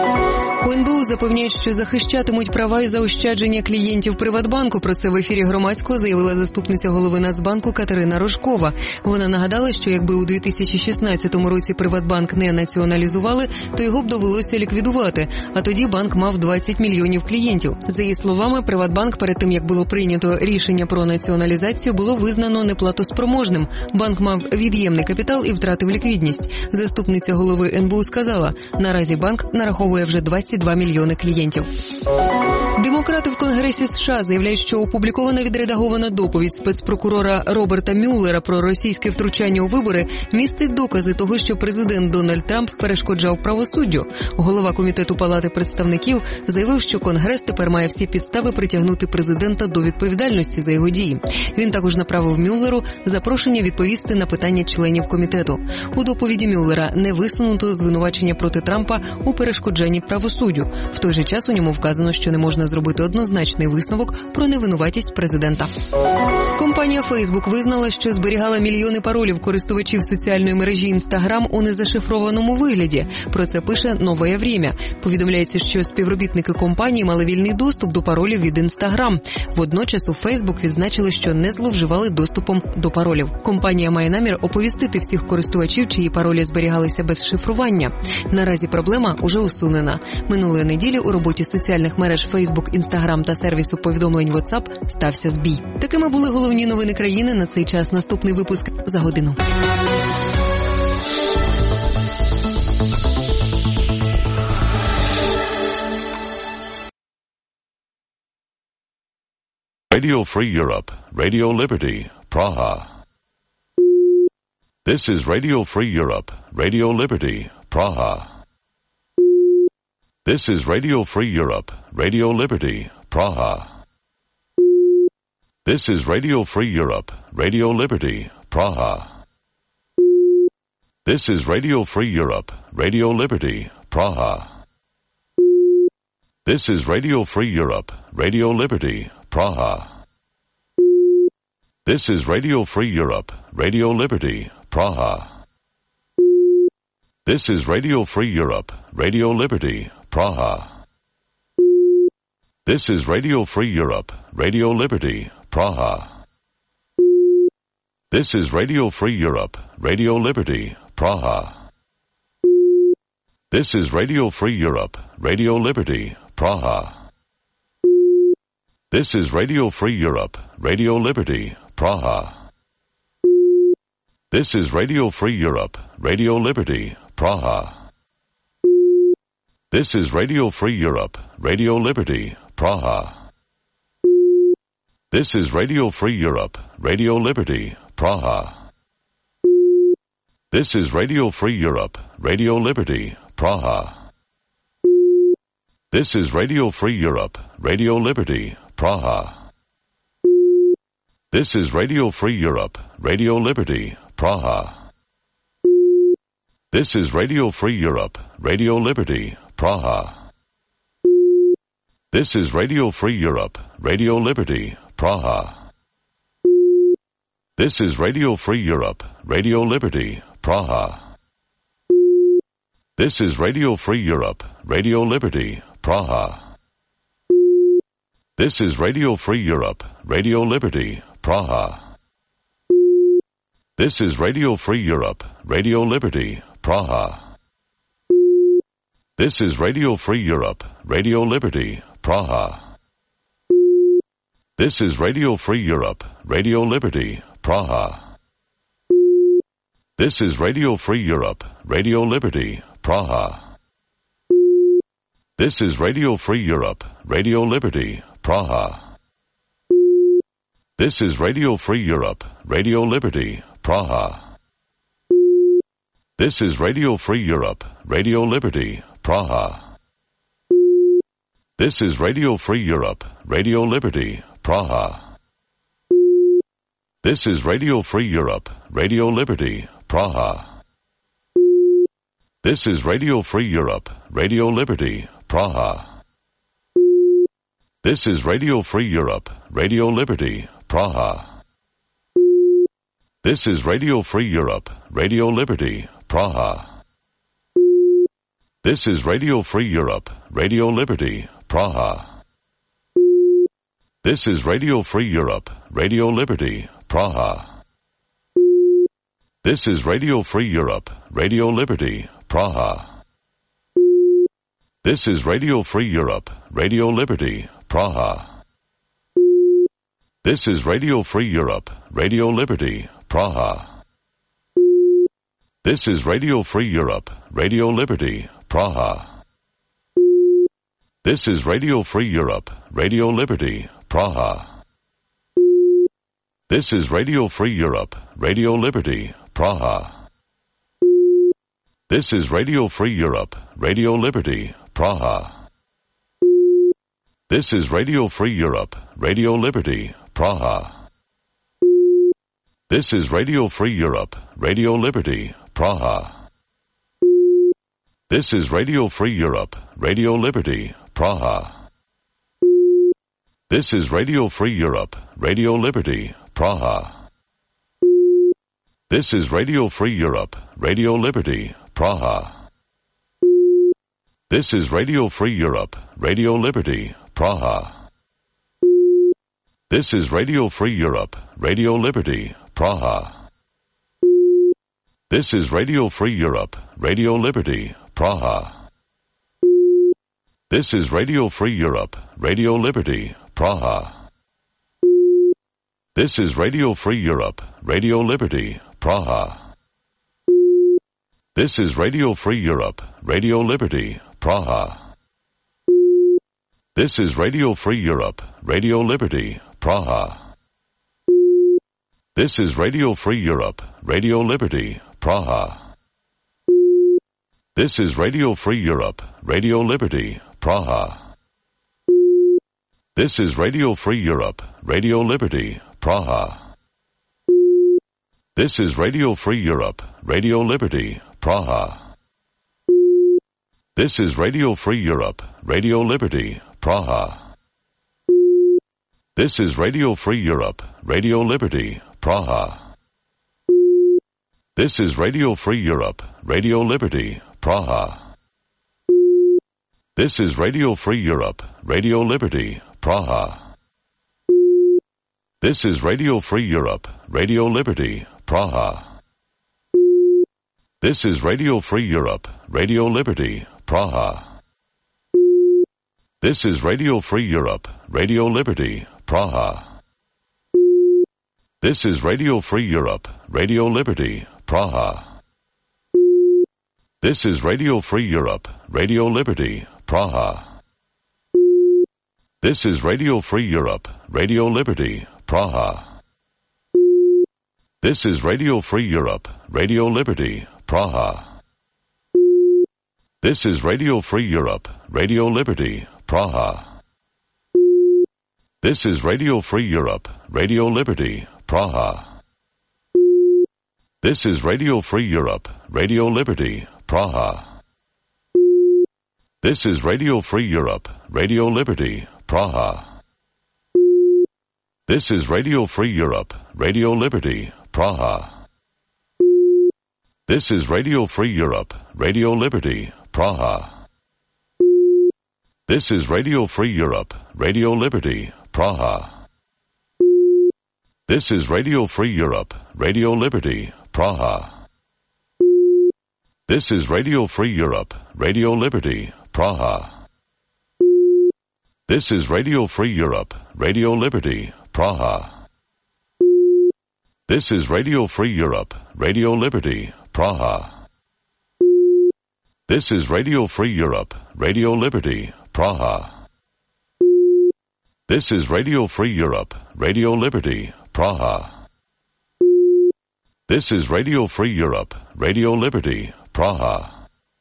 У Ен Бе У запевняють, що захищатимуть права і заощадження клієнтів Приватбанку. Про це в ефірі Громадського заявила заступниця голови Нацбанку Катерина Рожкова. Вона нагадала, що якби у дві тисячі шістнадцятому році Приватбанк не націоналізували, то його б довелося ліквідувати, а тоді банк мав двадцять мільйонів клієнтів. За її словами, Приватбанк перед тим, як було прийнято рішення про націоналізацію, було визнано неплатоспроможним. Банк мав від'ємний капітал і втратив ліквідність. Заступниця голови Ен Бе У сказала, наразі банк нараховує вже двадцять два мільйони клієнтів. Демократи в Конгресі США заявляють, що опублікована відредагована доповідь спецпрокурора Роберта Мюллера про російське втручання у вибори містить докази того, що президент Дональд Трамп перешкоджав правосуддю. Голова комітету Палати представників заявив, що Конгрес тепер має всі підстави притягнути президента до відповідальності за його дії. Він також направив Мюллеру запрошення відповісти на питання членів комітету. У доповіді Мюллера не висунуто звинувачення проти Трампа у перешкоджанні правосуддю. В той же час у ньому вказано, що не можна зробити однозначний висновок про невинуватість президента. Компанія Facebook визнала, що зберігала мільйони паролів користувачів соціальної мережі Instagram у незашифрованому вигляді. Про це пише «Нове Время». Повідомляється, що співробітники компанії мали вільний доступ до паролів від Instagram. Водночас у Facebook відзначили, що не зловживали доступом до паролів. Компанія має намір оповістити всіх користувачів, чиї паролі зберігалися без шифрування. Наразі проблема уже усунена. Минулої неділі у роботі соціальних мереж Facebook, Instagram та сервісу повідомлень WhatsApp стався збій. Такими були головні новини країни на цей час. Наступний випуск за годину. Radio Free Europe, Radio Liberty, Praha. This is Radio Free Europe, Radio Liberty, Praha. This is Radio Free Europe, Radio Liberty, Praha. This is Radio Free Europe, Radio Liberty, Praha. This is Radio Free Europe, Radio Liberty, Praha. This is Radio Free Europe, Radio Liberty, Praha. This is Radio Free Europe, Radio Liberty, Praha. This is Radio Free Europe, Radio Liberty, Praha. This is Radio Free Europe, Radio Liberty, Praha. This is Radio Free Europe, Radio Liberty, Praha. This is Radio Free Europe, Radio Liberty, Praha. This is Radio Free Europe, Radio Liberty, Praha. This is Radio Free Europe, Radio Liberty, Praha. This is Radio Free Europe, Radio Liberty, Praha. This is Radio Free Europe, Radio Liberty, Praha. This is Radio Free Europe, Radio Liberty, Praha. This is Radio Free Europe, Radio Liberty, Praha. This is Radio Free Europe, Radio Liberty, Praha. This is Radio Free Europe, Radio Liberty, Praha. This is Radio Free Europe, Radio Liberty, Praha. This is Radio Free Europe, Radio Liberty, Praha. This is Radio Free Europe, Radio Liberty, Praha. This is Radio Free Europe, Radio Liberty, Praha. This is Radio Free Europe, Radio Liberty, Praha. This is Radio Free Europe, Radio Liberty, Praha. This is Radio Free Europe, Radio Liberty, Praha. This is Radio Free Europe, Radio Liberty, Praha. This is Radio Free Europe, Radio Liberty, Praha. This is Radio Free Europe, Radio Liberty, Praha. This is Radio Free Europe, Radio Liberty, Praha. This is Radio Free Europe, Radio Liberty, Praha. This is Radio Free Europe, Radio Liberty, Praha. This is Radio Free Europe, Radio Liberty, Praha. This is Radio Free Europe, Radio Liberty, Praha. This is Radio Free Europe, Radio Liberty, Praha. This is Radio Free Europe, Radio Liberty, Praha. This is Radio Free Europe, Radio Liberty, Praha. This is Radio Free Europe, Radio Liberty, Praha. This is Radio Free Europe, Radio Liberty, Praha. This is Radio Free Europe, Radio Liberty, Praha. This is Radio Free Europe, Radio Liberty, Praha. This is Radio Free Europe, Radio Liberty, Praha. This is Radio Free Europe, Radio Liberty, Praha. This is Radio Free Europe, Radio Liberty, Praha. This is Radio Free Europe, Radio Liberty, Praha. This is Radio Free Europe, Radio Liberty, Praha. This is Radio Free Europe, Radio Liberty, Praha. This is Radio Free Europe, Radio Liberty, Praha. This is Radio Free Europe, Radio Liberty, Praha. This is Radio Free Europe, Radio Liberty, Praha. This is Radio Free Europe, Radio Liberty, Praha. This is Radio Free Europe, Radio Liberty, Praha. This is Radio Free Europe, Radio Liberty, Praha. This is Radio Free Europe, Radio Liberty, Praha. This is Radio Free Europe, Radio Liberty, Praha. This is Radio Free Europe, Radio Liberty, Praha. This is Radio Free Europe, Radio Liberty, Praha. This is Radio Free Europe, Radio Liberty, Praha. This is Radio Free Europe, Radio Liberty, Praha. This is Radio Free Europe, Radio Liberty, Praha. This is Radio Free Europe, Radio Liberty, Praha. This is Radio Free Europe, Radio Liberty, Praha. This is Radio Free Europe, Radio Liberty, Praha. This is Radio Free Europe, Radio Liberty, Praha. This is Radio Free Europe, Radio Liberty, Praha. This is Radio Free Europe, Radio Liberty, Praha. This is Radio Free Europe, Radio Liberty, Praha. This is Radio Free Europe, Radio Liberty, Praha. This is Radio Free Europe, Radio Liberty, Praha. This is Radio Free Europe, Radio Liberty, Praha. This is Radio Free Europe, Radio Liberty, Praha. This is Radio Free Europe, Radio Liberty, Praha. This is Radio Free Europe, Radio Liberty, Praha. This is Radio Free Europe, Radio Liberty, Praha. This is Radio Free Europe, Radio Liberty, Praha. This is Radio Free Europe, Radio Liberty, Praha. This is Radio Free Europe, Radio Liberty, Praha. This is Radio Free Europe, Radio Liberty, Praha. This is Radio Free Europe, Radio Liberty, Praha. This is Radio Free Europe, Radio Liberty, Praha. This is Radio Free Europe, Radio Liberty, Praha. This is Radio Free Europe, Radio Liberty, Praha. This is Radio Free Europe, Radio Liberty, Praha. This is Radio Free Europe, Radio Liberty, Praha. This is Radio Free Europe, Radio Liberty, Praha.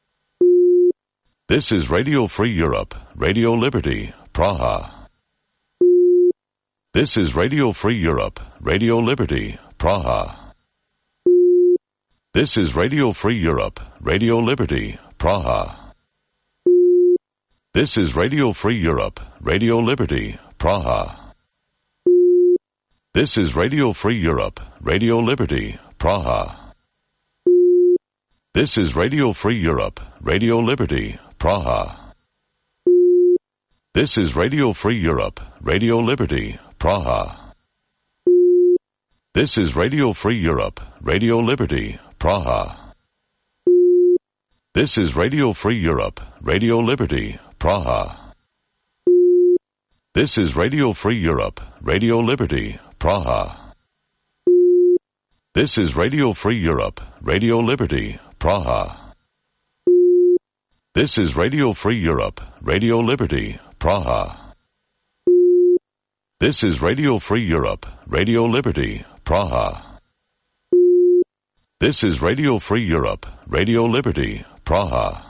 This is Radio Free Europe, Radio Liberty, Praha. This is Radio Free Europe, Radio Liberty, Praha. This is Radio Free Europe, Radio Liberty, Praha. This is Radio Free Europe, Radio Liberty, Praha. This is Radio Free Europe, Radio Liberty, Praha. This is Radio Free Europe, Radio Liberty, Praha. This is Radio Free Europe, Radio Liberty, Praha. This is Radio Free Europe, Radio Liberty, Praha. This is Radio Free Europe, Radio Liberty, Praha. This is Radio Free Europe, Radio Liberty, Praha. This is Radio Free Europe, Radio Liberty, Praha. This is Radio Free Europe, Radio Liberty, Praha. This is Radio Free Europe, Radio Liberty, Praha. This is Radio Free Europe, Radio Liberty, Praha.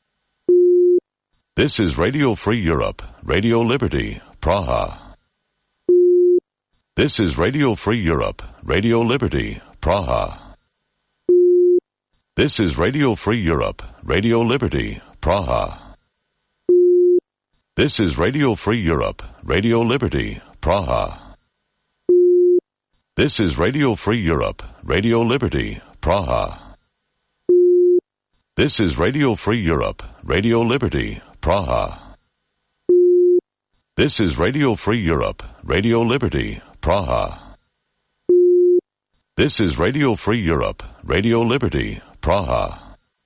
This is Radio Free Europe, Radio Liberty, Praha. This is Radio Free Europe, Radio Liberty, Praha. This is Radio Free Europe, Radio Liberty, Praha. This is Radio Free Europe, Radio Liberty, Praha. This is Radio Free Europe, Radio Liberty, Praha. This is Radio Free Europe, Radio Liberty, Praha. This is Radio Free Europe, Radio Liberty, Praha. This is Radio Free Europe, Radio Liberty, Praha.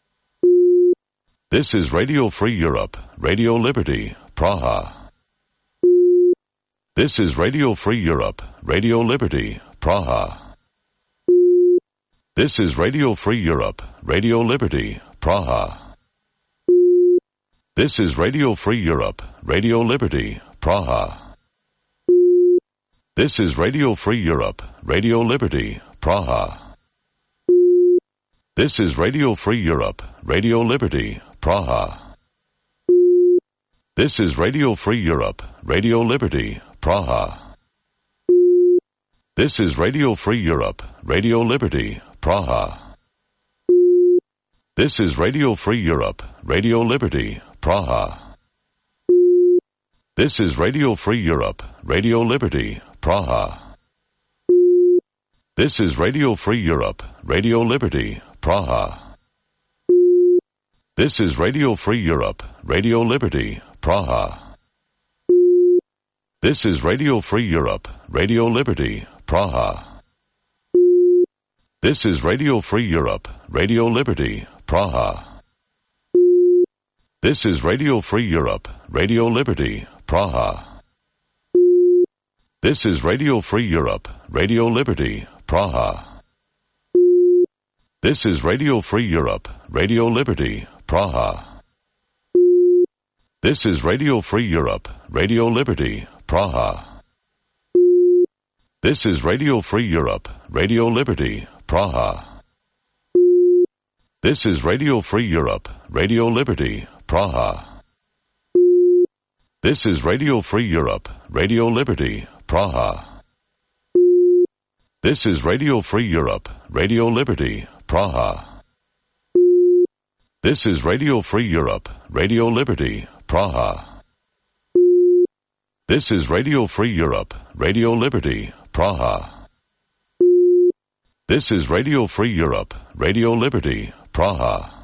This is Radio Free Europe, Radio Liberty, Praha. This is Radio Free Europe, Radio Liberty, Praha. This is Radio Free Europe, Radio Liberty, Praha. This is Radio Free Europe, Radio Liberty, Praha. This is Radio Free Europe, Radio Liberty, Praha. This is Radio Free Europe, Radio Liberty, Praha. This is Radio Free Europe, Radio Liberty, Praha. This is Radio Free Europe, Radio Liberty, Praha. This is Radio Free Europe, Radio Liberty, Praha. This is Radio Free Europe, Radio Liberty, Praha. This is Radio Free Europe, Radio Liberty, Praha. This is Radio Free Europe, Radio Liberty, Praha. This is Radio Free Europe, Radio Liberty, Praha. This is Radio Free Europe, Radio Liberty, Praha. This is Radio Free Europe, Radio Liberty, Praha. This is Radio Free Europe, Radio Liberty, Praha. This is Radio Free Europe, Radio Liberty, Praha. This is Radio Free Europe, Radio Liberty, Praha. This is Radio Free Europe, Radio Liberty, Praha. This is Radio Free Europe, Radio Liberty, Praha. This is Radio Free Europe, Radio Liberty, Praha. This is Radio Free Europe, Radio Liberty, Praha. This is Radio Free Europe, Radio Liberty, Praha. This is Radio Free Europe, Radio Liberty, Praha. This is Radio Free Europe, Radio Liberty, Praha.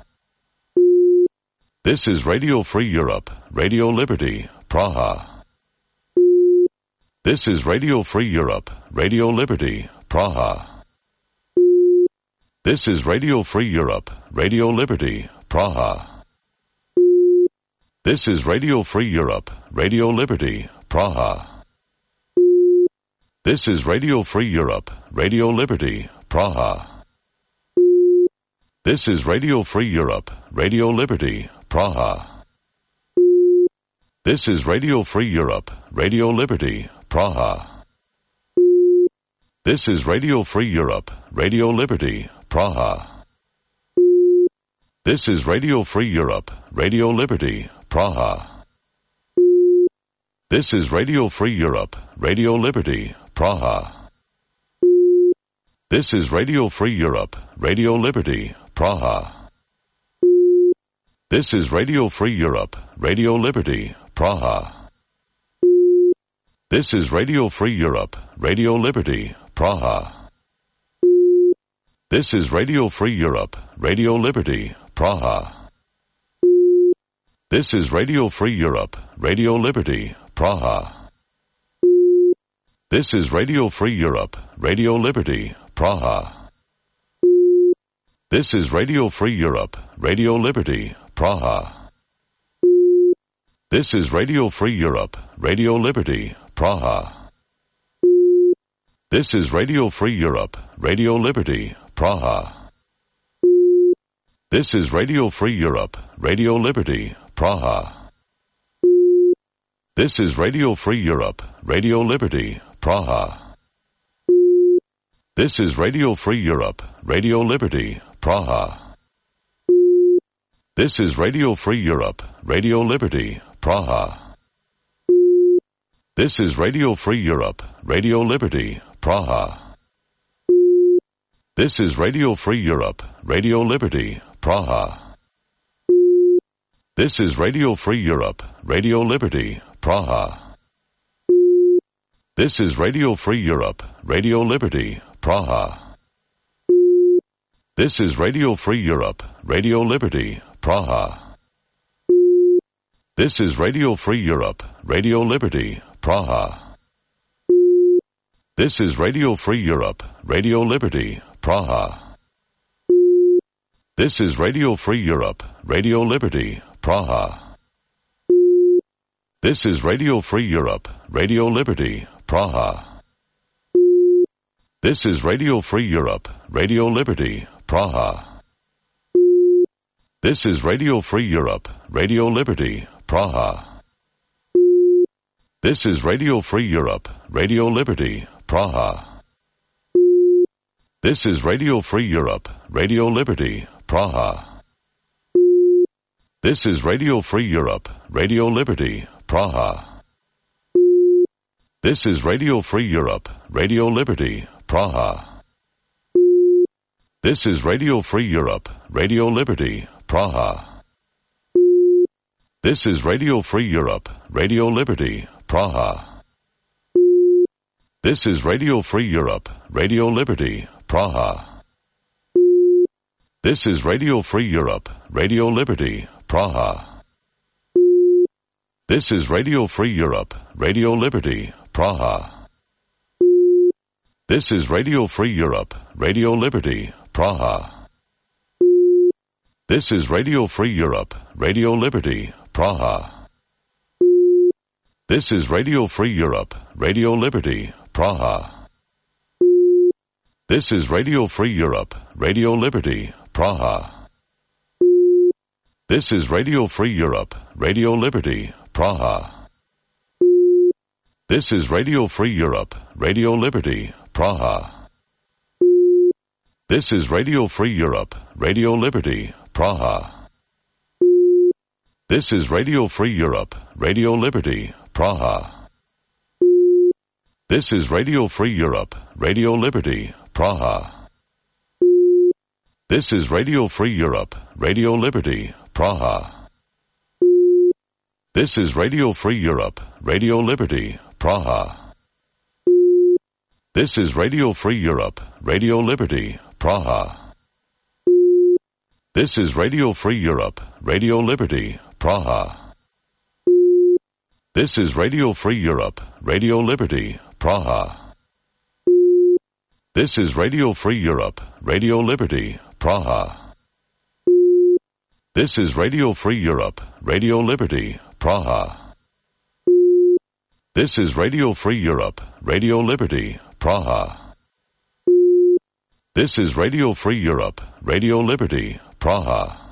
This is Radio Free Europe, Radio Liberty, Praha. This is Radio Free Europe, Radio Liberty, Praha. This is Radio Free Europe, Radio Liberty, Praha. This is Radio Free Europe, Radio Liberty, Praha. This is Radio Free Europe, Radio Liberty, Praha. This is Radio Free Europe, Radio Liberty, Praha. This is Radio Free Europe, Radio Liberty, Praha. This is Radio Free Europe, Radio Liberty, Praha. This is Radio Free Europe, Radio Liberty, Praha. This is Radio Free Europe, Radio Liberty, Praha. This is Radio Free Europe, Radio Liberty, Praha. This is Radio Free Europe, Radio Liberty, Praha. This is Radio Free Europe, Radio Liberty, Praha. This is Radio Free Europe, Radio Liberty, Praha. This is Radio Free Europe, Radio Liberty, Praha. This is Radio Free Europe, Radio Liberty, Praha. This is Radio Free Europe, Radio Liberty, Praha. This is Radio Free Europe, Radio Liberty, Praha. This is Radio Free Europe, Radio Liberty, Praha. This is Radio Free Europe, Radio Liberty, Praha. This is Radio Free Europe, Radio Liberty, Praha. This is Radio Free Europe, Radio Liberty, Praha. This is Radio Free Europe, Radio Liberty, Praha. This is Radio Free Europe, Radio Liberty, Praha. This is Radio Free Europe, Radio Liberty, Praha. This is Radio Free Europe, Radio Liberty, Praha. This is Radio Free Europe, Radio Liberty, Praha. This is Radio Free Europe, Radio Liberty, Praha. This is Radio Free Europe, Radio Liberty, Praha. This is Radio Free Europe, Radio Liberty, Praha. This is Radio Free Europe, Radio Liberty, Praha. This is Radio Free Europe, Radio Liberty, Praha. This is Radio Free Europe, Radio Liberty, Praha. This is Radio Free Europe, Radio Liberty, Praha. This is Radio Free Europe, Radio Liberty, Praha. This is Radio Free Europe, Radio Liberty, Praha. This is Radio Free Europe, Radio Liberty, Praha. This is Radio Free Europe, Radio Liberty, Praha. This is Radio Free Europe, Radio Liberty, Praha. This is Radio Free Europe, Radio Liberty, Praha. This is Radio Free Europe, Radio Liberty, Praha. This is Radio Free Europe, Radio Liberty, Praha. This is Radio Free Europe, Radio Liberty, Praha. This is Radio Free Europe, Radio Liberty, Praha. This is Radio Free Europe, Radio Liberty, Praha. This is Radio Free Europe, Radio Liberty, Praha. This is Radio Free Europe, Radio Liberty, Praha. This is Radio Free Europe, Radio Liberty, Praha. This is Radio Free Europe, Radio Liberty, Praha. This is Radio Free Europe, Radio Liberty, Praha. This is Radio Free Europe, Radio Liberty, Praha. This is Radio Free Europe, Radio Liberty, Praha. This is Radio Free Europe, Radio Liberty, Praha. This is Radio Free Europe, Radio Liberty, Praha. This is Radio Free Europe, Radio Liberty, Praha. This is Radio Free Europe, Radio Liberty, Praha. This is Radio Free Europe, Radio Liberty, Praha. This is Radio Free Europe, Radio Liberty, Praha. This is Radio Free Europe, Radio Liberty, Praha. This is Radio Free Europe, Radio Liberty, Praha. This is Radio Free Europe, Radio Liberty, Praha.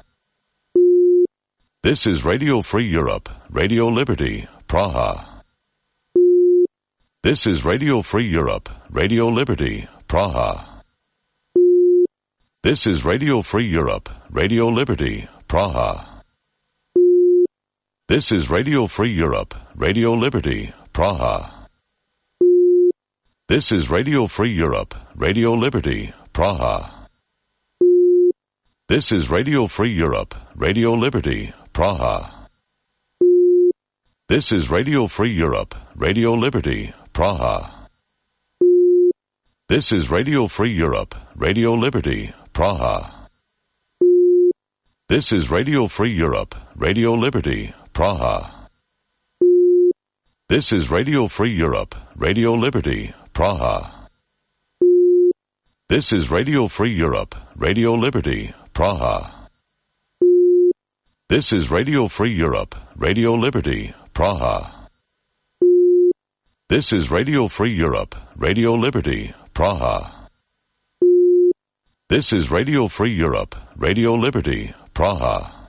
This is Radio Free Europe, Radio Liberty, Praha. This is Radio Free Europe, Radio Liberty, Praha. This is Radio Free Europe, Radio Liberty, Praha. This is Radio Free Europe, Radio Liberty, Praha. This is Radio Free Europe, Radio Liberty, Praha. This is Radio Free Europe, Radio Liberty, Praha. This is Radio Free Europe, Radio Liberty, Praha. This is Radio Free Europe, Radio Liberty, Praha. This is Radio Free Europe, Radio Liberty, Praha. This is Radio Free Europe, Radio Liberty, Praha. This is Radio Free Europe, Radio Liberty, Praha. This is Radio Free Europe, Radio Liberty, Praha. This is Radio Free Europe, Radio Liberty, Praha. This is Radio Free Europe, Radio Liberty, Praha.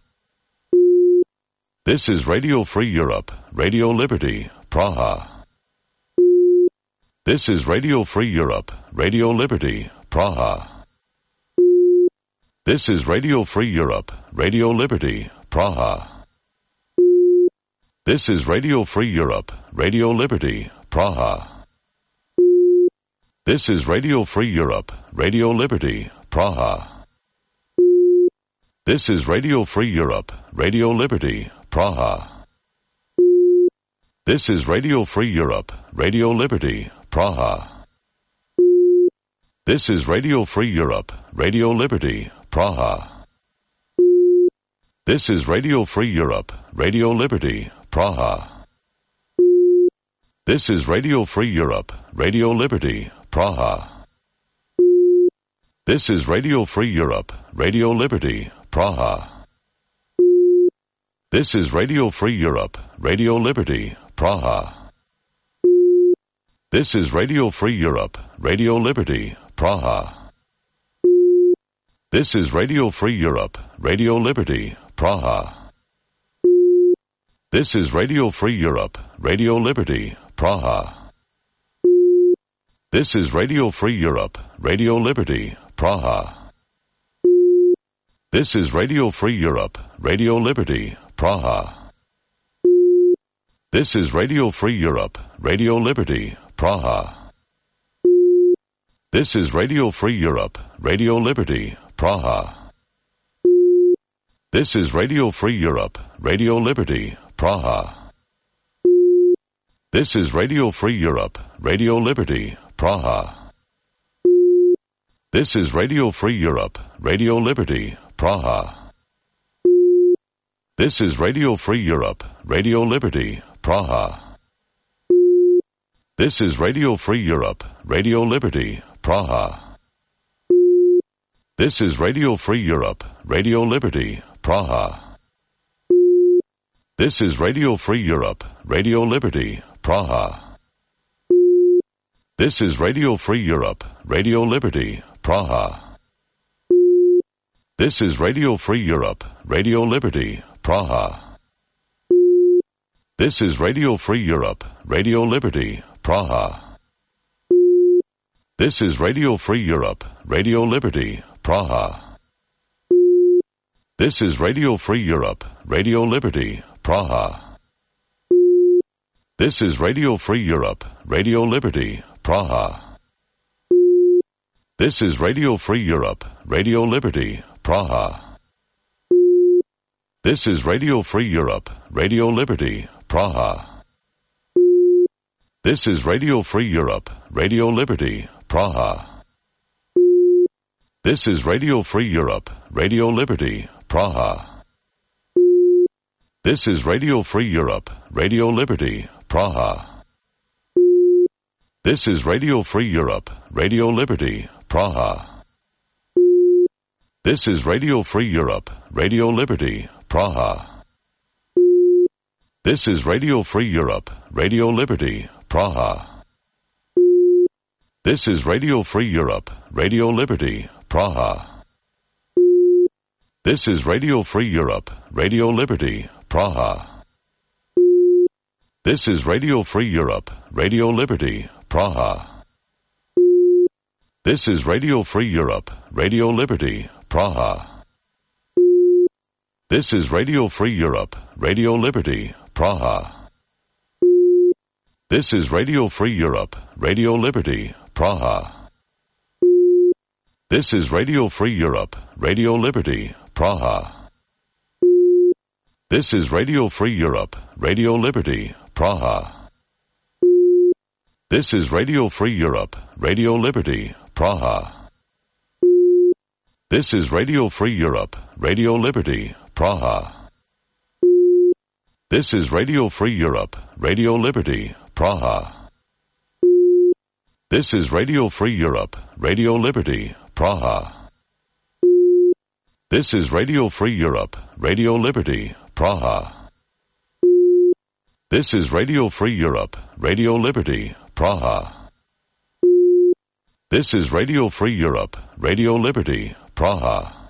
This is Radio Free Europe, Radio Liberty, Praha. This is Radio Free Europe, Radio Liberty, Praha. This is Radio Free Europe, Radio Liberty, Praha. This is Radio Free Europe, Radio Liberty, Praha. This is Radio Free Europe, Radio Liberty, Praha. This is Radio Free Europe, Radio Liberty, Praha. This is Radio Free Europe, Radio Liberty, Praha. This is Radio Free Europe, Radio Liberty, Praha. This is Radio Free Europe, Radio Liberty, Praha. This is Radio Free Europe, Radio Liberty, Praha. This is Radio Free Europe, Radio Liberty, Praha. This is Radio Free Europe, Radio Liberty, Praha. This is Radio Free Europe, Radio Liberty, Praha. This is Radio Free Europe, Radio Liberty, Praha. This is Radio Free Europe, Radio Liberty, Praha. This is Radio Free Europe, Radio Liberty, Praha. This is Radio Free Europe, Radio Liberty, Praha. This is Radio Free Europe, Radio Liberty, Praha. This is Radio Free Europe, Radio Liberty, Praha. This is Radio Free Europe, Radio Liberty, Praha. This is Radio Free Europe, Radio Liberty, Praha. This is Radio Free Europe, Radio Liberty, Praha. This is Radio Free Europe, Radio Liberty, Praha. This is Radio Free Europe, Radio Liberty, Praha. This is Radio Free Europe, Radio Liberty, Praha. This is Radio Free Europe, Radio Liberty, Praha. This is Radio Free Europe, Radio Liberty, Praha. This is Radio Free Europe, Radio Liberty, Praha. This is Radio Free Europe, Radio Liberty, Praha. This is Radio Free Europe, Radio Liberty, Praha. This is Radio Free Europe, Radio Liberty, Praha. This is Radio Free Europe, Radio Liberty, Praha. This is Radio Free Europe, Radio Liberty, Praha. This is Radio Free Europe, Radio Liberty, Praha. This is Radio Free Europe, Radio Liberty, Praha. This is Radio Free Europe, Radio Liberty, Praha. This is Radio Free Europe, Radio Liberty, Praha. This is Radio Free Europe, Radio Liberty, Praha. This is Radio Free Europe, Radio Liberty, Praha. This is Radio Free Europe, Radio Liberty, Praha. This is Radio Free Europe, Radio Liberty, Praha. This is Radio Free Europe, Radio Liberty, Praha. This is Radio Free Europe, Radio Liberty, Praha. This is Radio Free Europe, Radio Liberty, Praha. This is Radio Free Europe, Radio Liberty, Praha. This is Radio Free Europe, Radio Liberty, Praha. This is Radio Free Europe, Radio Liberty, Praha. This is Radio Free Europe, Radio Liberty, Praha. This is Radio Free Europe, Radio Liberty, Praha. This is Radio Free Europe, Radio Liberty, Praha. This is Radio Free Europe, Radio Liberty, Praha. This is Radio Free Europe, Radio Liberty, Praha. This is Radio Free Europe, Radio Liberty, Praha. This is Radio Free Europe, Radio Liberty, Praha. This is Radio Free Europe, Radio Liberty, Praha.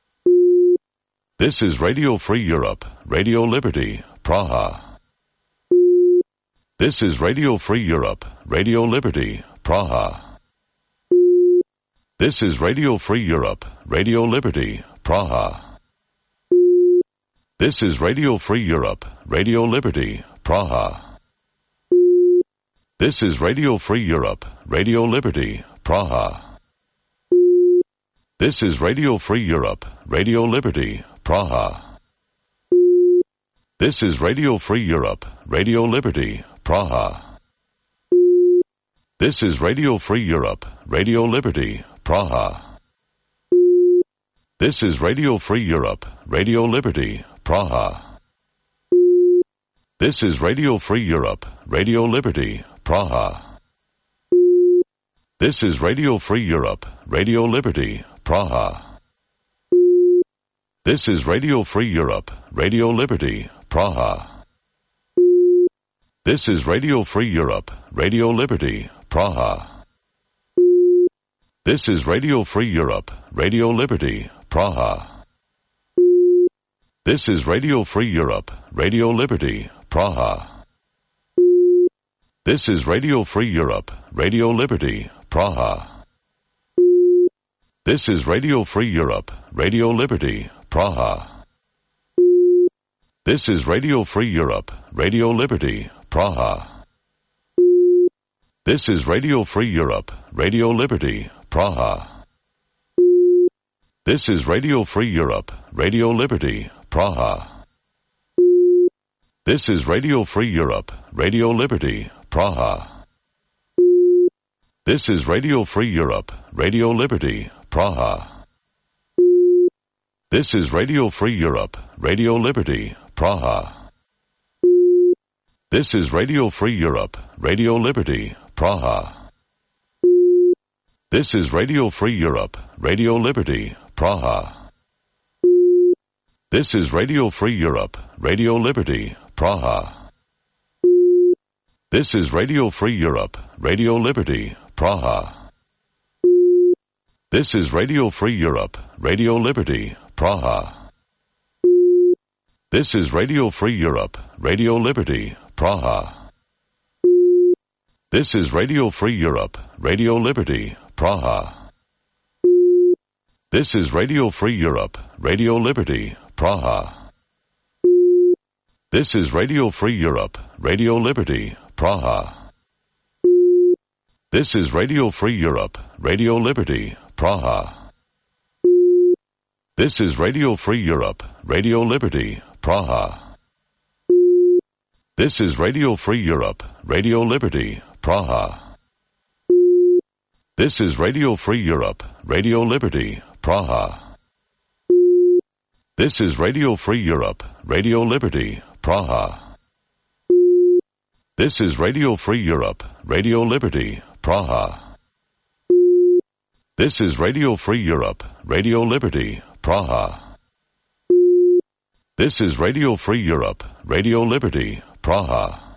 This is Radio Free Europe, Radio Liberty, Praha. This is Radio Free Europe, Radio Liberty, Praha. This is Radio Free Europe, Radio Liberty, Praha. This is Radio Free Europe, Radio Liberty, Praha. This is Radio Free Europe, Radio Liberty, Praha. This is Radio Free Europe, Radio Liberty, Praha. This is Radio Free Europe, Radio Liberty, Praha. This is Radio Free Europe, Radio Liberty, Praha. This is Radio Free Europe, Radio Liberty, Praha. This is Radio Free Europe, Radio Liberty, Praha. This is Radio Free Europe, Radio Liberty, Praha. This is Radio Free Europe, Radio Liberty, Praha. This is Radio Free Europe, Radio Liberty, Praha. This is Radio Free Europe, Radio Liberty, Praha. This is Radio Free Europe, Radio Liberty, Praha. This is Radio Free Europe, Radio Liberty, Praha. This is Radio Free Europe, Radio Liberty, Praha. This is Radio Free Europe, Radio Liberty, Praha. This is Radio Free Europe, Radio Liberty, Praha. This is Radio Free Europe, Radio Liberty, Praha. This is Radio Free Europe, Radio Liberty, Praha. This is Radio Free Europe, Radio Liberty, Praha. This is Radio Free Europe, Radio Liberty, Praha. This is Radio Free Europe, Radio Liberty, Praha. This is Radio Free Europe, Radio Liberty, Praha. This is Radio Free Europe, Radio Liberty, Praha. This is Radio Free Europe, Radio Liberty, Praha. This is Radio Free Europe, Radio Liberty, Praha. This is Radio Free Europe, Radio Liberty, Praha. This is Radio Free Europe, Radio Liberty, Praha. This is Radio Free Europe, Radio Liberty, Praha. This is Radio Free Europe, Radio Liberty, Praha. This is Radio Free Europe, Radio Liberty, Praha. This is Radio Free Europe, Radio Liberty, Praha. This is Radio Free Europe, Radio Liberty, Praha. This is Radio Free Europe, Radio Liberty, Praha. This is Radio Free Europe, Radio Liberty, Praha. This is Radio Free Europe, Radio Liberty, Praha. This is Radio Free Europe, Radio Liberty, Praha. This is Radio Free Europe, Radio Liberty, Praha.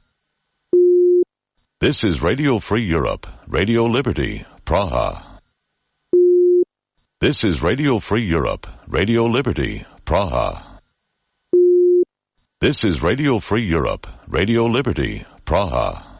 This is Radio Free Europe, Radio Liberty, Praha. This is Radio Free Europe, Radio Liberty, Praha. This is Radio Free Europe, Radio Liberty, Praha.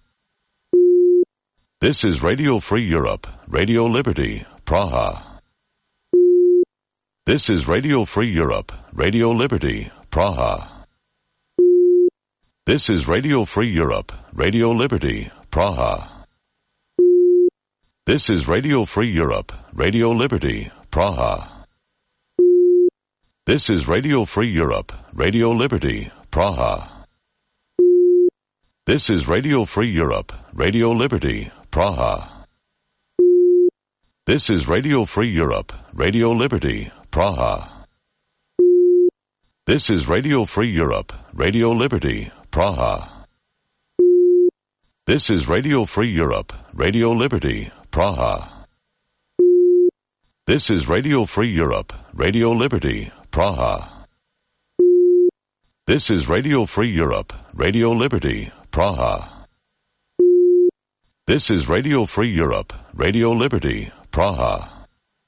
This is Radio Free Europe, Radio Liberty, Praha. This is Radio Free Europe, Radio Liberty, Praha. This is Radio Free Europe, Radio Liberty, Praha. This is Radio Free Europe, Radio Liberty, Praha. This is Radio Free Europe, Radio Liberty, Praha. This is Radio Free Europe, Radio Liberty, Praha. This is Radio Free Europe, Radio Liberty, Praha. This is Radio Free Europe, Radio Liberty, Praha. This is Radio Free Europe, Radio Liberty, Praha. This is Radio Free Europe, Radio Liberty, Praha. This is Radio Free Europe, Radio Liberty, Praha. This is Radio Free Europe, Radio Liberty, Praha.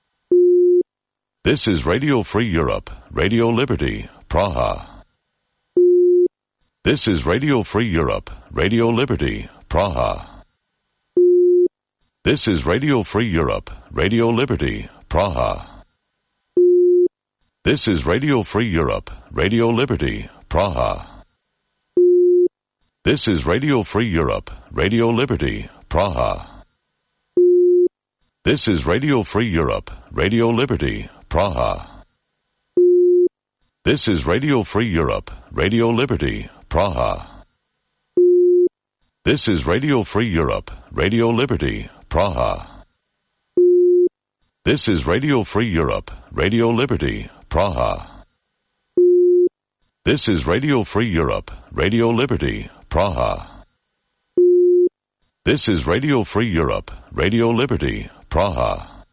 This is Radio Free Europe, Radio Liberty, Praha. This is Radio Free Europe, Radio Liberty, Praha. This is Radio Free Europe, Radio Liberty, Praha. This is Radio Free Europe, Radio Liberty, Praha. This is Radio Free Europe, Radio Liberty, Praha. This is Radio Free Europe, Radio Liberty, Praha. This is Radio Free Europe, Radio Liberty, Praha. This is Radio Free Europe, Radio Liberty, Praha. This is Radio Free Europe, Radio Liberty, Praha. This is Radio Free Europe, Radio Liberty, Praha. This is Radio Free Europe, Radio Liberty, Praha.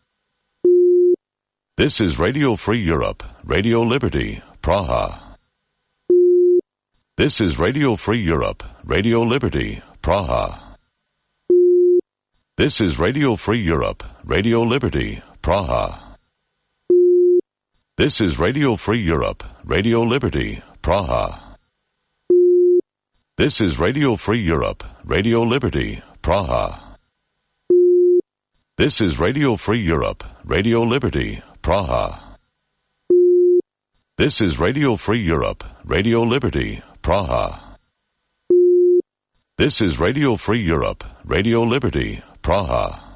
This is Radio Free Europe, Radio Liberty, Praha. This is Radio Free Europe, Radio Liberty, Praha. This is Radio Free Europe, Radio Liberty, Praha. This is Radio Free Europe, Radio Liberty, Praha. This is Radio Free Europe, Radio Liberty, Praha. This is Radio Free Europe, Radio Liberty, Praha. This is Radio Free Europe, Radio Liberty, Praha. This is Radio Free Europe, Radio Liberty, Praha.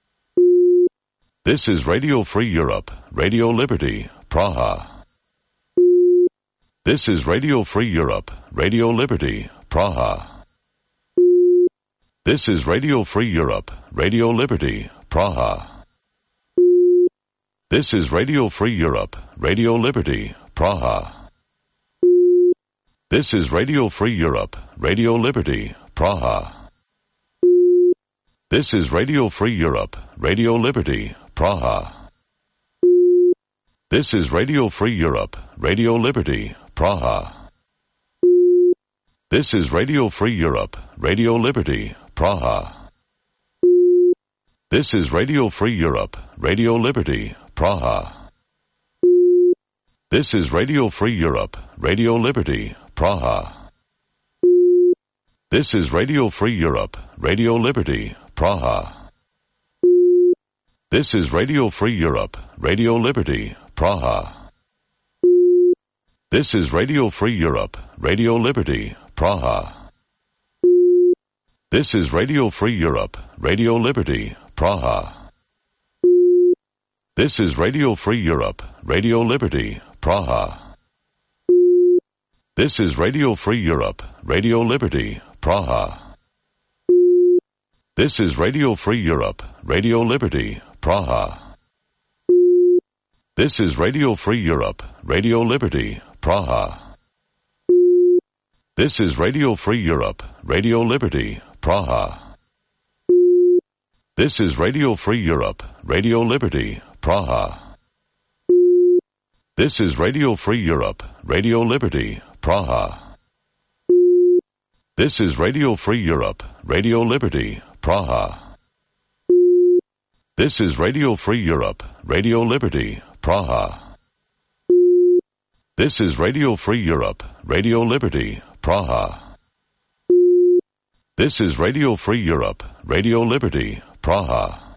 This is Radio Free Europe, Radio Liberty, Praha. This is Radio Free Europe, Radio Liberty, Praha. This is Radio Free Europe, Radio Liberty, Praha. This is Radio Free Europe, Radio Liberty, Praha. This is Radio Free Europe, Radio Liberty, Praha. This is Radio Free Europe, Radio Liberty, Praha. This is Radio Free Europe, Radio Liberty, Praha. This is Radio Free Europe, Radio Liberty, Praha. This is Radio Free Europe, Radio Liberty, Praha. This is Radio Free Europe, Radio Liberty, Praha. This is Radio Free Europe, Radio Liberty, Praha. This is Radio Free Europe, Radio Liberty, Praha. This is Radio Free Europe, Radio Liberty, Praha. This is Radio Free Europe, Radio Liberty, Praha. This is Radio Free Europe, Radio Liberty, Praha. This is Radio Free Europe, Radio Liberty, Praha. This is Radio Free Europe, Radio Liberty, Praha. This is Radio Free Europe, Radio Liberty, Praha. This is Radio Free Europe, Radio Liberty, Praha. This is Radio Free Europe, Radio Liberty, Praha. This is Radio Free Europe, Radio Liberty, Praha. This is Radio Free Europe, Radio Liberty, Praha. This is Radio Free Europe, Radio Liberty, Praha. This is Radio Free Europe, Radio Liberty, Praha. This is Radio Free Europe, Radio Liberty, Praha.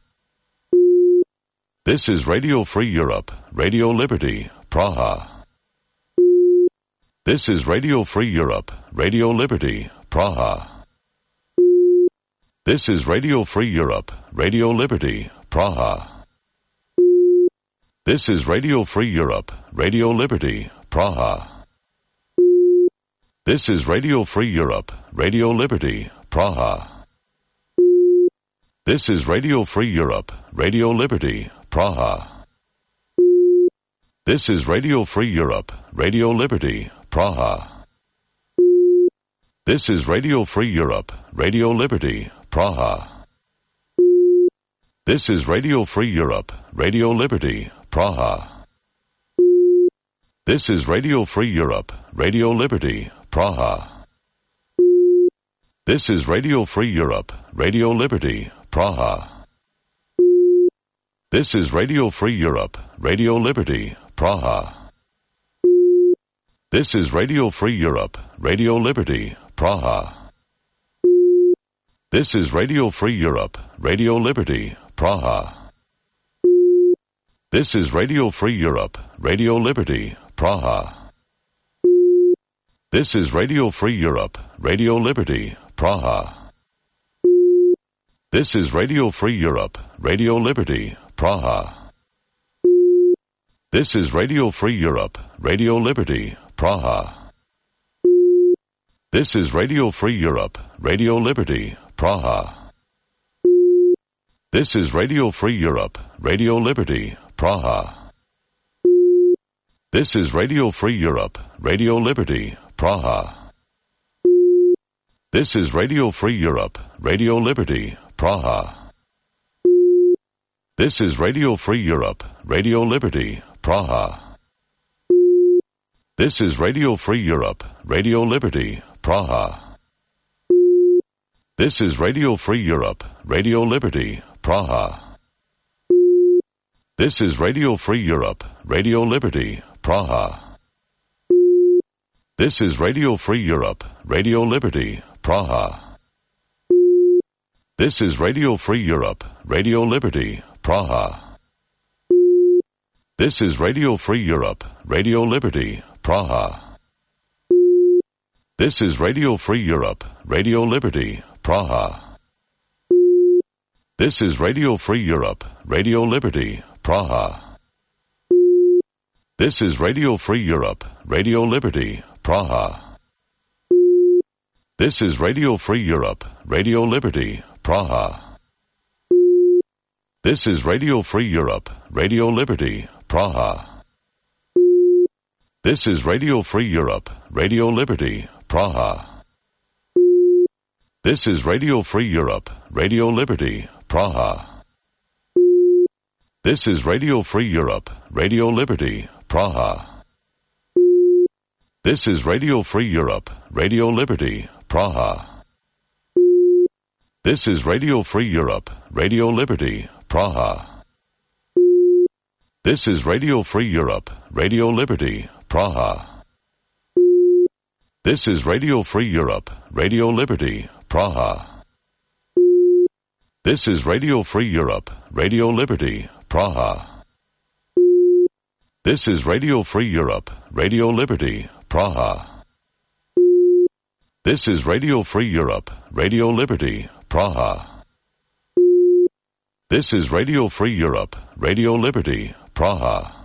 This is Radio Free Europe, Radio Liberty, Praha. This is Radio Free Europe, Radio Liberty, Praha. This is Radio Free Europe, Radio Liberty, Praha. This is Radio Free Europe, Radio Liberty, Praha. This is Radio Free Europe, Radio Liberty, Praha. This is Radio Free Europe, Radio Liberty, Praha. This is Radio Free Europe, Radio Liberty, Praha. This is Radio Free Europe, Radio Liberty, Praha. This is Radio Free Europe, Radio Liberty, Praha. This is Radio Free Europe, Radio Liberty, Praha. This is Radio Free Europe, Radio Liberty, Praha. This is Radio Free Europe, Radio Liberty, Praha. This is Radio Free Europe, Radio Liberty, Praha. This is Radio Free Europe, Radio Liberty, Praha. This is Radio Free Europe, Radio Liberty, Praha. This is Radio Free Europe, Radio Liberty, Praha. This is Radio Free Europe, Radio Liberty, Praha. This is Radio Free Europe, Radio Liberty, Praha. This is Radio Free Europe, Radio Liberty, Praha. This is Radio Free Europe, Radio Liberty, Praha. This is Radio Free Europe, Radio Liberty, Praha. This is Radio Free Europe, Radio Liberty, Praha. This is Radio Free Europe, Radio Liberty, Praha. This is Radio Free Europe, Radio Liberty, Praha. This is Radio Free Europe, Radio Liberty, Praha. This is Radio Free Europe, Radio Liberty, Praha. This is Radio Free Europe, Radio Liberty, Praha. This is Radio Free Europe, Radio Liberty, Praha. This is Radio Free Europe, Radio Liberty, Praha. This is Radio Free Europe, Radio Liberty, Praha. This is Radio Free Europe, Radio Liberty, Praha. This is Radio Free Europe, Radio Liberty, Praha. This is Radio Free Europe, Radio Liberty, Praha. This is Radio Free Europe, Radio Liberty, Praha. This is Radio Free Europe, Radio Liberty, Praha. This is Radio Free Europe, Radio Liberty, Praha. This is Radio Free Europe, Radio Liberty, Praha. This is Radio Free Europe, Radio Liberty, Praha. This is Radio Free Europe, Radio Liberty, Praha. This is Radio Free Europe, Radio Liberty, Praha. This is Radio Free Europe, Radio Liberty, Praha. This is Radio Free Europe, Radio Liberty, Praha. This is Radio Free Europe, Radio Liberty, Praha. This is Radio Free Europe, Radio Liberty, Praha. This is Radio Free Europe, Radio Liberty, Praha.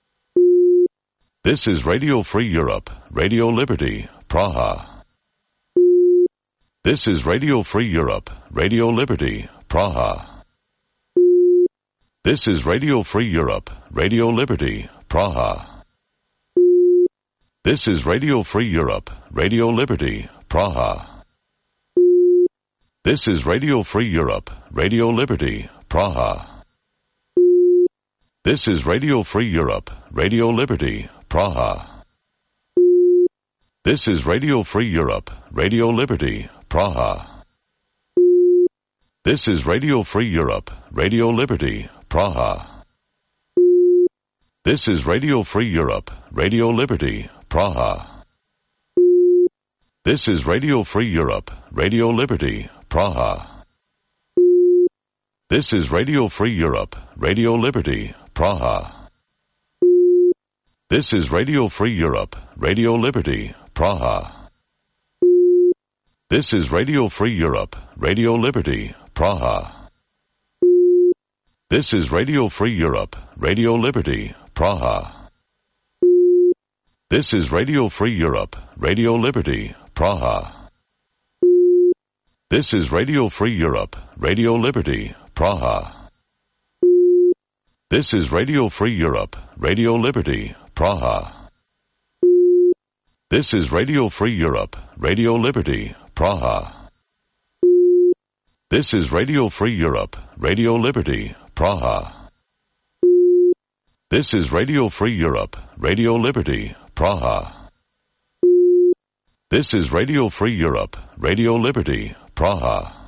This is Radio Free Europe, Radio Liberty, Praha. This is Radio Free Europe, Radio Liberty, Praha. This is Radio Free Europe, Radio Liberty, Praha. This is Radio Free Europe, Radio Liberty, Praha. This is Radio Free Europe, Radio Liberty, Praha. This is Radio Free Europe, Radio Liberty, Praha. This is Radio Free Europe, Radio Liberty, Praha. This is Radio Free Europe, Radio Liberty, Praha. This is Radio Free Europe, Radio Liberty, Praha. This is Radio Free Europe, Radio Liberty, Praha. This is Radio Free Europe, Radio Liberty, Praha. This is Radio Free Europe, Radio Liberty, Praha. This is Radio Free Europe, Radio Liberty, Praha. This is Radio Free Europe, Radio Liberty, Praha. This is Radio Free Europe, Radio Liberty, Praha. This is Radio Free Europe, Radio Liberty, Praha. This is Radio Free Europe, Radio Liberty, Praha. This is Radio Free Europe, Radio Liberty, Praha. This is Radio Free Europe, Radio Liberty, Praha. This is Radio Free Europe, Radio Liberty, Praha. This is Radio Free Europe, Radio Liberty, Praha.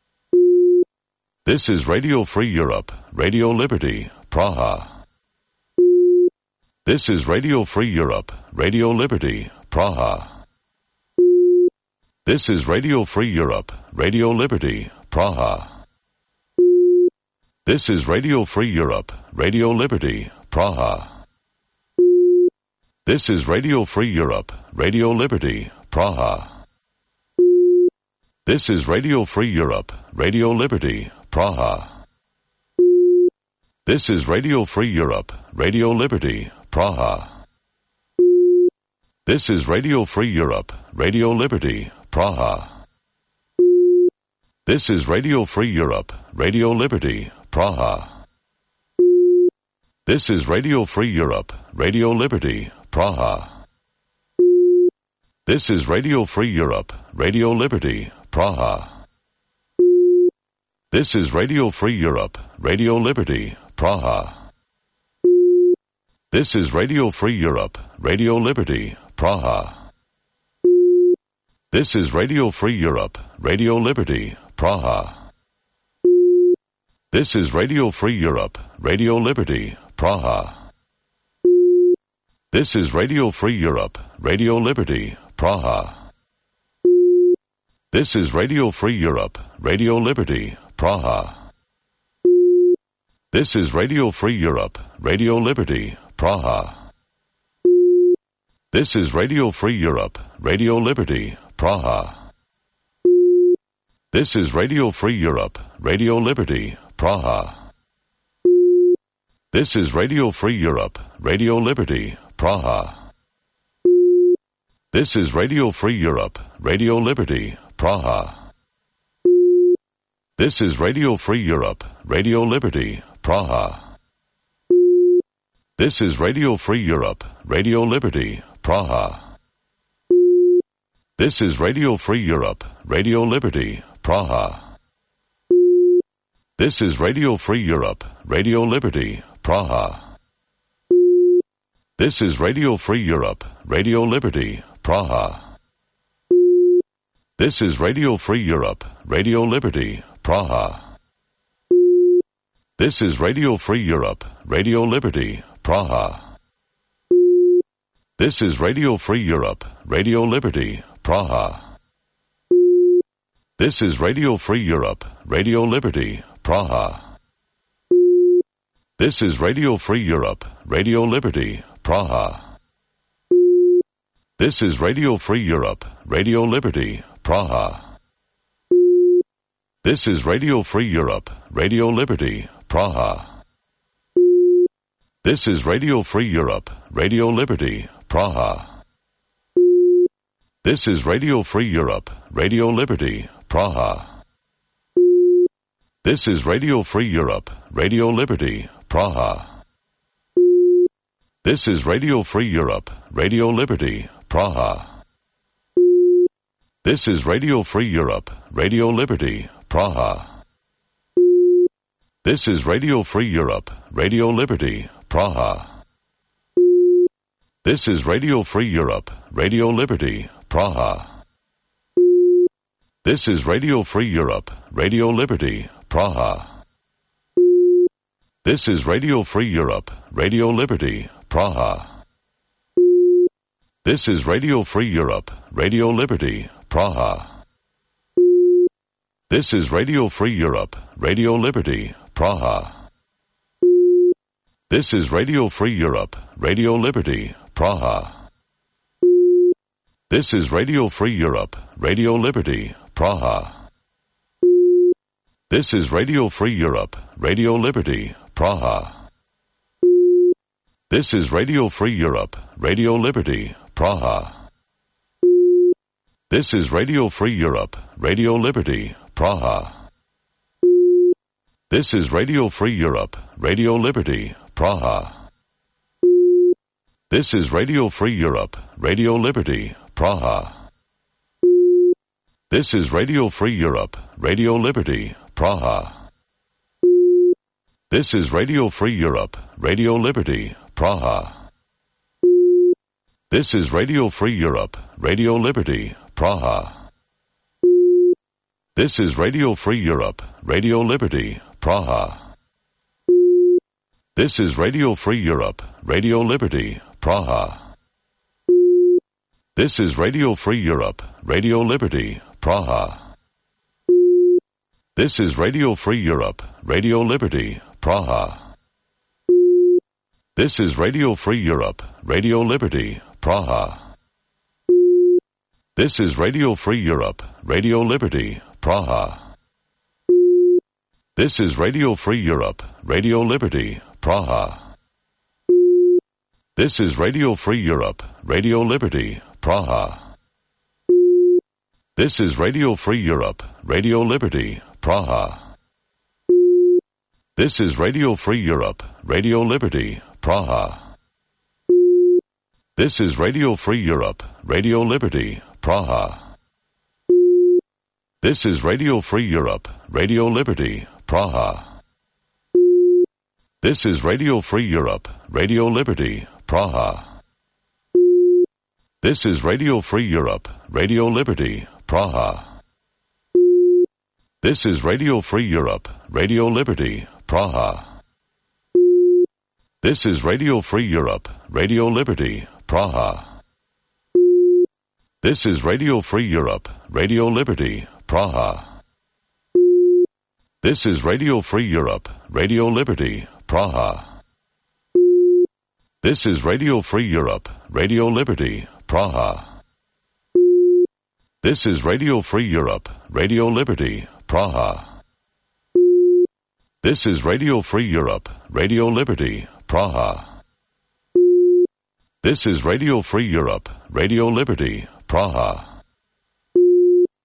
This is Radio Free Europe, Radio Liberty, Praha. This is Radio Free Europe, Radio Liberty, Praha. This is Radio Free Europe, Radio Liberty, Praha. This is Radio Free Europe, Radio Liberty, Praha. This is Radio Free Europe, Radio Liberty, Praha. This is Radio Free Europe, Radio Liberty, Praha. This is Radio Free Europe, Radio Liberty, Praha. This is Radio Free Europe, Radio Liberty, Praha. This is Radio Free Europe, Radio Liberty, Praha. This is Radio Free Europe, Radio Liberty, Praha. This is Radio Free Europe, Radio Liberty, Praha. This is Radio Free Europe, Radio Liberty, Praha. This is Radio Free Europe, Radio Liberty, Praha. This is Radio Free Europe, Radio Liberty, Praha. This is Radio Free Europe, Radio Liberty, Praha. This is Radio Free Europe, Radio Liberty, Praha. This is Radio Free Europe, Radio Liberty, Praha. This is Radio Free Europe, Radio Liberty, Praha. This is Radio Free Europe, Radio Liberty, Praha. This is Radio Free Europe, Radio Liberty, Praha. This is Radio Free Europe, Radio Liberty, Praha. This is Radio Free Europe, Radio Liberty, Praha. This is Radio Free Europe, Radio Liberty, Praha. This is Radio Free Europe, Radio Liberty, Praha. This is Radio Free Europe, Radio Liberty, Praha. This is Radio Free Europe, Radio Liberty, Praha. This is Radio Free Europe, Radio Liberty, Praha. This is Radio Free Europe, Radio Liberty, Praha. This is Radio Free Europe, Radio Liberty, Praha. This is Radio Free Europe, Radio Liberty, Praha. This is Radio Free Europe, Radio Liberty, Praha. This is Radio Free Europe, Radio Liberty, Praha. This is Radio Free Europe, Radio Liberty, Praha. This is Radio Free Europe, Radio Liberty, Praha. This is Radio Free Europe, Radio Liberty, Praha. This is Radio Free Europe, Radio Liberty, Praha. This is Radio Free Europe, Radio Liberty, Praha. This is Radio Free Europe, Radio Liberty, Praha. This is Radio Free Europe, Radio Liberty, Praha. This is Radio Free Europe, Radio Liberty, Praha. This is Radio Free Europe, Radio Liberty, Praha. This is Radio Free Europe, Radio Liberty, Praha. This is Radio Free Europe, Radio Liberty, Praha. This is Radio Free Europe, Radio Liberty, Praha. This is Radio Free Europe, Radio Liberty, Praha. This is Radio Free Europe, Radio Liberty, Praha. This is Radio Free Europe, Radio Liberty, Praha. This is Radio Free Europe, Radio Liberty, Praha. This is Radio Free Europe, Radio Liberty, Praha. This is Radio Free Europe, Radio Liberty, Praha. This is Radio Free Europe, Radio Liberty, Praha. This is Radio Free Europe, Radio Liberty, Praha. This is Radio Free Europe, Radio Liberty, Praha. This is Radio Free Europe, Radio Liberty, Praha. This is Radio Free Europe, Radio Liberty, Praha. This is Radio Free Europe, Radio Liberty, Praha. This is Radio Free Europe, Radio Liberty, Praha. This is Radio Free Europe, Radio Liberty, Praha. This is Radio Free Europe, Radio Liberty, Praha. This is Radio Free Europe, Radio Liberty, Praha. This is Radio Free Europe, Radio Liberty, Praha. This is Radio Free Europe, Radio Liberty, Praha. This is Radio Free Europe, Radio Liberty, Praha. This is Radio Free Europe, Radio Liberty, Praha. This is Radio Free Europe, Radio Liberty, Praha. This is Radio Free Europe, Radio Liberty, Praha. This is Radio Free Europe, Radio Liberty, Praha. This is Radio Free Europe, Radio Liberty, Praha. This is Radio Free Europe, Radio Liberty, Praha. This is Radio Free Europe, Radio Liberty, Praha. This is Radio Free Europe, Radio Liberty, Praha. This is Radio Free Europe, Radio Liberty, Praha. This is Radio Free Europe, Radio Liberty, Praha. This is Radio Free Europe, Radio Liberty, Praha. This is Radio Free Europe, Radio Liberty, Praha. This is Radio Free Europe, Radio Liberty, Praha. This is Radio Free Europe, Radio Liberty, Praha.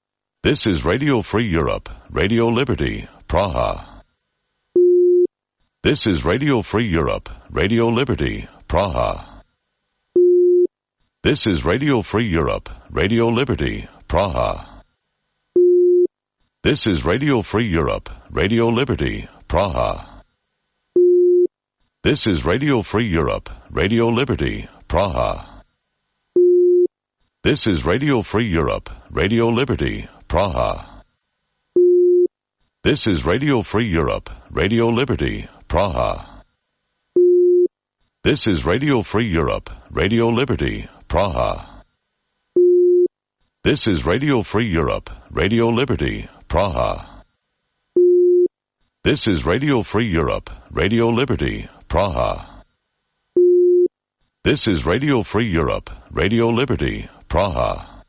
This is Radio Free Europe, Radio Liberty, Praha. This is Radio Free Europe, Radio Liberty, Praha. This is Radio Free Europe, Radio Liberty, Praha. This is Radio Free Europe, Radio Liberty, Praha. This is Radio Free Europe, Radio Liberty, Praha. This is Radio Free Europe, Radio Liberty, Praha. This is Radio Free Europe, Radio Liberty, Praha. This is Radio Free Europe, Radio Liberty, Praha. This is Radio Free Europe, Radio Liberty, Praha. This is Radio Free Europe, Radio Liberty, Praha. This is Radio Free Europe, Radio Liberty, Praha.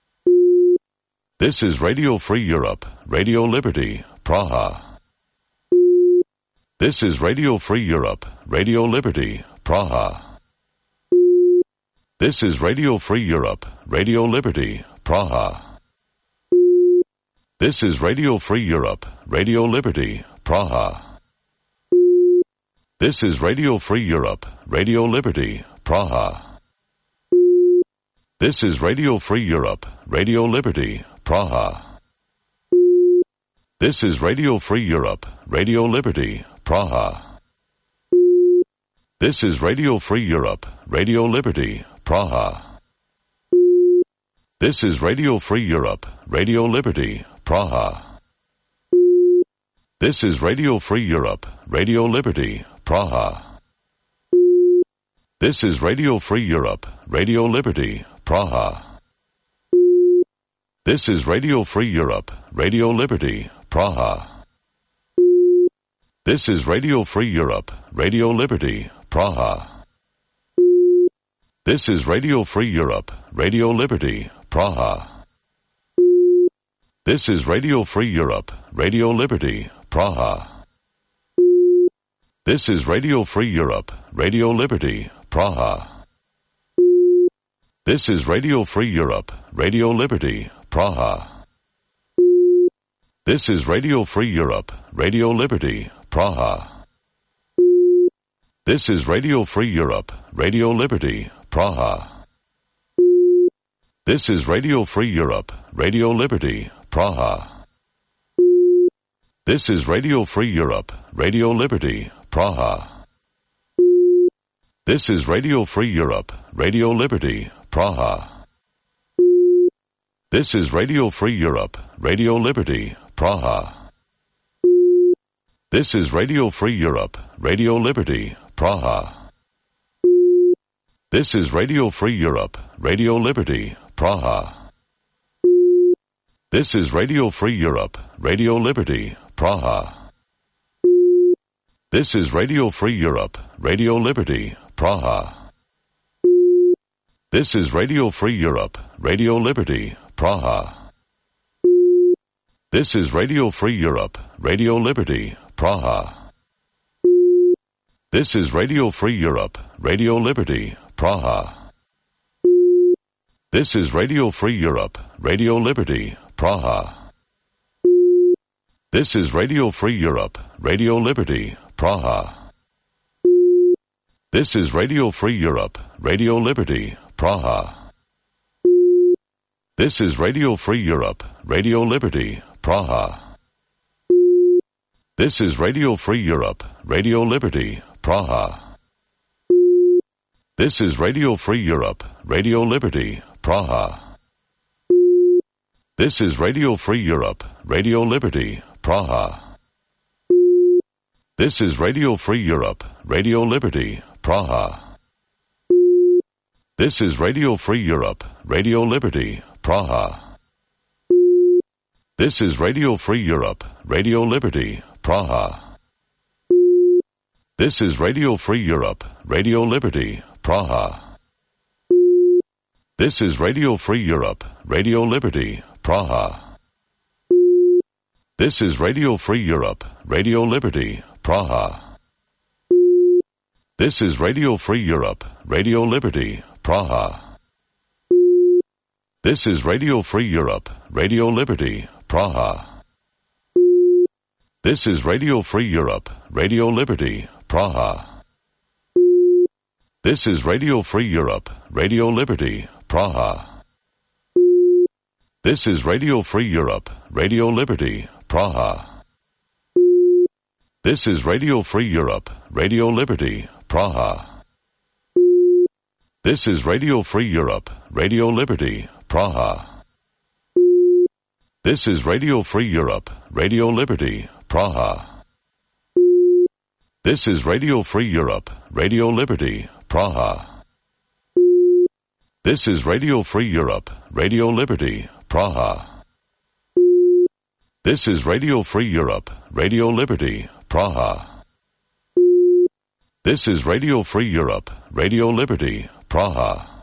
This is Radio Free Europe, Radio Liberty, Praha. This is Radio Free Europe, Radio Liberty, Praha. This is Radio Free Europe, Radio Liberty, Praha. This is Radio Free Europe, Radio Liberty, Praha. This is Radio Free Europe, Radio Liberty, Praha. This is Radio Free Europe, Radio Liberty, Praha. This is Radio Free Europe, Radio Liberty, Praha. This is Radio Free Europe, Radio Liberty, Praha. This is Radio Free Europe, Radio Liberty, Praha. This is Radio Free Europe, Radio Liberty, Praha. This is Radio Free Europe, Radio Liberty, Praha. This is Radio Free Europe, Radio Liberty, Praha. This is Radio Free Europe, Radio Liberty, Praha. This is Radio Free Europe, Radio Liberty, Praha. This is Radio Free Europe, Radio Liberty, Praha. This is Radio Free Europe, Radio Liberty, Praha. This is Radio Free Europe, Radio Liberty, Praha. This is Radio Free Europe, Radio Liberty, Praha. This is Radio Free Europe, Radio Liberty, Praha. This is Radio Free Europe, Radio Liberty, Praha. This is Radio Free Europe, Radio Liberty, Praha. This is Radio Free Europe, Radio Liberty, Praha. This is Radio Free Europe, Radio Liberty, Praha. This is Radio Free Europe, Radio Liberty, Praha. This is Radio Free Europe, Radio Liberty, Praha. This is Radio Free Europe, Radio Liberty, Praha. This is Radio Free Europe, Radio Liberty, Praha. This is Radio Free Europe, Radio Liberty, Praha. This is Radio Free Europe, Radio Liberty, Praha. This is Radio Free Europe, Radio Liberty, Praha. This is Radio Free Europe, Radio Liberty, Praha. This is Radio Free Europe, Radio Liberty, Praha. This is Radio Free Europe, Radio Liberty, Praha. This is Radio Free Europe, Radio Liberty, Praha. This is Radio Free Europe, Radio Liberty, Praha. This is Radio Free Europe, Radio Liberty, Praha. This is Radio Free Europe, Radio Liberty, Praha. This is Radio Free Europe, Radio Liberty, Praha. This is Radio Free Europe, Radio Liberty, Praha. This is Radio Free Europe, Radio Liberty, Praha. This is Radio Free Europe, Radio Liberty, Praha. This is Radio Free Europe, Radio Liberty, Praha. This is Radio Free Europe, Radio Liberty, Praha. This is Radio Free Europe, Radio Liberty, Praha. This is Radio Free Europe, Radio Liberty, Praha. This is Radio Free Europe, Radio Liberty, Praha. This is Radio Free Europe, Radio Liberty, Praha. This is Radio Free Europe, Radio Liberty, Praha. This is Radio Free Europe, Radio Liberty, Praha. This is Radio Free Europe, Radio Liberty, Praha. This is Radio Free Europe, Radio Liberty, Praha. This is Radio Free Europe, Radio Liberty, Praha. This is Radio Free Europe, Radio Liberty, Praha. This is Radio Free Europe, Radio Liberty, Praha. This is Radio Free Europe, Radio Liberty, Praha.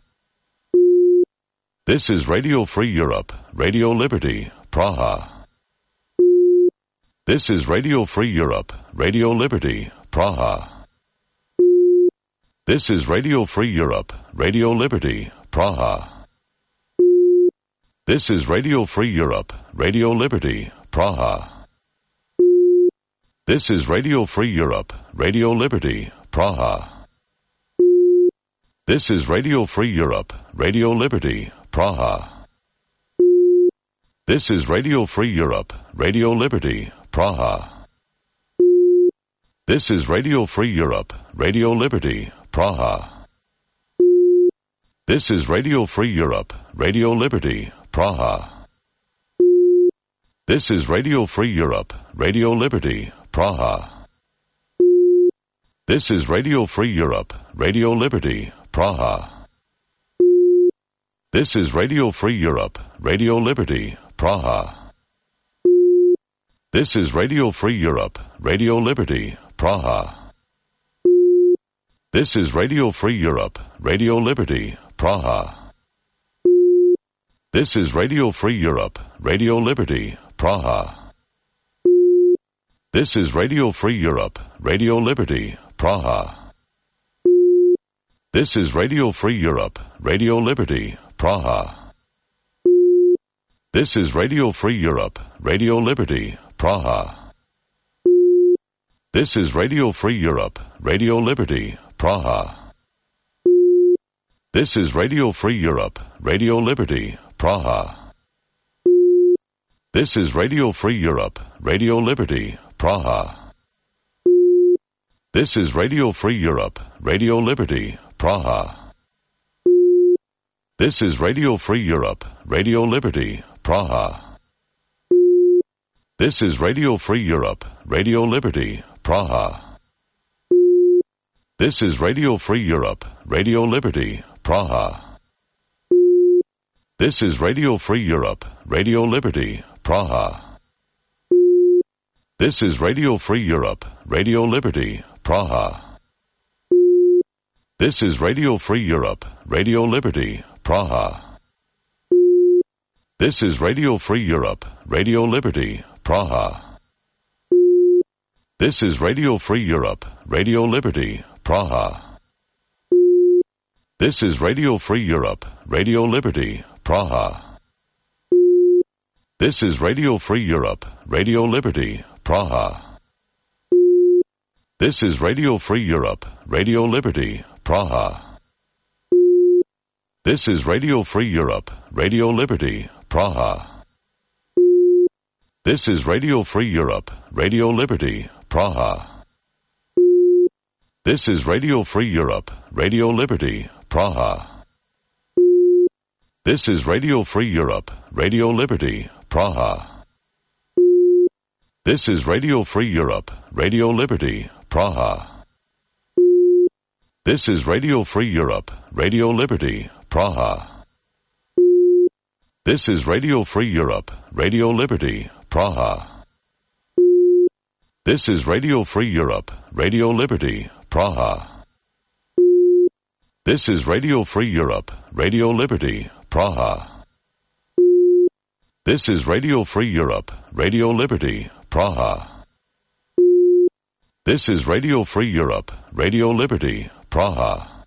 This is Radio Free Europe, Radio Liberty, Praha. This is Radio Free Europe, Radio Liberty, Praha. This is Radio Free Europe, Radio Liberty, Praha. This is Radio Free Europe, Radio Liberty, Praha. This is Radio Free Europe, Radio Liberty, Praha. This is Radio Free Europe, Radio Liberty, Praha. This is Radio Free Europe, Radio Liberty, Praha. This is Radio Free Europe, Radio Liberty, Praha. This is Radio Free Europe, Radio Liberty, Praha. This is Radio Free Europe, Radio Liberty, Praha. This is Radio Free Europe, Radio Liberty, Praha. This is Radio Free Europe, Radio Liberty, Praha. This is Radio Free Europe, Radio Liberty, Praha. This is Radio Free Europe, Radio Liberty, Praha. This is Radio Free Europe, Radio Liberty, Praha. This is Radio Free Europe, Radio Liberty, Praha. This is Radio Free Europe, Radio Liberty, Praha. This is Radio Free Europe, Radio Liberty, Praha. This is Radio Free Europe, Radio Liberty, Praha. This is Radio Free Europe, Radio Liberty, Praha. This is Radio Free Europe, Radio Liberty, Praha. This is Radio Free Europe, Radio Liberty, Praha. This is Radio Free Europe, Radio Liberty, Praha. This is Radio Free Europe, Radio Liberty, Praha. This is Radio Free Europe, Radio Liberty, Praha. This is Radio Free Europe, Radio Liberty, Praha. This is Radio Free Europe, Radio Liberty, Praha. This is Radio Free Europe, Radio Liberty, Praha. This is Radio Free Europe, Radio Liberty, Praha. This is Radio Free Europe, Radio Liberty, Praha. This is Radio Free Europe, Radio Liberty, Praha. This is Radio Free Europe, Radio Liberty, Praha. This is Radio Free Europe, Radio Liberty, Praha. This is Radio Free Europe, Radio Liberty, Praha. This is Radio Free Europe, Radio Liberty, Praha. This is Radio Free Europe, Radio Liberty, Praha. This is Radio Free Europe, Radio Liberty, Praha. This is Radio Free Europe, Radio Liberty, Praha. This is Radio Free Europe, Radio Liberty, Praha. This is Radio Free Europe, Radio Liberty, Praha. This is Radio Free Europe, Radio Liberty, Praha. This is Radio Free Europe, Radio Liberty, Praha. This is Radio Free Europe, Radio Liberty, Praha. This is Radio Free Europe, Radio Liberty, Praha.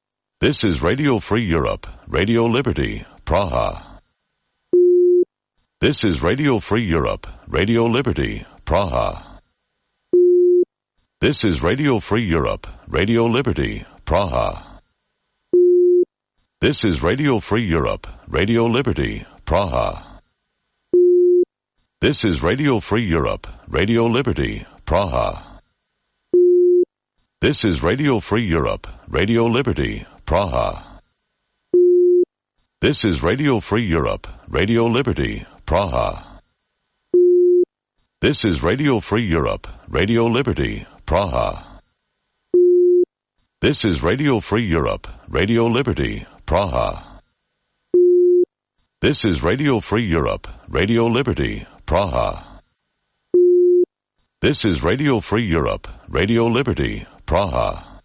This is Radio Free Europe, Radio Liberty, Praha. This is Radio Free Europe, Radio Liberty, Praha. This is Radio Free Europe, Radio Liberty, Praha. This is Radio Free Europe, Radio Liberty, Praha. This is Radio Free Europe, Radio Liberty, Praha. This is Radio Free Europe, Radio Liberty, Praha. This is Radio Free Europe, Radio Liberty, Praha. This is Radio Free Europe, Radio Liberty, Praha. This is Radio Free Europe, Radio Liberty, Praha. This is Radio Free Europe, Radio Liberty, Praha. This is Radio Free Europe, Radio Liberty, Praha.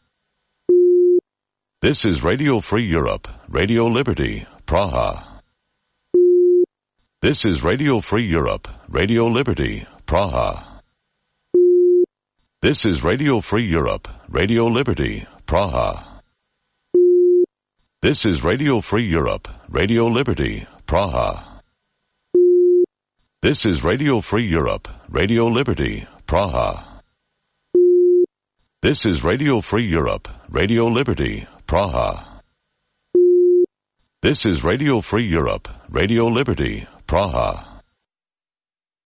This is Radio Free Europe, Radio Liberty, Praha. This is Radio Free Europe, Radio Liberty, Praha. This is Radio Free Europe, Radio Liberty, Praha. This is Radio Free Europe, Radio Liberty, Praha. This is Radio Free Europe, Radio Liberty, Praha. This is Radio Free Europe, Radio Liberty, Praha. This is Radio Free Europe, Radio Liberty, Praha.